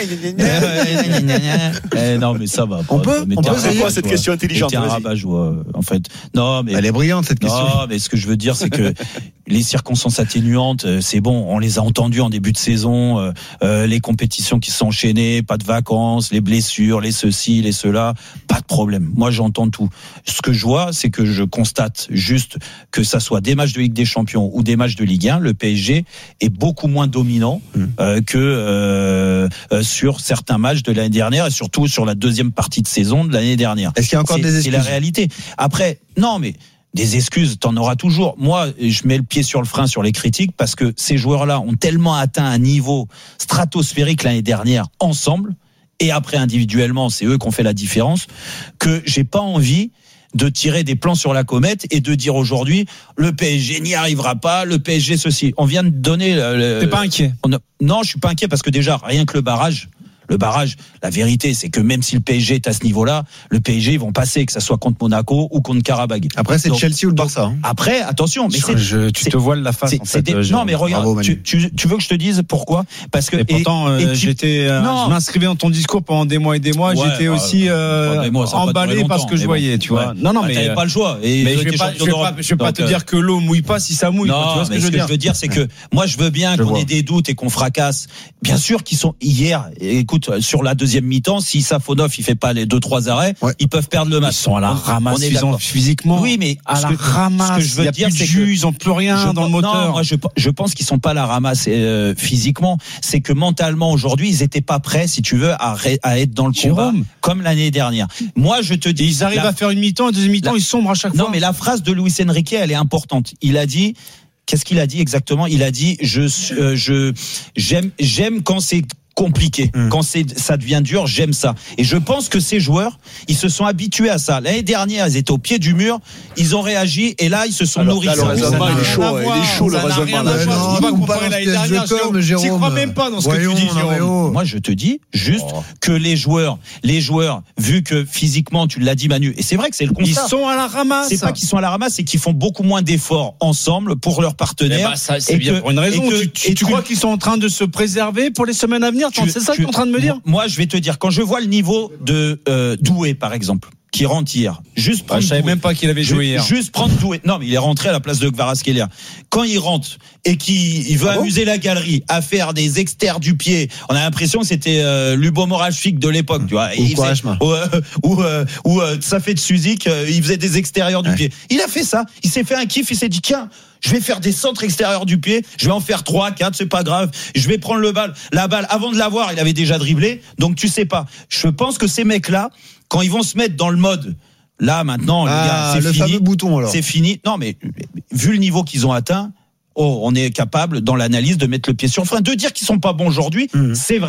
Eh, non, mais ça va. On peut? Mais On peut, C'est quoi cette question intelligente? T'es un rabat-joie, en fait. Non, mais. Elle est brillante, cette question. Non, mais ce que je veux dire, c'est que les circonstances atténuantes, c'est bon, on les a entendues en début de saison, euh, euh, les compétitions qui sont enchaînées, pas de vacances, les blessures, les ceci, les cela, pas de problème. Moi, j'entends tout. Ce que je vois, c'est que je constate juste que ça soit des matchs de Ligue des Champions ou des matchs de Ligue un, le P S G est beaucoup moins dominant euh, que euh, euh, sur certains matchs de l'année dernière et surtout sur la deuxième partie de saison de l'année dernière. Est-ce qu'il y a encore c'est, des excuses? C'est la réalité. Après, non, mais des excuses, t'en auras toujours. Moi, je mets le pied sur le frein sur les critiques parce que ces joueurs-là ont tellement atteint un niveau stratosphérique l'année dernière ensemble et après individuellement, c'est eux qui ont fait la différence, que j'ai pas envie de tirer des plans sur la comète et de dire aujourd'hui le P S G n'y arrivera pas, le P S G ceci. On vient de donner. Le, T'es pas inquiet? on a, non, je suis pas inquiet parce que déjà rien que le barrage. Le barrage, la vérité, c'est que même si le P S G est à ce niveau-là, le P S G ils vont passer, que ça soit contre Monaco ou contre Karabag. Après, c'est donc, Chelsea ou le Barça. Hein. Après, attention, mais c'est, je, tu c'est, te voiles la face. C'est, en c'est fait, des, euh, non, mais regarde, Bravo, tu, tu, tu veux que je te dise pourquoi? Parce que et pourtant, et, euh, et tu, j'étais, euh, je m'inscrivais dans ton discours pendant des mois et des mois. Ouais, j'étais bah, aussi euh, mois, emballé par ce que je voyais, tu vois. Non, non, mais t'avais pas le choix. Mais je vais pas, je vais pas, je vais pas te dire que l'eau mouille pas si ça mouille. Tu vois ce que je veux dire? Ce que je veux dire, c'est que moi, je veux bien qu'on ait des doutes et qu'on fracasse. Bien sûr qu'ils sont hier. Écoute, sur la deuxième mi-temps, si Safonov il fait pas les deux trois arrêts, ouais. ils peuvent perdre le match. Ils sont à la ramasse physiquement. Oui, mais à la ramasse. Ce que je veux il y a dire, plus de c'est jus, que ils ont plus rien je, dans le moteur. Non, moi je, je pense qu'ils sont pas à la ramasse euh, physiquement. C'est que mentalement aujourd'hui, ils étaient pas prêts, si tu veux, à, à être dans le Jérôme. combat comme l'année dernière. Moi, je te dis, et ils arrivent la, à faire une mi-temps, une deuxième mi-temps, la, ils sombrent à chaque non, fois. Non, mais la phrase de Luis Enrique, elle est importante. Il a dit. Qu'est-ce qu'il a dit exactement? Il a dit je euh, je j'aime j'aime quand c'est compliqué. Mmh. Quand c'est, ça devient dur, j'aime ça. Et je pense que ces joueurs, ils se sont habitués à ça. L'année dernière, ils étaient au pied du mur, ils ont réagi, et là, ils se sont alors, nourris. Là, le raisonnement, il est chaud, il est chaud, le raisonnement. On va comparer l'année dernière, Jérôme. Tu crois même pas dans ce Voyons, que tu dis, Jérôme. Moi, je te dis juste oh. que les joueurs, les joueurs, vu que physiquement, tu l'as dit, Manu, et c'est vrai que c'est le constat. Ils sont à la ramasse. C'est pas qu'ils sont à la ramasse, c'est qu'ils font beaucoup moins d'efforts ensemble pour leurs partenaires. Eh ben, ça, c'est bien que, pour une raison. Que, tu, tu, tu crois qu'ils sont en train de se préserver pour les semaines à venir? C'est ça que tu es en train de me dire? Moi, je vais te dire, quand je vois le niveau de euh, Doué, par exemple, qui rentre hier, juste prendre. Ah, je savais Doué, même pas qu'il avait joué hier. Juste prendre Doué. Non, mais il est rentré à la place de Kvaratskhelia. Quand il rentre et qu'il il veut ah amuser bon la galerie à faire des exters du pied, on a l'impression que c'était euh, Lubomorashvili de l'époque, tu vois. Ou il faisait, ou euh, ou, euh, ou euh, ça fait de Suzik, euh, il faisait des extérieurs du ouais. pied. Il a fait ça. Il s'est fait un kiff. Il s'est dit tiens. Je vais faire des centres extérieurs du pied. Je vais en faire trois, quatre, c'est pas grave. Je vais prendre le balle, la balle. Avant de l'avoir, il avait déjà dribblé. Donc tu sais pas. Je pense que ces mecs-là, quand ils vont se mettre dans le mode, là maintenant, ah, les gars, c'est le fini. Fameux bouton alors. C'est fini. Non mais vu le niveau qu'ils ont atteint, oh, on est capable dans l'analyse de mettre le pied sur le frein, de dire qu'ils sont pas bons aujourd'hui. Mmh. C'est vrai.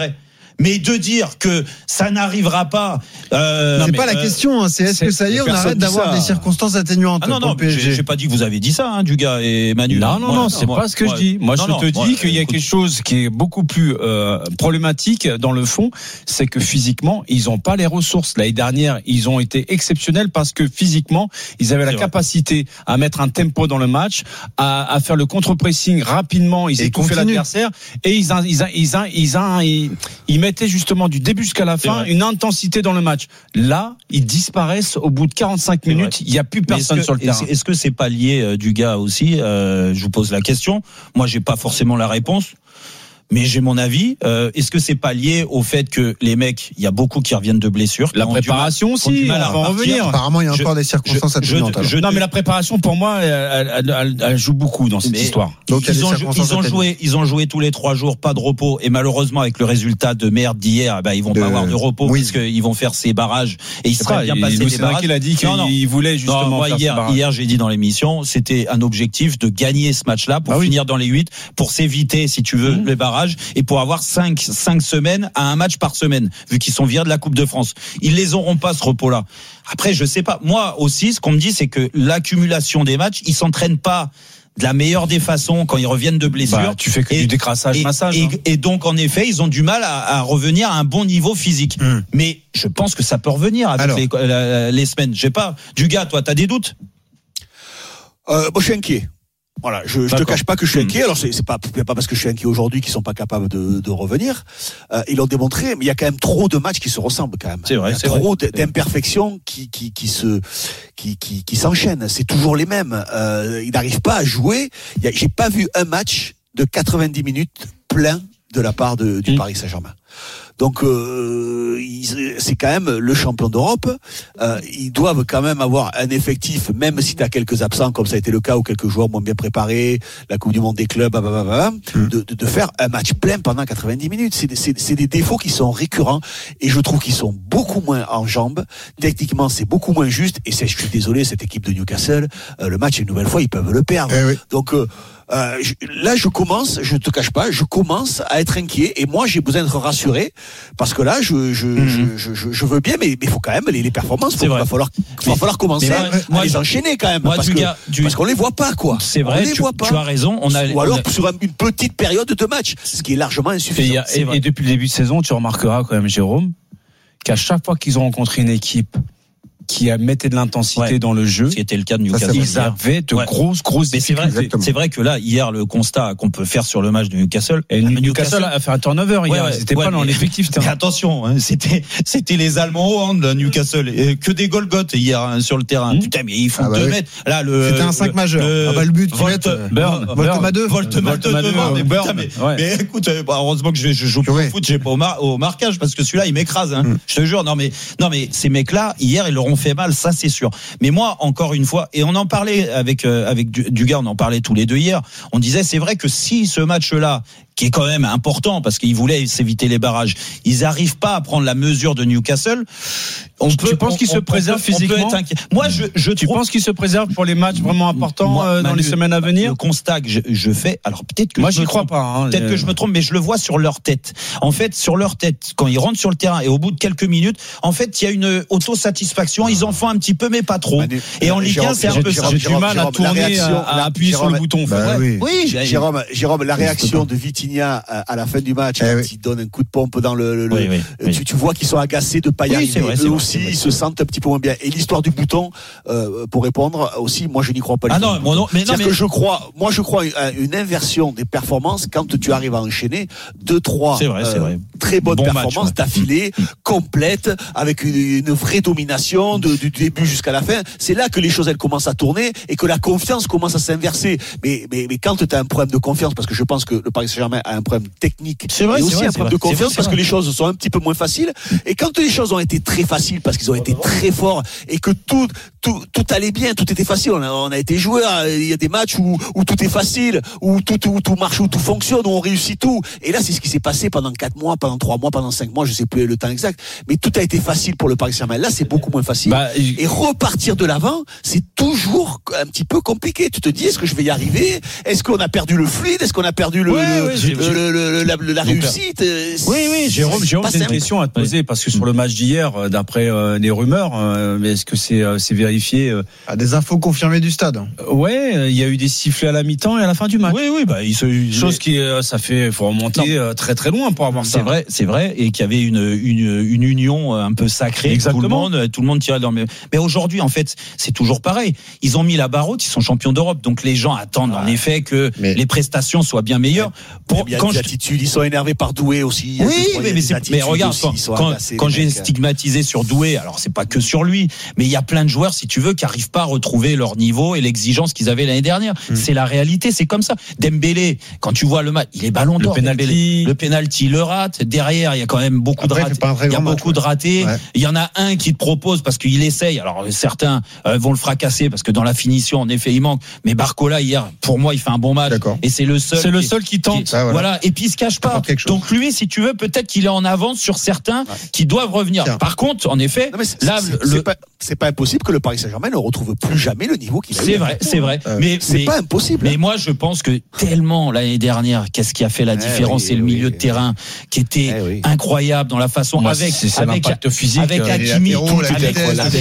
Mais de dire que ça n'arrivera pas. Euh, c'est mais, pas la euh, question. Hein, c'est est-ce que ça y est, on arrête d'avoir des circonstances atténuantes. Ah non, non, j'ai, j'ai pas dit que vous avez dit ça, hein, Dugas et Manu. Non, non, non, c'est moi, pas ce que moi, je dis. Moi, non, je non, te moi, dis qu'il y a écoute, quelque chose qui est beaucoup plus euh, problématique dans le fond, c'est que physiquement, ils ont pas les ressources. L'année dernière, ils ont été exceptionnels parce que physiquement, ils avaient la capacité à mettre un tempo dans le match, à, à faire le contre-pressing rapidement, ils étouffaient l'adversaire et ils, ils, ils, ils, ils, ils mettaient justement du début jusqu'à la fin une intensité dans le match. Là, ils disparaissent au bout de quarante-cinq minutes, il n'y a plus personne que, sur le terrain. Est-ce, est-ce que c'est pas lié euh, du gars aussi euh, Je vous pose la question. Moi, j'ai pas forcément la réponse. Mais j'ai mon avis. Euh, est-ce que c'est pas lié au fait que les mecs, il y a beaucoup qui reviennent de blessures, la préparation mal, aussi, on va en revenir. Apparemment, il y a encore je, des circonstances atténuantes. Je, je, non, mais la préparation, pour moi, elle, elle, elle, elle joue beaucoup dans cette mais histoire. Donc, ils, ont, ils ont joué, ils ont joué tous les trois jours, pas de repos, et malheureusement, avec le résultat de merde d'hier, bah, ils vont de, pas avoir de repos oui. puisqu'ils vont faire ces barrages et ils seraient bien passés des barrages. Il a dit qu'il voulait justement. Non, moi, hier, hier, j'ai dit dans l'émission, c'était un objectif de gagner ce match-là pour finir dans les huit, pour s'éviter, si tu veux, les barrages et pour avoir cinq, cinq semaines à un match par semaine, vu qu'ils sont virés de la Coupe de France. Ils les auront pas, ce repos-là. Après, je sais pas. Moi aussi, ce qu'on me dit, c'est que l'accumulation des matchs, ils s'entraînent pas de la meilleure des façons quand ils reviennent de blessure. Bah, tu fais que et, du décrassage, et, massage. Et, hein. et donc, en effet, ils ont du mal à, à revenir à un bon niveau physique. Mmh. Mais je pense que ça peut revenir avec Alors. les, la, les semaines. Je sais pas. Dugas, toi, t'as des doutes? euh, Moi, je suis inquiet. Voilà, je, je te cache pas que je suis inquiet. Alors c'est, c'est pas, c'est pas parce que je suis inquiet aujourd'hui qu'ils sont pas capables de, de revenir. Euh, ils l'ont démontré, mais il y a quand même trop de matchs qui se ressemblent quand même. C'est vrai. Il y a c'est trop vrai. d'imperfections qui, qui, qui se, qui, qui, qui s'enchaînent. C'est toujours les mêmes. Euh, ils n'arrivent pas à jouer. Il y a, j'ai pas vu un match de quatre-vingt-dix minutes plein de la part de, du mmh. Paris Saint-Germain. Donc euh, c'est quand même le champion d'Europe. Euh, ils doivent quand même avoir un effectif, même si tu as quelques absents, comme ça a été le cas, ou quelques joueurs moins bien préparés, la Coupe du Monde des clubs, blablabla, mmh. de, de, de faire un match plein pendant quatre-vingt-dix minutes. C'est, c'est, c'est des défauts qui sont récurrents et je trouve qu'ils sont beaucoup moins en jambes. Techniquement, c'est beaucoup moins juste. Et c'est, je suis désolé, cette équipe de Newcastle, euh, le match une nouvelle fois, ils peuvent le perdre. Eh oui. Donc euh, Euh, je, là, je commence, je te cache pas, je commence à être inquiet. Et moi, j'ai besoin d'être rassuré parce que là, je, je, mm-hmm. je, je, je veux bien, mais il faut quand même les, les performances. Il va falloir, va falloir commencer moi, à, moi, à les enchaîner quand même, moi, parce, que, gars, du... parce qu'on les voit pas, quoi. C'est vrai. On les tu, voit pas. Tu as raison. On a, Ou alors on a... sur une petite période de match, ce qui est largement insuffisant. Et, et, et depuis le début de saison, tu remarqueras quand même, Jérôme, qu'à chaque fois qu'ils ont rencontré une équipe qui mettait de l'intensité ouais. dans le jeu, ce qui était le cas de Newcastle. Ils avaient de ouais. grosses, grosses Mais difficultés. C'est vrai, c'est vrai que là, hier, le constat qu'on peut faire sur le match de Newcastle, et Newcastle, Newcastle a fait un turnover hier. Ouais, c'était ouais, pas mais, dans l'effectif. Mais attention, hein, c'était, c'était les Allemands au hand, Newcastle, et que des Golgoth hier hein, sur le terrain. Mmh. Putain, mais ils font deux ah bah mètres. Oui. Là, le c'était un cinq majeur. Le, ah bah le but, Volt, Burn, Voltema deux, Voltema deux devant. Mais écoute, heureusement que je joue pas au foot, j'ai pas au marquage parce que celui-là, il m'écrase. Je te jure. Non mais, non mais ces mecs-là, hier, ils leur ont fait mal, ça c'est sûr. Mais moi, encore une fois, et on en parlait avec euh, avec Dugas, on en parlait tous les deux hier. On disait, c'est vrai que si ce match-là, qui est quand même important parce qu'ils voulaient s'éviter les barrages, ils arrivent pas à prendre la mesure de Newcastle. On peut, tu penses qu'ils se préservent physiquement? Moi, je, je tu trouve... penses qu'ils se préservent pour les matchs vraiment importants moi, euh, dans Manu, les semaines à venir? Le constat que je, je fais, alors peut-être que moi, je j'y me crois trompe, pas. Hein, peut-être euh... que je me trompe, mais je le vois sur leur tête. En fait, sur leur tête, quand ils rentrent sur le terrain et au bout de quelques minutes, en fait, il y a une autosatisfaction. Ils en font un petit peu, mais pas trop. Manu, et en Ligue un, c'est un peu ça. J'ai du mal à tourner, à appuyer sur le bouton. Oui, Jérôme, Jérôme, la réaction de Vitinha à la fin du match, quand il donne un coup de pompe dans le, tu vois qu'ils sont agacés de pas y arriver. Eux aussi, ils se sentent un petit peu moins bien. Et l'histoire du bouton, euh, pour répondre aussi, moi je n'y crois pas. Ah non, moi non, mais non, mais que je crois, moi je crois à une inversion des performances quand tu arrives à enchaîner deux, trois c'est vrai, euh, c'est vrai. très bonnes bon performances match, ouais. d'affilée, mmh. complètes, avec une, une vraie domination de, du début jusqu'à la fin. C'est là que les choses elles commencent à tourner et que la confiance commence à s'inverser. Mais mais mais quand tu as un problème de confiance, parce que je pense que le Paris Saint-Germain a un problème technique, c'est vrai, et c'est aussi vrai, un problème de confiance vrai, parce que les choses sont un petit peu moins faciles. Et quand les choses ont été très faciles parce qu'ils ont été très forts et que tout, tout, tout allait bien, tout était facile. On a, on a été joueurs. Il y a des matchs où, où tout est facile, où tout, où tout marche, où tout fonctionne, où on réussit tout. Et là, c'est ce qui s'est passé pendant quatre mois, pendant trois mois, pendant cinq mois, je sais plus le temps exact. Mais tout a été facile pour le Paris Saint-Germain. Là, c'est beaucoup moins facile. Bah, et repartir de l'avant, c'est toujours un petit peu compliqué. Tu te dis, est-ce que je vais y arriver? Est-ce qu'on a perdu le fluide? Est-ce qu'on a perdu le, ouais, le, ouais, j'ai, le, le, le, la, la réussite? Oui, oui, Jérôme, Jérôme, c'est une question à te poser parce que sur le match d'hier, d'après euh, les rumeurs, euh, mais est-ce que c'est, euh, c'est vérifié euh... ah, des infos confirmées du stade. Ouais, il y a eu des sifflets à la mi-temps et à la fin du match. Oui, oui, bah, il se, chose qui, euh, ça fait, faut remonter non. très très loin pour avoir c'est ça. C'est vrai, c'est vrai, et qu'il y avait une une une union un peu sacrée. Exactement. Tout le monde, tout le monde tirait dans le. Mais aujourd'hui, en fait, c'est toujours pareil. Ils ont mis la barre haute, ils sont champions d'Europe, donc les gens attendent ouais. en effet que mais... les prestations soient bien meilleures. Pour il y a quand des je... attitudes, ils sont énervés par Doué aussi. Oui, mais, mais, c'est... mais regarde, aussi, quand, quand, quand j'ai stigmatisé sur Doué, alors c'est pas que sur lui, mais il y a plein de joueurs, si tu veux, qui arrivent pas à retrouver leur niveau et l'exigence qu'ils avaient l'année dernière. Hum. C'est la réalité, c'est comme ça. Dembélé, quand tu vois le match, il est ballon d'or. Le penalty, le penalty, le rate. Derrière, il y a quand même beaucoup Après, de ratés. Il y a beaucoup match, de ratés. Ouais. Il y en a un qui te propose parce qu'il essaye. Alors certains euh, vont le fracasser parce que dans la finition, en effet, il manque. Mais Barcola hier, pour moi, il fait un bon match. D'accord. Et c'est le seul. C'est qui, le seul qui tente. Qui, ah, voilà. voilà. Et puis il se cache pas. Donc lui, si tu veux, peut-être qu'il est en avance sur certains ouais. qui doivent revenir. Tiens. Par contre, en effet, non, c'est, là, c'est, le... c'est, pas, c'est pas impossible que le Paris Saint-Germain ne retrouve plus jamais le niveau qu'il a eu. C'est vrai, c'est vrai. Euh, mais c'est mais, pas impossible. Mais moi, je pense que tellement l'année dernière, qu'est-ce qui a fait la différence, eh oui, c'est le milieu oui, de terrain qui était eh oui. incroyable dans la façon moi, avec c'est, c'est avec l'impact physique, avec Hakimi, avec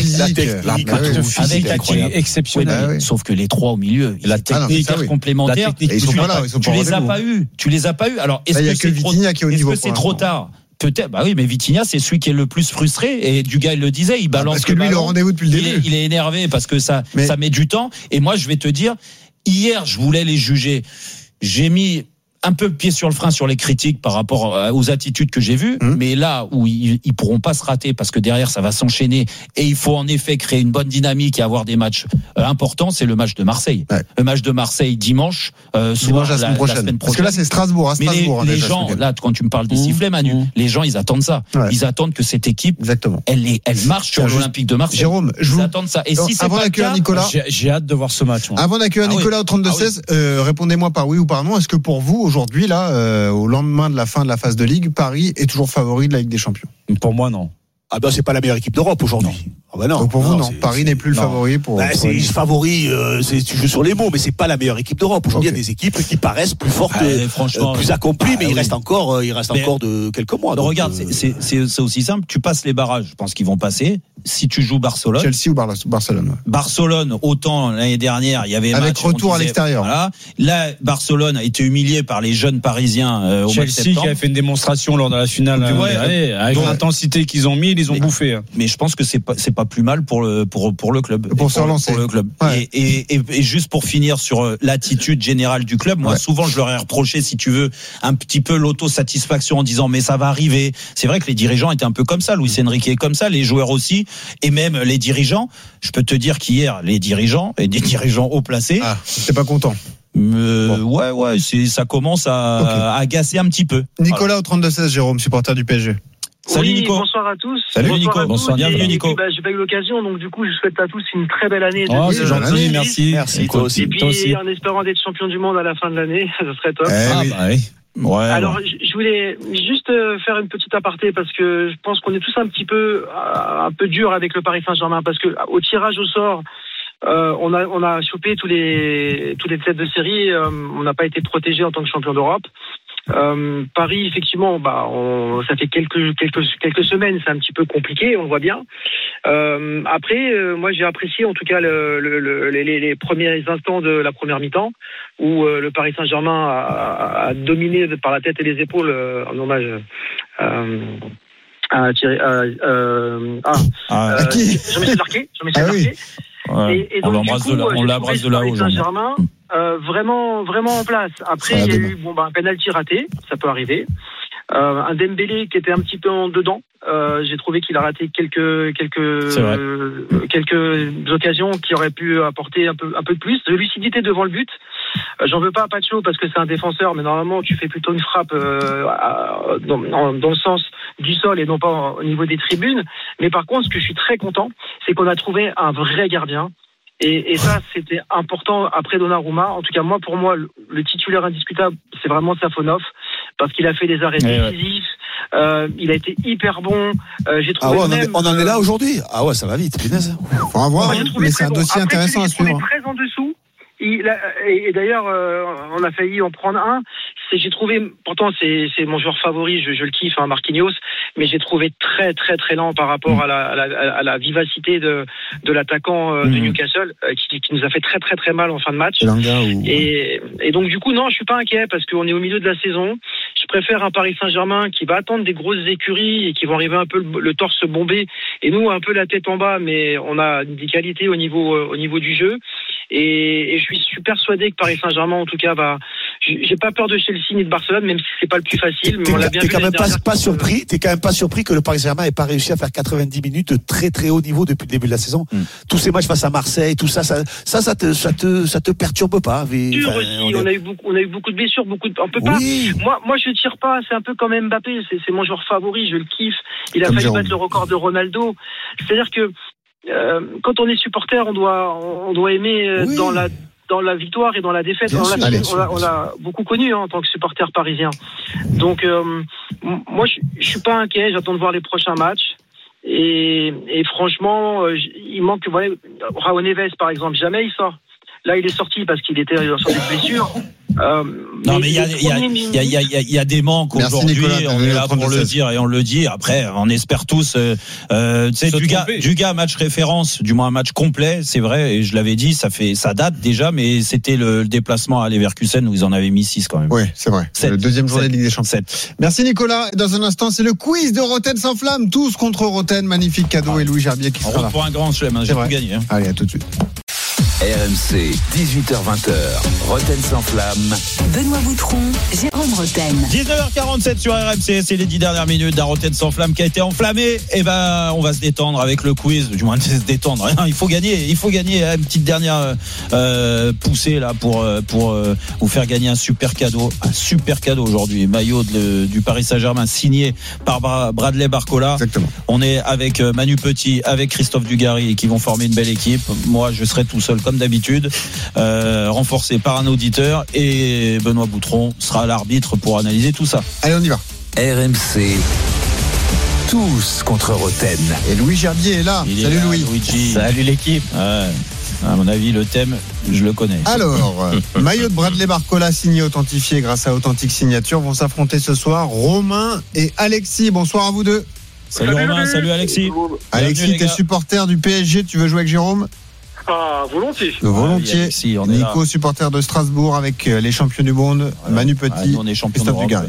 l'impact physique exceptionnel. Sauf que les trois au milieu, la technique complémentaire, ils sont pas là, ils sont tu les as pas eu, tu les as pas eu. Alors est-ce que c'est trop, est-ce que c'est trop tard? Peut-être, bah oui, mais Vitinha, c'est celui qui est le plus frustré. Et Dugas, il le disait, il balance. Parce que lui, le rendez-vous depuis le début. Il est, il est énervé parce que ça, mais... ça met du temps. Et moi, je vais te dire, hier, je voulais les juger. J'ai mis un peu le pied sur le frein sur les critiques par rapport aux attitudes que j'ai vues, mmh. mais là où ils, ils pourront pas se rater parce que derrière ça va s'enchaîner et il faut en effet créer une bonne dynamique et avoir des matchs euh, importants, c'est le match de Marseille. Ouais. Le match de Marseille dimanche, euh, dimanche soir, la, semaine prochaine. la semaine prochaine. Parce que là c'est Strasbourg, à Strasbourg. Mais les, les gens, là quand tu me parles des mmh. sifflets, Manu, mmh. les gens ils attendent ça. Ouais. Ils attendent que cette équipe, exactement, elle, est, elle marche sur l'Olympique de Marseille. Jérôme, je ils vous... attendent ça. Et si c'est avant pas d'accueillir Nicolas, j'ai, j'ai hâte de voir ce match. Moi. Avant d'accueillir ah Nicolas oui. au trente-deux seize, ah oui. euh, répondez-moi par oui ou par non. Est-ce que pour vous aujourd'hui là euh, au lendemain de la fin de la phase de Ligue, Paris est toujours favori de la Ligue des Champions? Pour moi, non. Ah ben c'est pas la meilleure équipe d'Europe aujourd'hui. Ah ben non. Donc pour vous, non. non Paris n'est plus le non. favori pour. Bah, pour c'est favori. Euh, c'est, tu joues sur les mots, mais c'est pas la meilleure équipe d'Europe. Aujourd'hui, okay. il y a des équipes qui paraissent plus fortes, ah, euh, franchement, plus accomplies, ah, mais oui. il reste encore, euh, il reste mais encore de quelques mois. Donc, regarde, euh... c'est, c'est, c'est aussi simple. Tu passes les barrages. Je pense qu'ils vont passer. Si tu joues Barcelone. Chelsea ou Bar- Barcelone. Ouais. Barcelone, autant l'année dernière, il y avait avec match, retour disait, à l'extérieur. Voilà. Là, Barcelone a été humilié par les jeunes Parisiens euh, au Chelsea mois de septembre. Qui a fait une démonstration lors de la finale. Donc, ouais, allez, avec donc, l'intensité qu'ils ont mis, ils les ont mais, bouffés. Mais je pense que c'est pas c'est pas plus mal pour le pour pour le club. Pour se relancer. Pour le club. Ouais. Et, et, et, et juste pour finir sur l'attitude générale du club, moi ouais. souvent je leur ai reproché, si tu veux, un petit peu l'autosatisfaction en disant mais ça va arriver. C'est vrai que les dirigeants étaient un peu comme ça, Luis Enrique est comme ça, les joueurs aussi, et même les dirigeants. Je peux te dire qu'hier, les dirigeants et des dirigeants haut placés, ah, t'es pas content. Euh, bon. Ouais, ouais, c'est, ça commence à, okay. à agacer un petit peu. Nicolas voilà. au trente-deux seize, Jérôme, supporter du P S G. Salut oui, Nico. Bonsoir à tous. Salut bonsoir Nico. À bonsoir. Tous. Bienvenue et, Nico. Et puis, bah, j'ai pas eu l'occasion, donc du coup, je souhaite à tous une très belle année. Oh, c'est gentil, merci. Merci. Toi aussi. Et puis, toi aussi. en espérant d'être champion du monde à la fin de l'année, ça serait top. Eh ah, oui. bah oui. Ouais, Alors, ouais. je voulais juste faire une petite aparté parce que je pense qu'on est tous un petit peu, un peu dur avec le Paris Saint-Germain parce que au tirage au sort, euh, on a, on a chopé tous les, tous les têtes de série, euh, on n'a pas été protégé en tant que champion d'Europe. Euh, Paris, effectivement, bah, on, ça fait quelques quelques quelques semaines, c'est un petit peu compliqué, on le voit bien. Euh, après, euh, moi, j'ai apprécié en tout cas le, le, le, les, les premiers instants de la première mi-temps où euh, le Paris Saint-Germain a, a dominé par la tête et les épaules euh, en hommage euh, à Thierry. Euh, euh, ah, ah, euh, Jean-Michel Larquet. Jean-Michel ah, Larquet. Oui. Ouais. Et, et donc, on l'embrasse coup, de là, on l'embrasse de là-haut. Saint-Germain, euh, vraiment, vraiment en place. Après, il y a eu bon, bah, un penalty raté, ça peut arriver. Euh, un Dembélé qui était un petit peu en dedans. Euh, j'ai trouvé qu'il a raté quelques quelques euh, quelques occasions qui auraient pu apporter un peu un peu de plus de lucidité devant le but. Euh, j'en veux pas à Pacho parce que c'est un défenseur, mais normalement tu fais plutôt une frappe euh, à, dans, dans le sens du sol et non pas au niveau des tribunes. Mais par contre, ce que je suis très content, c'est qu'on a trouvé un vrai gardien. Et, et ça, c'était important après Donnarumma. En tout cas, moi, pour moi, le, le titulaire indiscutable, c'est vraiment Safonov, parce qu'il a fait des arrêts décisifs. Euh, il a été hyper bon. Euh, j'ai trouvé ah ouais, on, même, en est, on en est là aujourd'hui. Ah ouais, ça va vite, punaise. Faut en voir, ouais, mais c'est un dossier bon. Après, intéressant à suivre. Très en dessous. Il a, et, et d'ailleurs, euh, on a failli en prendre un. C'est, j'ai trouvé, pourtant c'est, c'est mon joueur favori, je, je le kiffe, hein, Marquinhos, mais j'ai trouvé très très très lent par rapport mmh. à, la, à, la, à la vivacité de, de l'attaquant euh, mmh. de Newcastle, euh, qui, qui nous a fait très très très mal en fin de match. Ou... Et, et donc du coup non, je suis pas inquiet parce qu'on est au milieu de la saison. Je préfère un Paris Saint-Germain qui va attendre des grosses écuries et qui vont arriver un peu le, le torse bombé et nous un peu la tête en bas, mais on a des qualités au niveau euh, au niveau du jeu. Et, et je suis, je suis persuadé que Paris Saint-Germain, en tout cas, va. J'ai pas peur de Chelsea ni de Barcelone, même si c'est pas le plus facile. Mais t'es, on l'a bien t'es vu quand même pas, pas surpris. Euh... T'es quand même pas surpris que le Paris Saint-Germain ait pas réussi à faire quatre-vingt-dix minutes de très très haut niveau depuis le début de la saison. Mm. Tous ces matchs face à Marseille, tout ça, ça, ça, ça te, ça te, ça te perturbe pas. Mais, Dur enfin, aussi. On, on a eu beaucoup, on a eu beaucoup de blessures, beaucoup de. On peut oui. pas. Moi, moi, je tire pas. C'est un peu comme Mbappé. C'est, c'est mon joueur favori. Je le kiffe. Il a comme failli Jérôme. battre le record de Ronaldo. C'est-à-dire que euh, quand on est supporter, on doit, on doit aimer euh, oui. dans la. dans la victoire et dans la défaite. On l'a, on, l'a, on l'a beaucoup connu hein, en tant que supporter parisien. Donc, euh, moi, je, je suis pas inquiet. J'attends de voir les prochains matchs. Et, et franchement, euh, il manque, voilà, Raúl Neves, par exemple, jamais il sort. Là, il est sorti parce qu'il était sur des blessures. Euh, non, mais il y a, y, a, y, a, y, a, y a des manques Merci aujourd'hui. Nicolas, on est là pour le dire et on le dit. Après, on espère tous. Euh, euh, tu sais, Duga, Duga, match référence, du moins un match complet, c'est vrai. Et je l'avais dit, ça fait, ça date déjà, mais c'était le, le déplacement à Leverkusen où ils en avaient mis six quand même. Oui, c'est vrai. sept. Le deuxième journée de Ligue des Champions. sept. Merci Nicolas. Dans un instant, c'est le quiz de Roten sans flamme. Tous contre Roten. Magnifique cadeau ah. et Louis Gerbier qui sera là. Pour un grand chelem, hein, j'ai tout gagné. Hein. Allez, à tout de suite. R M C, dix-huit heures vingt, Roten sans flamme. Benoît Boutron, Jérôme Roten. dix-neuf heures quarante-sept sur R M C, c'est les dix dernières minutes d'un Roten sans flamme qui a été enflammé. Et ben, on va se détendre avec le quiz, du moins se détendre. Il faut gagner, il faut gagner une petite dernière euh, poussée là pour pour euh, vous faire gagner un super cadeau, un super cadeau aujourd'hui, maillot de, du Paris Saint-Germain signé par Bradley Barcola. Exactement. On est avec Manu Petit, avec Christophe Dugarry qui vont former une belle équipe. Moi, je serai tout seul comme d'habitude, euh, renforcé par un auditeur, et Benoît Boutron sera l'arbitre pour analyser tout ça. Allez, on y va. R M C, tous contre Roten. Et Louis Gerbier est là. Il Salut est là, Louis. Luigi. Salut l'équipe. Ouais. À mon avis, le thème, je le connais. Alors, maillot de Bradley Barcola signé, authentifié grâce à Authentique Signature, vont s'affronter ce soir Romain et Alexis. Bonsoir à vous deux. Salut, salut Romain, salut Alexis. Alexis, t'es supporter du P S G, tu veux jouer avec Jérôme? Ah, volontiers. Volontiers. Ah, si, on est Nico, là. supporter de Strasbourg avec les champions du monde, voilà. Manu Petit, ah, nous, on est champion Christophe Dugarry.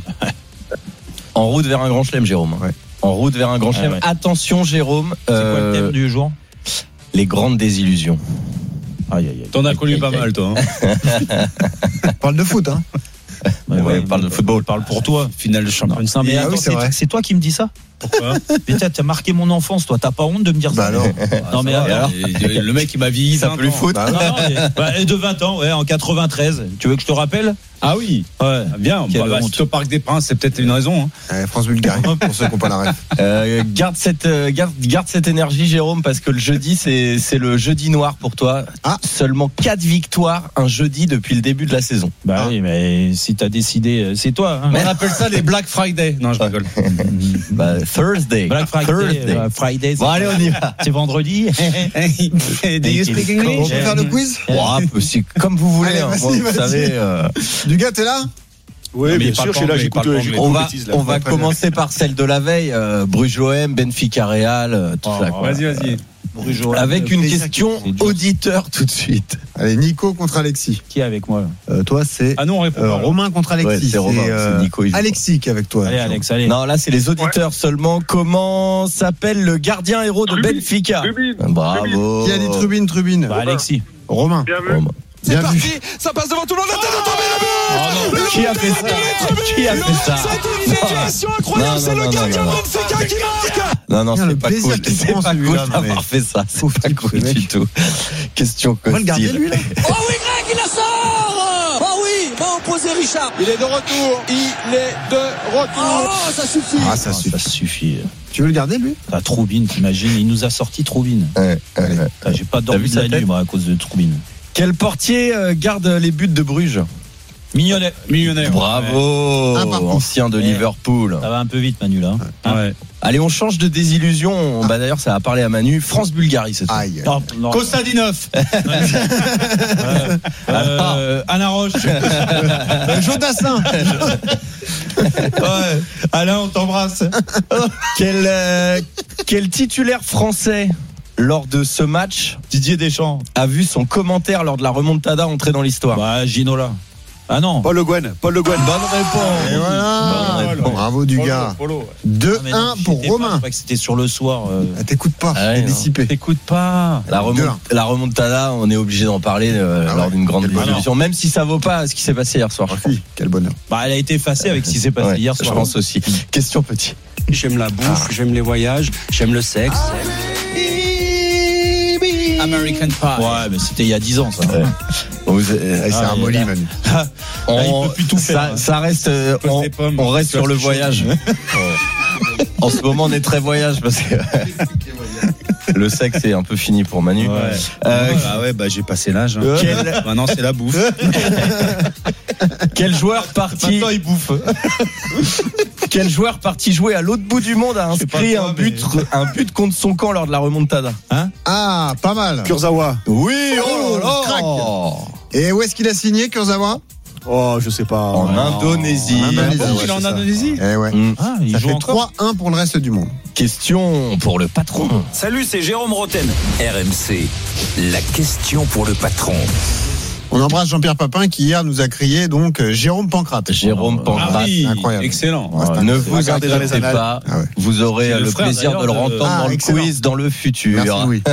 En route vers un grand chelem, Jérôme. Ouais. En route vers un grand chelem. Ah, ouais. Attention, Jérôme. C'est euh, quoi le thème du jour? Les grandes désillusions. Aïe, aïe, aïe. T'en as connu pas mal, toi. Hein. Parle de foot, hein. Ouais, ouais, ouais, parle de football. Parle pour toi. Finale de championnat. Non, mais ah attends, oui, c'est, c'est, c'est toi qui me dis ça? Pourquoi? Mais t'as, t'as marqué mon enfance, toi. T'as pas honte de me dire bah ça? alors. Non, mais alors, alors. Le mec, il m'a vieilli. Ça peut lui foot. Bah, non, non, bah, de vingt ans, ouais, en quatre-vingt-treize. Tu veux que je te rappelle? Ah oui. Ouais. Bien. Bah, bah, si au Parc des Princes, c'est peut-être une raison. Hein. Euh, France Bulgarie, pour ceux qui n'ont pas la ref. Euh, garde cette, euh, garde, garde cette énergie, Jérôme, parce que le jeudi, c'est, c'est le jeudi noir pour toi. Ah. Seulement quatre victoires un jeudi depuis le début de la saison. Bah ah. oui, mais si t'as décidé, c'est toi. Hein. On appelle ça les Black Friday. Non, je rigole. Bah, Thursday. Black Friday. Thursday. Euh, Friday. Bon, allez, on y va. C'est vendredi. Do you speak English? On peut faire le quiz? Oh, c'est comme vous voulez. Allez, hein. vas-y, Moi, vous vas-y. savez. Euh... Dugas, t'es là? Oui, bien sûr, je suis là, j'écoute, j'écoute On va, bêtises, là. on va commencer par celle de la veille, euh, Bruges-O M, Benfica Real, euh, tout oh, ça. Quoi. Vas-y, vas-y. Bruges-O M, avec une question c'est auditeur tout de suite. Allez, Nico contre Alexis. Qui est avec moi? Euh, toi, c'est Ah non, on répond euh, pas, Romain contre Alexis. Ouais, c'est Romain, euh, c'est Nico, il joue Alexis qui est avec toi. Allez, Alex, allez. Non, là, c'est les auditeurs seulement. Comment s'appelle le gardien héros de Trubin. Benfica? Trubin. Bravo. Qui a dit Trubine, Trubine? Bah, Alexis. Romain. Bien vu. Romain. C'est Bien parti, vu. ça passe devant tout le monde. La tête de tomber, le but. Oh non, qui a fait ça? Qui a fait ça? C'est une situation incroyable, Non, c'est non, le non, gardien non, de non. Benfica qui marque. Non, non, Bien, le c'est pas plaisir cool. qu'il C'est prend, pas celui-là, cool non, d'avoir mais- fait ça. Pauvre C'est pas petit cool mec. du tout. Question On va le garder, lui, là. Oh oui, Greg, il la sort. Oh oui, va opposer Richard. Il est de retour. Il est de retour. Oh, ça suffit. Ah, ça suffit. Ça suffit. Tu veux le garder, lui? T'as Troubine, t'imagines? Il nous a sorti Troubine. Ouais, ouais, ouais. J'ai pas T'as dormi vu de sa la tête nuit, moi, à cause de Troubine. Quel portier euh, garde les buts de Bruges? Millionnaire. Millionnaire. Bravo, ancien de Liverpool. Ça va un peu vite, Manu, là. Hein ouais. Allez, on change de désillusion. Ah. Bah, d'ailleurs, ça va parler à Manu. France-Bulgarie, c'est ça. Kostadinov. euh, euh, Anna Roche. Jodassin. Ouais. Alain, on t'embrasse. quel, euh, quel titulaire français lors de ce match, Didier Deschamps, a vu son commentaire lors de la remontada entrer dans l'histoire? Bah, Ginola. Ah non. Paul Le Guen. Paul Le Guen. Bonne réponse. Et voilà. Bonne réponse. Bravo du gars. deux un pour Romain. Je crois que c'était sur le soir. Euh... Ah, t'écoutes pas. Ah ouais, t'es dissipé. T'écoutes pas. La, remont- la remontada, on est obligé d'en parler euh, ah ouais. lors d'une grande discussion, même si ça vaut pas ce qui s'est passé hier soir. Ah, oui, quel bonheur. Bah, elle a été effacée avec ce qui s'est passé ouais, hier soir. Je pense aussi. Question petit. J'aime la bouffe, ah. j'aime les voyages, j'aime le sexe. American Pie. Ouais, mais c'était il y a dix ans, ça. Ouais. Vous, euh, c'est ah, un molly, Manu. On, là, il peut plus tout faire. Ça, hein. ça reste, euh, on, pommes, on reste sur le voyage. En ce moment, on est très voyage parce que le sexe est un peu fini pour Manu. Ouais. Euh, ah ouais, bah j'ai passé l'âge. Hein. Quel... Maintenant, c'est la bouffe. Quel joueur parti Maintenant, il bouffe. Quel joueur parti jouer à l'autre bout du monde a inscrit toi, un but, mais... un but contre son camp lors de la remontada? Hein? Ah, pas mal. Kurzawa. Oui, oh là là. Crac. Et où est-ce qu'il a signé, Kurzawa? Oh, je sais pas. En Indonésie. En Indonésie. Ah, il est en Indonésie. Eh ouais. Mmh. Ah, il ça joue fait encore trois un pour le reste du monde. Question pour le patron. Salut, c'est Jérôme Rotten. R M C, la question pour le patron. On embrasse Jean-Pierre Papin qui hier nous a crié donc Jérôme Pancrate. Jérôme Pancrate, ah oui, incroyable. Excellent. Ouais, ne vous inquiétez pas, ah ouais. Vous aurez le, le plaisir de le entendre ah, dans le excellent. quiz dans le futur. Merci, oui.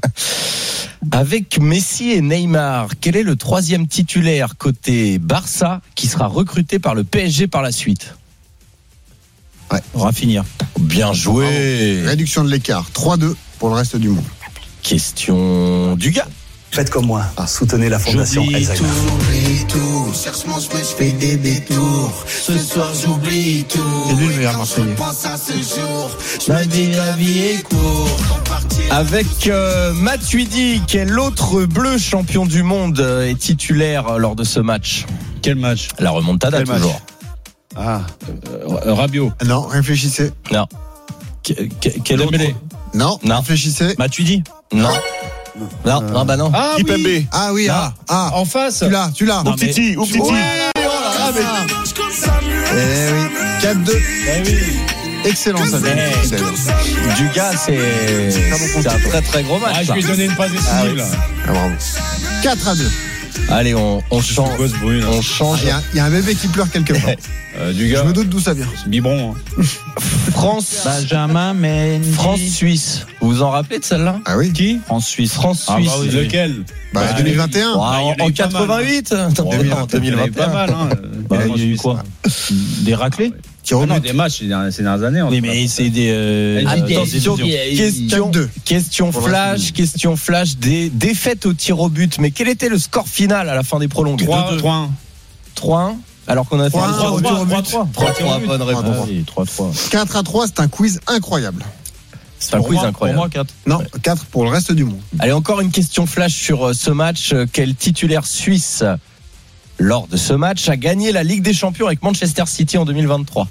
Avec Messi et Neymar, quel est le troisième titulaire côté Barça qui sera recruté par le P S G par la suite? Ouais. On va finir. Bien joué. Réduction de l'écart, trois deux pour le reste du monde. Question du gars. Faites comme moi, ah, soutenez la fondation Alzheimer. J'oublie tout, cherche-moi, je fais des détours. Ce soir j'oublie tout. C'est lui le meilleur Marseillais. Je pense à ce jour, je me dis la vie est courte. Avec euh, Matuidi, quel autre bleu champion du monde est titulaire lors de ce match? Quel match? La remontada quel toujours. Match ah, euh, Rabiot. Non, réfléchissez. Non. Que, que, quel autre? Non, non, réfléchissez. Matuidi. Non. Non, non, bah non. Ah oui. Ah oui, ah, ah. En face. Tu l'as, tu l'as. Oumtiti, Oumtiti. Ouais, oh là là, mais... Eh oui, quatre deux. Eh oui. Excellent, ça. Eh, du gars, c'est c'est un très très gros match. Ah, je lui ai donné une passe décisive, ah, oui. là. Ah, bravo. quatre à deux. Allez, on, on change. Brune, on change. Il y, y a un bébé qui pleure quelque part. euh, du gars, je me doute d'où ça vient. C'est biberon. Hein. France. Benjamin Mendy. France-Suisse. Vous vous en rappelez de celle-là? Ah oui. Qui? France-Suisse. France-Suisse. Ah bah oui, lequel? Bah, bah deux mille vingt et un. Bah, en, en quatre-vingt-huit. Mal, hein. deux mille vingt, deux mille vingt et un. Pas mal, hein. Bah, il y a eu quoi? Des raclés? Ah non, des matchs ces dernières années. Oui, mais c'est des. Euh, Attention, question, question flash, question flash des défaites au tir au but. Mais quel était le score final à la fin des prolongues? trois un. trois un. Alors qu'on a fait trois au tir au but. trois trois, bonne réponse. trois trois. quatre à trois, c'est un quiz incroyable. C'est un quiz incroyable. Pour moi, quatre. Non, quatre pour le reste du monde. Allez, encore une question flash sur ce match. Quel titulaire suisse, lors de ce match, a gagné la Ligue des Champions avec Manchester City en deux mille vingt-trois?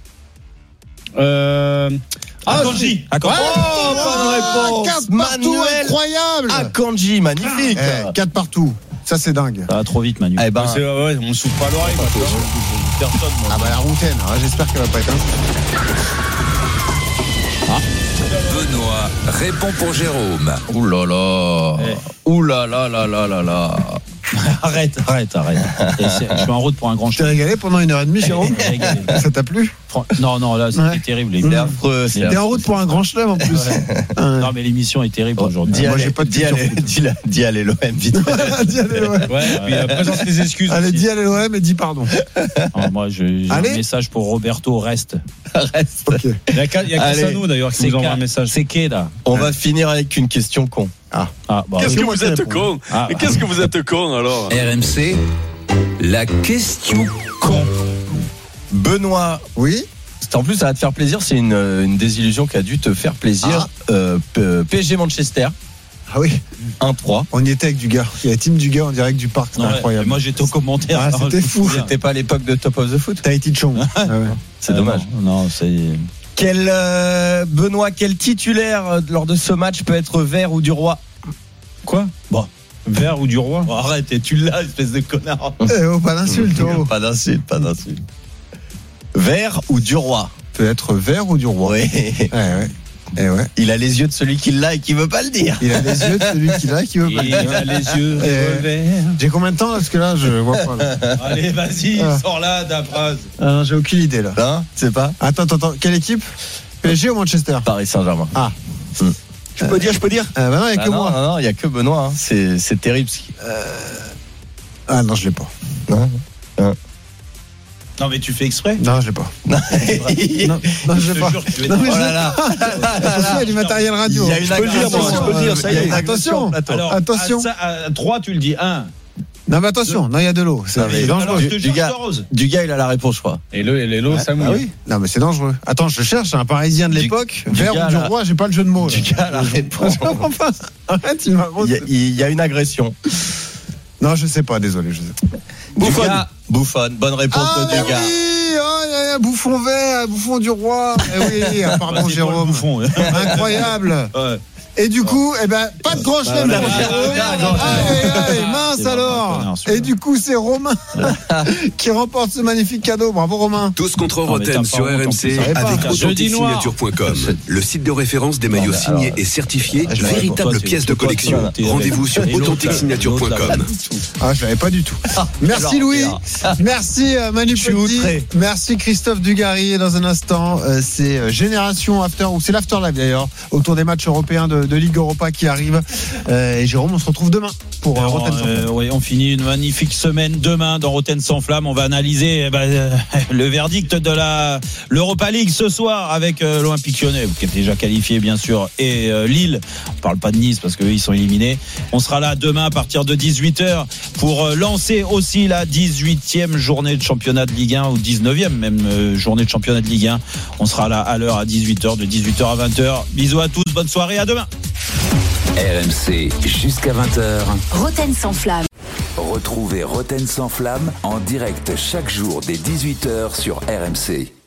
Euh... Ah, Akanji. Akanji. Oh, bonne réponse. quatre partout, incroyable. Akanji, magnifique. Eh, quatre partout. Ça, c'est dingue. Ça va trop vite, Manu. Eh ben, c'est, ouais, on souffle pas l'oreille. Personne, moi. Ah, bah, la routaine. Ah, j'espère qu'elle va pas être un. Ah. Benoît répond pour Jérôme. Ouh là là. Eh. Ouh là là là là là là. Arrête, arrête, arrête. Je suis en route pour un grand show. Tu t'es régalé pendant une heure et demie, Jérôme? Ça t'a plu? Non, non, là, c'était ouais. terrible. C'est affreux. T'es en route pour un grand chelem en plus. Ouais. Non, mais l'émission est terrible oh, aujourd'hui. Dis, Moi, allez, j'ai pas de dis, allez, dis, dis allez l'O M, vite. Dis allez l'O M. Ouais, puis euh, présente tes excuses. Allez, aussi. dis allez l'O M et dis pardon. Non, moi, je, j'ai allez. un message pour Roberto, reste. Reste. Okay. Il y a Cassano d'ailleurs qui nous envoie un message. C'est qui là? On va finir avec une question con. Ah. Ah, bah, qu'est-ce que vous êtes con ah, bah. Qu'est-ce que vous êtes con alors? R M C, la question con. Benoît. Oui. En plus, ça va te faire plaisir. C'est une, une désillusion qui a dû te faire plaisir. Ah. Euh, P S G Manchester. Ah oui. un trois. On y était avec Dugas. Il y a Team Dugas en direct du parc. C'était Ouais, incroyable. Moi, j'étais au commentaire. Ah, alors, c'était je me fou. souviens. C'était pas à l'époque de Top of the Foot. Tahiti Chong. Ah ouais. C'est Ah, dommage. Non, non, c'est. Quel, euh, Benoît, quel titulaire euh, lors de ce match peut être Vert ou Duroy? Quoi? Bon. Vert ou du roi? Bon, arrête, et tu l'as, espèce de connard. Eh oh, pas d'insulte, oh. Pas d'insulte, pas d'insulte. Vert ou Duroy? Peut être vert ou du roi. Oui. Ouais, ouais. Eh ouais. Il a les yeux de celui qui l'a et qui veut pas le dire. Il a les yeux de celui qui l'a et qui veut pas le Il dire. a les yeux Eh, verts. J'ai combien de temps là? Parce que là, je vois pas. Là. Allez, vas-y, Ah. sors là ta phrase. Ah, non, j'ai aucune idée là. Hein? Tu sais pas? Attends, attends, attends. Quelle équipe? P S G ou Manchester? Paris Saint-Germain. Ah. Je peux dire, je peux dire. Euh, bah non, il n'y a Ah que non, moi. non, non, il y a que Benoît. Hein. C'est, c'est terrible. ce qui- Ah non, je l'ai pas. Non. Non. Non, mais tu fais exprès? Non, je l'ai pas. Non. Non, non je Je l'ai te pas. jure que tu es Non, mais Oh je là l'ai là. pas. Attention, il y a du matériel radio. Il y a une Je peux le dire, moi, agression. je peux le dire, ça y Il y a est. une agression au Attention. plateau. Alors, Attention. À, ça, à trois, tu le dis. Un. Non, mais attention, non, il y a de l'eau. C'est Non, mais c'est Alors, dangereux. je te Du jure, gars. je t'arrose. Du gars, il a la réponse, je crois. Et le, et l'eau, ça mouille. Ah oui. Non, mais c'est dangereux. Attends, je cherche un Parisien de Du- l'époque. du Vert gars, ou du là. roi, j'ai pas le jeu de mots. Du là. gars, la réponse. Je comprends pas. Arrête, il m'a Il y, a, il y a une agression. Non, je sais pas, désolé, je sais pas. Bouffon. Bouffon. Bonne réponse Ah, de mais Dugas. oui, oh, il y a un bouffon vert, un bouffon du roi. Eh oui, ah, pardon, Bah, c'est toi le Jérôme. bouffon, ouais. Incroyable. Ouais. Et du coup, eh ben, pas de grand chelem Bah, pour bah, Jérôme. bah, bah, bah, Aïe, aïe, bah, mince c'est vraiment un alors. connard, celui-là. Et du coup, c'est Romain qui remporte ce magnifique cadeau. Bravo Romain. Tous contre Non, mais t'as Roten pas sur honte, en R M C plus, ça va pas. avec Jeudi noir. authenticsignature point com, le site de référence des maillots Non, mais alors, signés et certifiés, je l'avais véritable pas. Toi, pièce c'est- de toi, collection. t'es- Rendez-vous sur et l'autre, authentic signature point com. l'autre, Ah, je l'avais pas du tout. Merci Alors, Louis. alors. Merci euh, Manu Je suis Petit. outré. Merci Christophe Dugarry. Et dans un instant, euh, c'est euh, Génération After, ou c'est l'After Live d'ailleurs, autour des matchs européens de, de Ligue Europa qui arrivent. Euh, et Jérôme, on se retrouve demain pour euh, Alors, Rotten sans euh, Flamme. oui, on finit une magnifique semaine demain dans Roten sans flamme. On va analyser eh ben, euh, le verdict de la l'Europa League ce soir avec euh, l'Olympique Lyonnais qui est déjà qualifié bien sûr et euh, Lille. On parle pas de Nice parce qu'eux ils sont éliminés. On sera là demain à partir de dix-huit heures pour euh, lancer aussi la dix-huitième journée de championnat de Ligue un ou dix-neuvième même euh, journée de championnat de Ligue un. On sera là à l'heure à dix-huit heures de dix-huit heures à vingt heures. Bisous à tous, bonne soirée, à demain. R M C jusqu'à vingt heures. Roten sans flamme. Retrouvez Roten sans flamme en direct chaque jour dès dix-huit heures sur R M C.